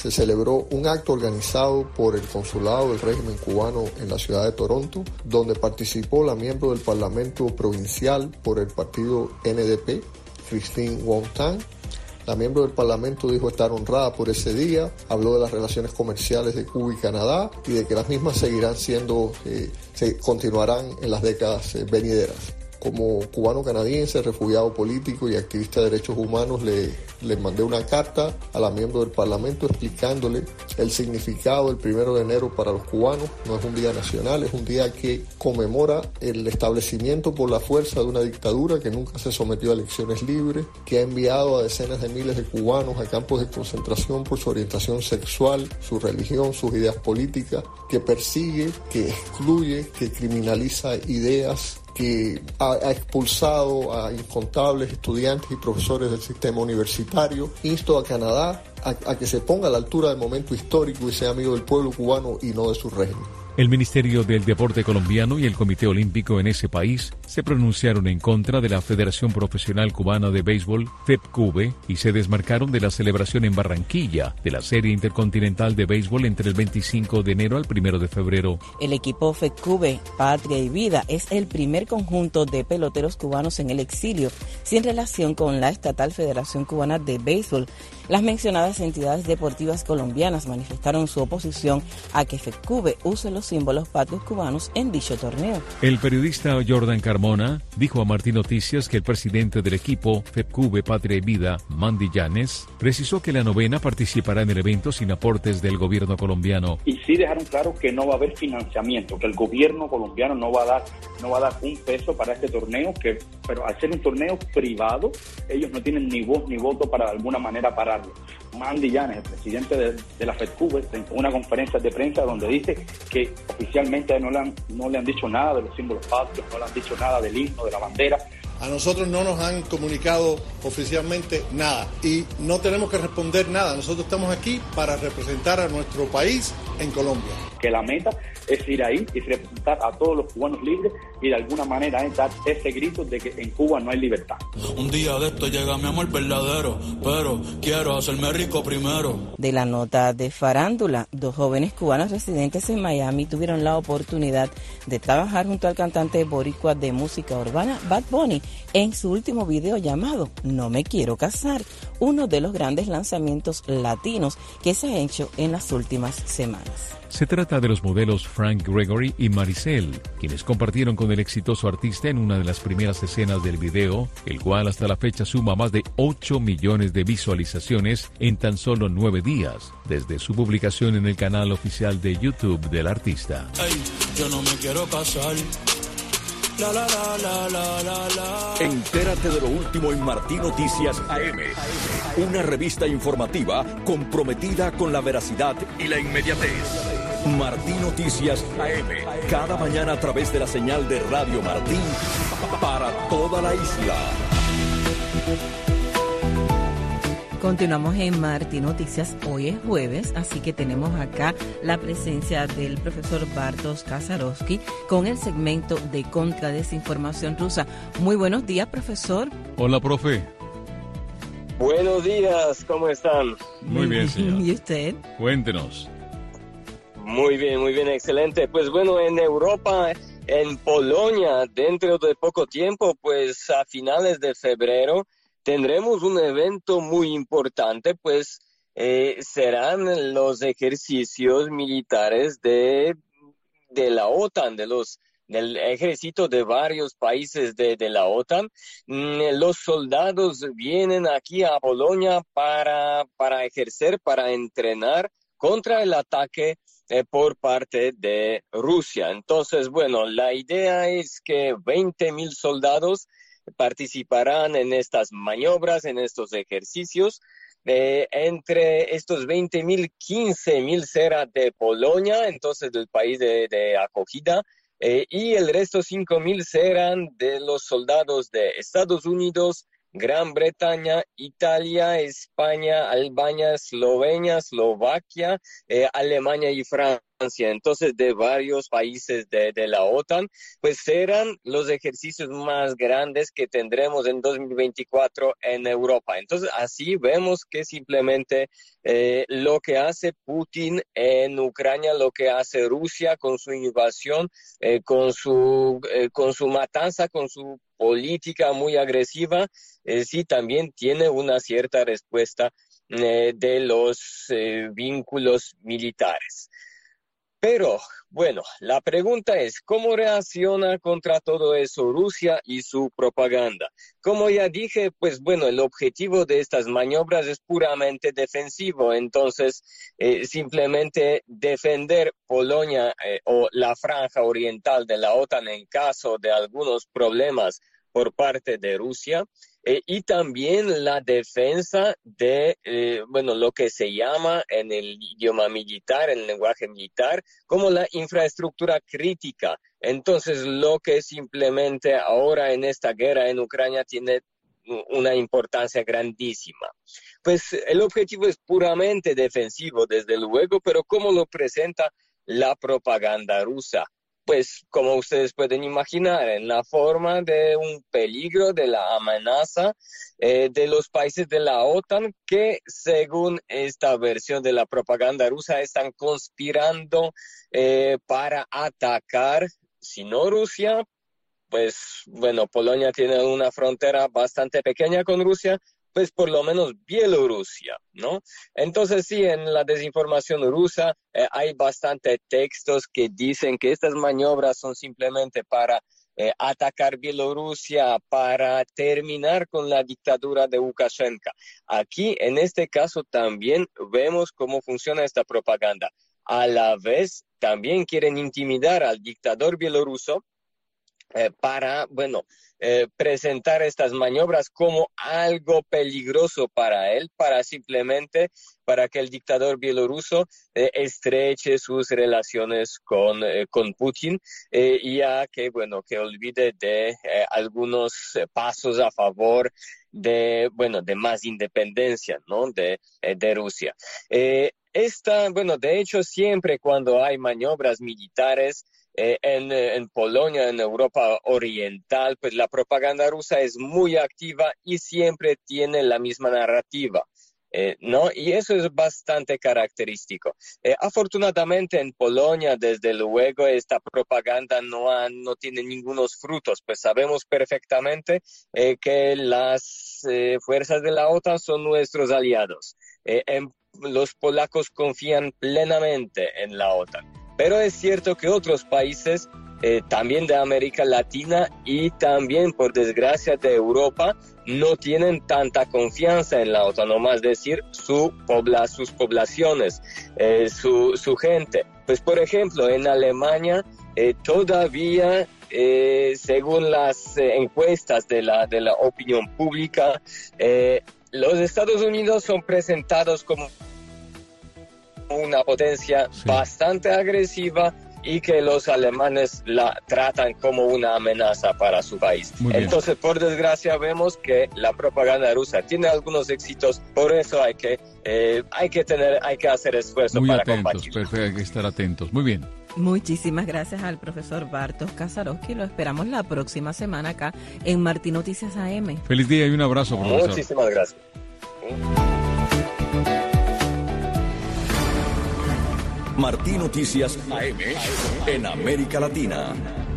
se celebró un acto organizado por el Consulado del Régimen Cubano en la ciudad de Toronto, donde participó la miembro del Parlamento Provincial por el partido N D P, Christine Wong-Tam. La miembro del Parlamento dijo estar honrada por ese día, habló de las relaciones comerciales de Cuba y Canadá y de que las mismas seguirán siendo, eh, se continuarán en las décadas eh, venideras. Como cubano-canadiense, refugiado político y activista de derechos humanos, le, le mandé una carta a la miembro del Parlamento explicándole el significado del primero de enero para los cubanos. No es un día nacional, es un día que conmemora el establecimiento por la fuerza de una dictadura que nunca se sometió a elecciones libres, que ha enviado a decenas de miles de cubanos a campos de concentración por su orientación sexual, su religión, sus ideas políticas, que persigue, que excluye, que criminaliza ideas, que ha, ha expulsado a incontables estudiantes y profesores del sistema universitario. Insto a Canadá a, a que se ponga a la altura del momento histórico y sea amigo del pueblo cubano y no de su régimen. El Ministerio del Deporte colombiano y el Comité Olímpico en ese país se pronunciaron en contra de la Federación Profesional Cubana de Béisbol, FEPCUBE, y se desmarcaron de la celebración en Barranquilla de la Serie Intercontinental de Béisbol entre el veinticinco de enero al primero de febrero. El equipo FEPCUBE, Patria y Vida, es el primer conjunto de peloteros cubanos en el exilio, sin relación con la estatal Federación Cubana de Béisbol. Las mencionadas entidades deportivas colombianas manifestaron su oposición a que FEPCUBE use los símbolos patrios cubanos en dicho torneo. El periodista Jordan Carmona dijo a Martín Noticias que el presidente del equipo FEPCUBE Patria y Vida, Mandy Llanes, precisó que la novena participará en el evento sin aportes del gobierno colombiano. Y sí dejaron claro que no va a haber financiamiento, que el gobierno colombiano no va a dar, no va a dar un peso para este torneo, que, pero al ser un torneo privado, ellos no tienen ni voz ni voto para de alguna manera pararlo. Mandy Llanes, el presidente de, de la FEPCUBE, en una conferencia de prensa donde dice que oficialmente no le han, no le han dicho nada de los símbolos patrios, no le han dicho nada del himno, de la bandera. A nosotros no nos han comunicado oficialmente nada y no tenemos que responder nada. Nosotros estamos aquí para representar a nuestro país en Colombia. Que la meta es ir ahí y representar a todos los cubanos libres y de alguna manera es dar ese grito de que en Cuba no hay libertad. Un día de esto llega mi amor verdadero, pero quiero hacerme rico primero. De la nota de farándula, dos jóvenes cubanos residentes en Miami tuvieron la oportunidad de trabajar junto al cantante boricua de música urbana Bad Bunny en su último video llamado No me quiero casar, uno de los grandes lanzamientos latinos que se ha hecho en las últimas semanas. Se trata de los modelos Frank Gregory y Maricel, quienes compartieron con el exitoso artista en una de las primeras escenas del video, el cual hasta la fecha suma más de ocho millones de visualizaciones en tan solo nueve días, desde su publicación en el canal oficial de YouTube del artista. Hey, yo no me quiero casar. La, la, la, la, la, la, la. Entérate de lo último en Martín Noticias A M, una revista informativa comprometida con la veracidad y la inmediatez. Martín Noticias A M, cada mañana a través de la señal de Radio Martín para toda la isla. Continuamos en Martín Noticias. Hoy es jueves, así que tenemos acá la presencia del profesor Bartosz Kaczorowski con el segmento de contradesinformación rusa. Muy buenos días, profesor. Hola, profe. Buenos días, ¿cómo están? Muy bien, señor. ¿Y usted? Cuéntenos. Muy bien, muy bien, excelente. Pues bueno, en Europa, en Polonia, dentro de poco tiempo, pues a finales de febrero, tendremos un evento muy importante, pues eh, serán los ejercicios militares de, de la OTAN, de los, del ejército de varios países de, de la OTAN. Mm, los soldados vienen aquí a Polonia para, para ejercer, para entrenar contra el ataque eh, por parte de Rusia. Entonces, bueno, la idea es que veinte mil soldados participarán en estas maniobras, en estos ejercicios. Eh, entre estos veinte mil, quince mil será de Polonia, entonces del país de, de acogida, eh, y el resto cinco mil serán de los soldados de Estados Unidos, Gran Bretaña, Italia, España, Albania, Eslovenia, Eslovaquia, eh, Alemania y Francia. Entonces, de varios países de, de la OTAN, pues serán los ejercicios más grandes que tendremos en dos mil veinticuatro en Europa. Entonces, así vemos que simplemente eh, lo que hace Putin en Ucrania, lo que hace Rusia con su invasión, eh, con su, eh, con su matanza, con su política muy agresiva, eh, sí también tiene una cierta respuesta eh, de los eh, vínculos militares. Pero, bueno, la pregunta es, ¿cómo reacciona contra todo eso Rusia y su propaganda? Como ya dije, pues bueno, el objetivo de estas maniobras es puramente defensivo. Entonces, eh, simplemente defender Polonia eh, o la franja oriental de la OTAN en caso de algunos problemas por parte de Rusia. Eh, y también la defensa de, eh, bueno, lo que se llama en el idioma militar, en el lenguaje militar, como la infraestructura crítica. Entonces, lo que simplemente ahora en esta guerra en Ucrania tiene una importancia grandísima. Pues el objetivo es puramente defensivo, desde luego, pero ¿cómo lo presenta la propaganda rusa? Pues, como ustedes pueden imaginar, en la forma de un peligro, de la amenaza eh, de los países de la OTAN que, según esta versión de la propaganda rusa, están conspirando eh, para atacar, si no Rusia, pues, bueno, Polonia tiene una frontera bastante pequeña con Rusia, pues por lo menos Bielorrusia, ¿no? Entonces sí, en la desinformación rusa eh, hay bastante textos que dicen que estas maniobras son simplemente para eh, atacar Bielorrusia, para terminar con la dictadura de Lukashenko. Aquí, en este caso, también vemos cómo funciona esta propaganda. A la vez, también quieren intimidar al dictador bielorruso eh, para, bueno, Eh, presentar estas maniobras como algo peligroso para él, para simplemente para que el dictador bielorruso eh, estreche sus relaciones con, eh, con Putin eh, y ya que, bueno, que olvide de eh, algunos eh, pasos a favor de, bueno, de más independencia, ¿no? De, eh, de Rusia. Eh, esta, bueno, de hecho, siempre cuando hay maniobras militares, Eh, en, en Polonia, en Europa Oriental, pues la propaganda rusa es muy activa y siempre tiene la misma narrativa, eh, ¿no? Y eso es bastante característico. Eh, afortunadamente en Polonia, desde luego, esta propaganda no, ha, no tiene ningunos frutos, pues sabemos perfectamente eh, que las eh, fuerzas de la OTAN son nuestros aliados. Eh, en, los polacos confían plenamente en la OTAN. Pero es cierto que otros países, eh, también de América Latina y también, por desgracia, de Europa, no tienen tanta confianza en la OTAN, o más decir, su pobla, sus poblaciones, eh, su, su gente. Pues, por ejemplo, en Alemania, eh, todavía, eh, según las eh, encuestas de la, de la opinión pública, eh, los Estados Unidos son presentados como una potencia sí. bastante agresiva y que los alemanes la tratan como una amenaza para su país. Entonces, por desgracia, vemos que la propaganda rusa tiene algunos éxitos, por eso hay que, eh, hay que tener, hay que hacer esfuerzo Muy para atentos, combatirlo. Perfecto, hay que estar atentos. Muy bien. Muchísimas gracias al profesor Bartosz Kaczorowski. Lo esperamos la próxima semana acá en Martín Noticias A M. Feliz día y un abrazo, profesor. Muchísimas gracias. Martín Noticias A M en América Latina.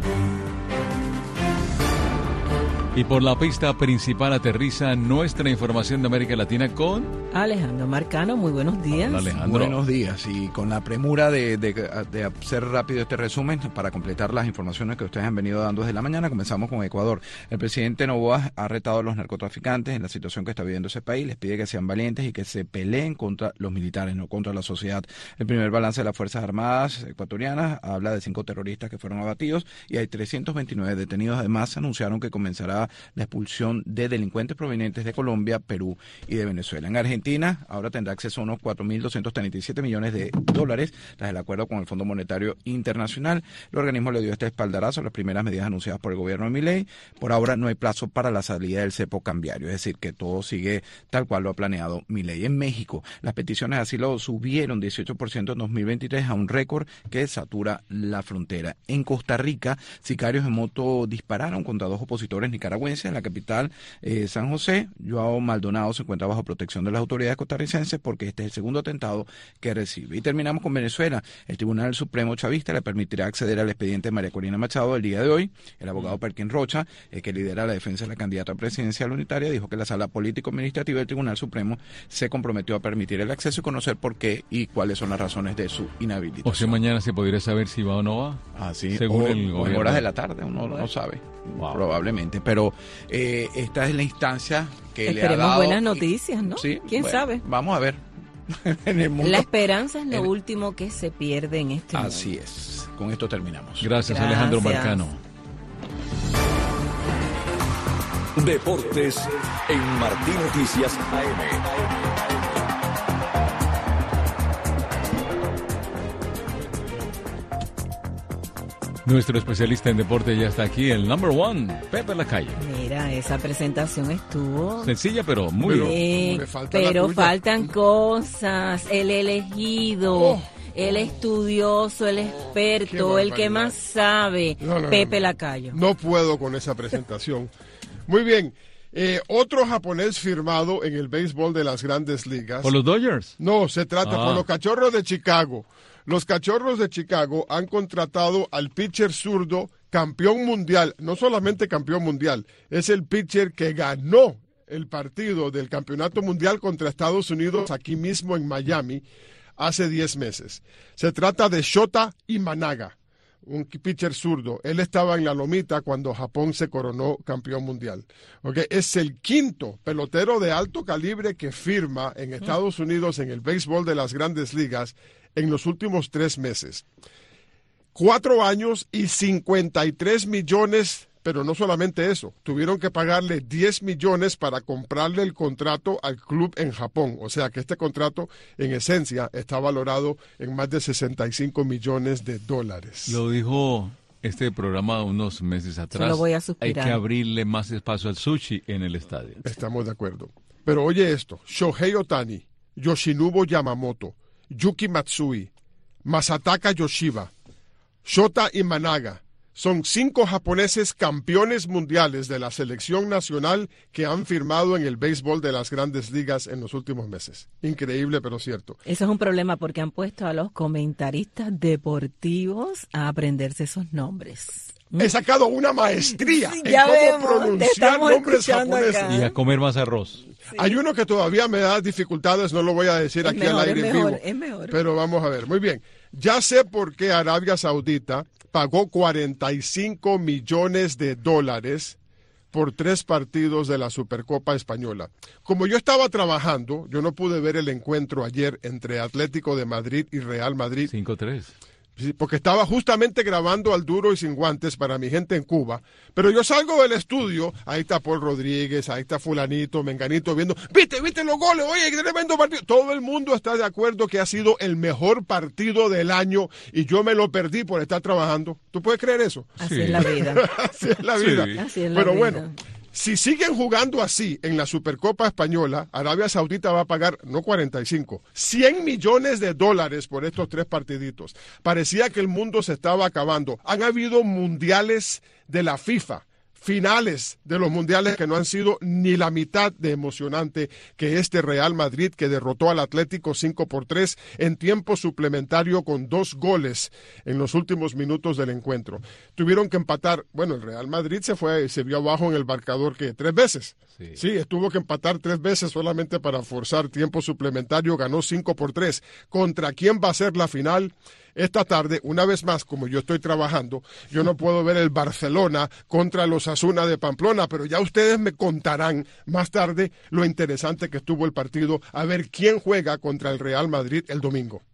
Y por la pista principal aterriza nuestra información de América Latina con Alejandro Marcano. Muy buenos días. Hola, Alejandro. Buenos días. Y con la premura de, de, de hacer rápido este resumen para completar las informaciones que ustedes han venido dando desde la mañana, comenzamos con Ecuador. El presidente Noboa ha retado a los narcotraficantes en la situación que está viviendo ese país. Les pide que sean valientes y que se peleen contra los militares, no contra la sociedad. El primer balance de las Fuerzas Armadas ecuatorianas habla de cinco terroristas que fueron abatidos y hay trescientos veintinueve detenidos. Además, anunciaron que comenzará para la expulsión de delincuentes provenientes de Colombia, Perú y de Venezuela. En Argentina ahora tendrá acceso a unos cuatro mil doscientos treinta y siete millones de dólares tras el acuerdo con el Fondo Monetario Internacional. El organismo le dio este espaldarazo a las primeras medidas anunciadas por el gobierno de Milei. Por ahora no hay plazo para la salida del cepo cambiario, es decir, que todo sigue tal cual lo ha planeado Milei. En México, las peticiones de asilo subieron dieciocho por ciento en dos mil veintitrés a un récord que satura la frontera. En Costa Rica, sicarios en moto dispararon contra dos opositores nicaragüenses en la capital eh, San José. Joao Maldonado se encuentra bajo protección de las autoridades costarricenses porque este es el segundo atentado que recibe. Y terminamos con Venezuela. El Tribunal Supremo Chavista le permitirá acceder al expediente de María Corina Machado el día de hoy. El abogado Perkin Rocha, eh, que lidera la defensa de la candidata presidencial unitaria, dijo que la Sala Político-Administrativa del Tribunal Supremo se comprometió a permitir el acceso y conocer por qué y cuáles son las razones de su inhabilitación. O sea, mañana se podría saber si va o no va. Ah, sí. Según o, el o en horas de la tarde, uno bueno. no sabe. Wow. Probablemente. Pero eh, esta es la instancia que Esperemos le ha dado. Buenas noticias, ¿no? Sí, ¿Quién bueno, sabe? Vamos a ver. En el mundo. La esperanza es lo el... último que se pierde en este mundo. Así es. Con esto terminamos. Gracias, Gracias. Alejandro Marcano. Deportes en Martín Noticias A M. Nuestro especialista en deporte ya está aquí, el number one, Pepe Lacalle. Mira, esa presentación estuvo sencilla, pero muy bien. Eh, pero faltan cosas. El elegido, oh. el estudioso, el experto, el que más sabe, no, no, Pepe no, no. Lacalle. No puedo con esa presentación. Muy bien. Eh, otro japonés firmado en el béisbol de las Grandes Ligas. ¿Por los Dodgers? No, se trata ah. por los Cachorros de Chicago. Los Cachorros de Chicago han contratado al pitcher zurdo campeón mundial, no solamente campeón mundial, es el pitcher que ganó el partido del campeonato mundial contra Estados Unidos aquí mismo en Miami hace diez meses. Se trata de Shota Imanaga, un pitcher zurdo. Él estaba en la lomita cuando Japón se coronó campeón mundial. Okay. Es el quinto pelotero de alto calibre que firma en Estados Unidos en el béisbol de las Grandes Ligas en los últimos tres meses. Cuatro años y cincuenta y tres millones, pero no solamente eso, tuvieron que pagarle diez millones para comprarle el contrato al club en Japón. O sea que este contrato, en esencia, está valorado en más de sesenta y cinco millones de dólares. Lo dijo este programa unos meses atrás. Lo voy a suspirar. Hay que abrirle más espacio al sushi en el estadio. Estamos de acuerdo. Pero oye esto, Shohei Ohtani, Yoshinobu Yamamoto, Yuki Matsui, Masataka Yoshiba, Shota Imanaga, son cinco japoneses campeones mundiales de la selección nacional que han firmado en el béisbol de las Grandes Ligas en los últimos meses. Increíble, pero cierto. Eso es un problema porque han puesto a los comentaristas deportivos a aprenderse esos nombres. He sacado una maestría sí, en ya cómo vemos, pronunciar nombres japoneses. Acá. Y a comer más arroz. Sí. Hay uno que todavía me da dificultades, no lo voy a decir es aquí mejor, al aire es en mejor, vivo. Es mejor. Pero vamos a ver. Muy bien. Ya sé por qué Arabia Saudita pagó cuarenta y cinco millones de dólares por tres partidos de la Supercopa Española. Como yo estaba trabajando, yo no pude ver el encuentro ayer entre Atlético de Madrid y Real Madrid. cinco tres. Sí, porque estaba justamente grabando al duro y sin guantes para mi gente en Cuba. Pero yo salgo del estudio, ahí está Paul Rodríguez, ahí está fulanito, menganito, viendo, viste, viste los goles, oye, qué tremendo partido. Todo el mundo está de acuerdo que ha sido el mejor partido del año y yo me lo perdí por estar trabajando. ¿Tú puedes creer eso? Así sí. es la vida. Así es la vida. Sí. Así es la Pero vida. bueno. Si siguen jugando así en la Supercopa Española, Arabia Saudita va a pagar, no cuarenta y cinco, cien millones de dólares por estos tres partiditos. Parecía que el mundo se estaba acabando. Han habido mundiales de la FIFA, finales de los mundiales que no han sido ni la mitad de emocionante que este Real Madrid que derrotó al Atlético cinco por tres en tiempo suplementario con dos goles en los últimos minutos del encuentro. Tuvieron que empatar, bueno, el Real Madrid se fue, se vio abajo en el marcador que tres veces. Sí. sí, estuvo que empatar tres veces solamente para forzar tiempo suplementario, ganó cinco por tres. ¿Contra quién va a ser la final? Esta tarde, una vez más, como yo estoy trabajando, yo no puedo ver el Barcelona contra los Osasuna de Pamplona, pero ya ustedes me contarán más tarde lo interesante que estuvo el partido, a ver quién juega contra el Real Madrid el domingo.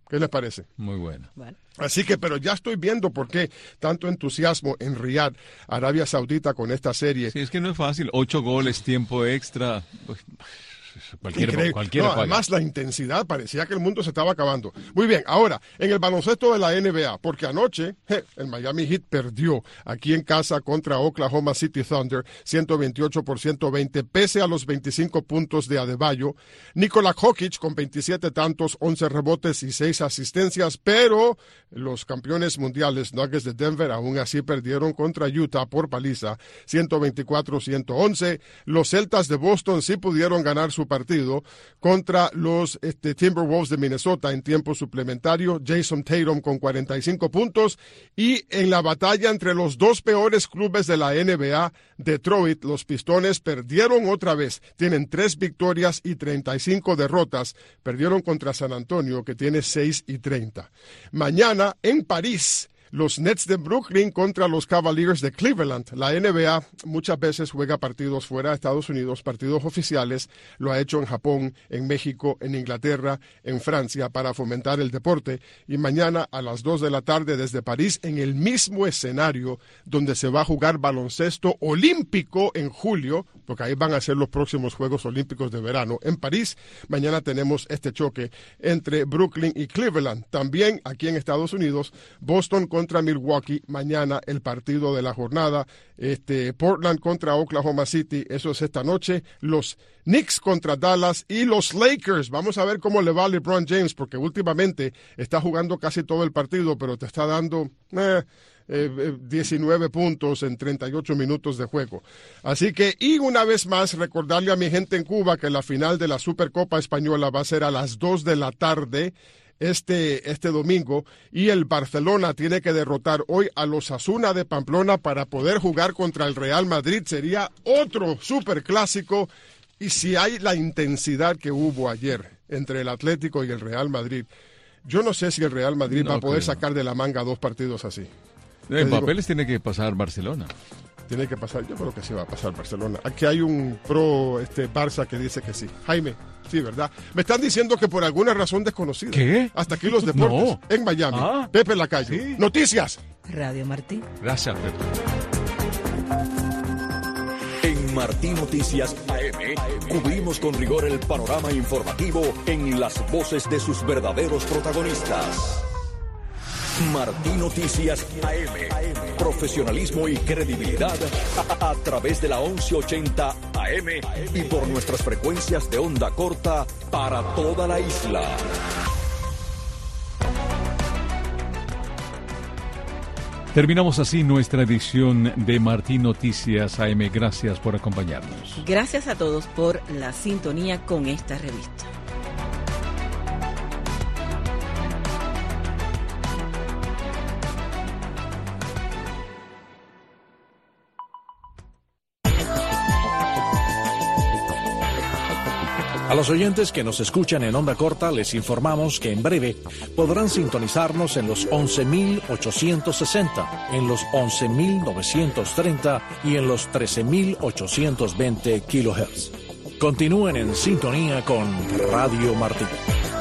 ¿Qué les parece? Muy bueno. Vale. Así que, pero ya estoy viendo por qué tanto entusiasmo en Riyadh, Arabia Saudita, con esta serie. Sí, es que no es fácil. Ocho goles, tiempo extra. Cualquier, cualquiera no, además la intensidad, parecía que el mundo se estaba acabando. Muy bien, ahora, en el baloncesto de la N B A, porque anoche je, el Miami Heat perdió aquí en casa contra Oklahoma City Thunder, ciento veintiocho por ciento veinte, pese a los veinticinco puntos de Adebayo. Nikola Jokic con veintisiete tantos, once rebotes y seis asistencias, pero los campeones mundiales Nuggets de Denver aún así perdieron contra Utah por paliza, ciento veinticuatro a ciento once. Los Celtas de Boston sí pudieron ganar su partido contra los este, Timberwolves de Minnesota en tiempo suplementario. Jason Tatum con cuarenta y cinco puntos. Y en la batalla entre los dos peores clubes de la N B A, Detroit, los Pistones perdieron otra vez. Tienen tres victorias y treinta y cinco derrotas. Perdieron contra San Antonio, que tiene seis y treinta. Mañana en París, los Nets de Brooklyn contra los Cavaliers de Cleveland. La N B A muchas veces juega partidos fuera de Estados Unidos, partidos oficiales. Lo ha hecho en Japón, en México, en Inglaterra, en Francia, para fomentar el deporte. Y mañana a las dos de la tarde desde París, en el mismo escenario donde se va a jugar baloncesto olímpico en julio, porque ahí van a ser los próximos Juegos Olímpicos de verano. En París, mañana tenemos este choque entre Brooklyn y Cleveland. También aquí en Estados Unidos, Boston contra contra Milwaukee, mañana el partido de la jornada, este, Portland contra Oklahoma City, eso es esta noche, los Knicks contra Dallas y los Lakers. Vamos a ver cómo le va a LeBron James, porque últimamente está jugando casi todo el partido, pero te está dando eh, eh, diecinueve puntos en treinta y ocho minutos de juego. Así que, y una vez más, recordarle a mi gente en Cuba que la final de la Supercopa Española va a ser a las dos de la tarde, Este, este domingo, y el Barcelona tiene que derrotar hoy a los Osasuna de Pamplona para poder jugar contra el Real Madrid. Sería otro superclásico, y si hay la intensidad que hubo ayer entre el Atlético y el Real Madrid, yo no sé si el Real Madrid no va a poder creo. sacar de la manga dos partidos así. En papeles tiene que pasar Barcelona. Tiene que pasar, yo creo que sí va a pasar Barcelona. Aquí hay un pro este Barça que dice que sí. Jaime, sí, ¿verdad? Me están diciendo que por alguna razón desconocida. ¿Qué? Hasta aquí los deportes no. en Miami. Ah. Pepe Lacayo. ¿Sí? Noticias. Radio Martí. Gracias, Pepe. En Martí Noticias A M, cubrimos con rigor el panorama informativo en las voces de sus verdaderos protagonistas. Martí Noticias A M, profesionalismo y credibilidad a, a, a través de la once ochenta A M y por nuestras frecuencias de onda corta para toda la isla. Terminamos así nuestra edición de Martí Noticias A M. Gracias por acompañarnos. Gracias a todos por la sintonía con esta revista. A los oyentes que nos escuchan en onda corta les informamos que en breve podrán sintonizarnos en los once mil ochocientos sesenta, en los once mil novecientos treinta y en los trece mil ochocientos veinte kilohertz. Continúen en sintonía con Radio Martí.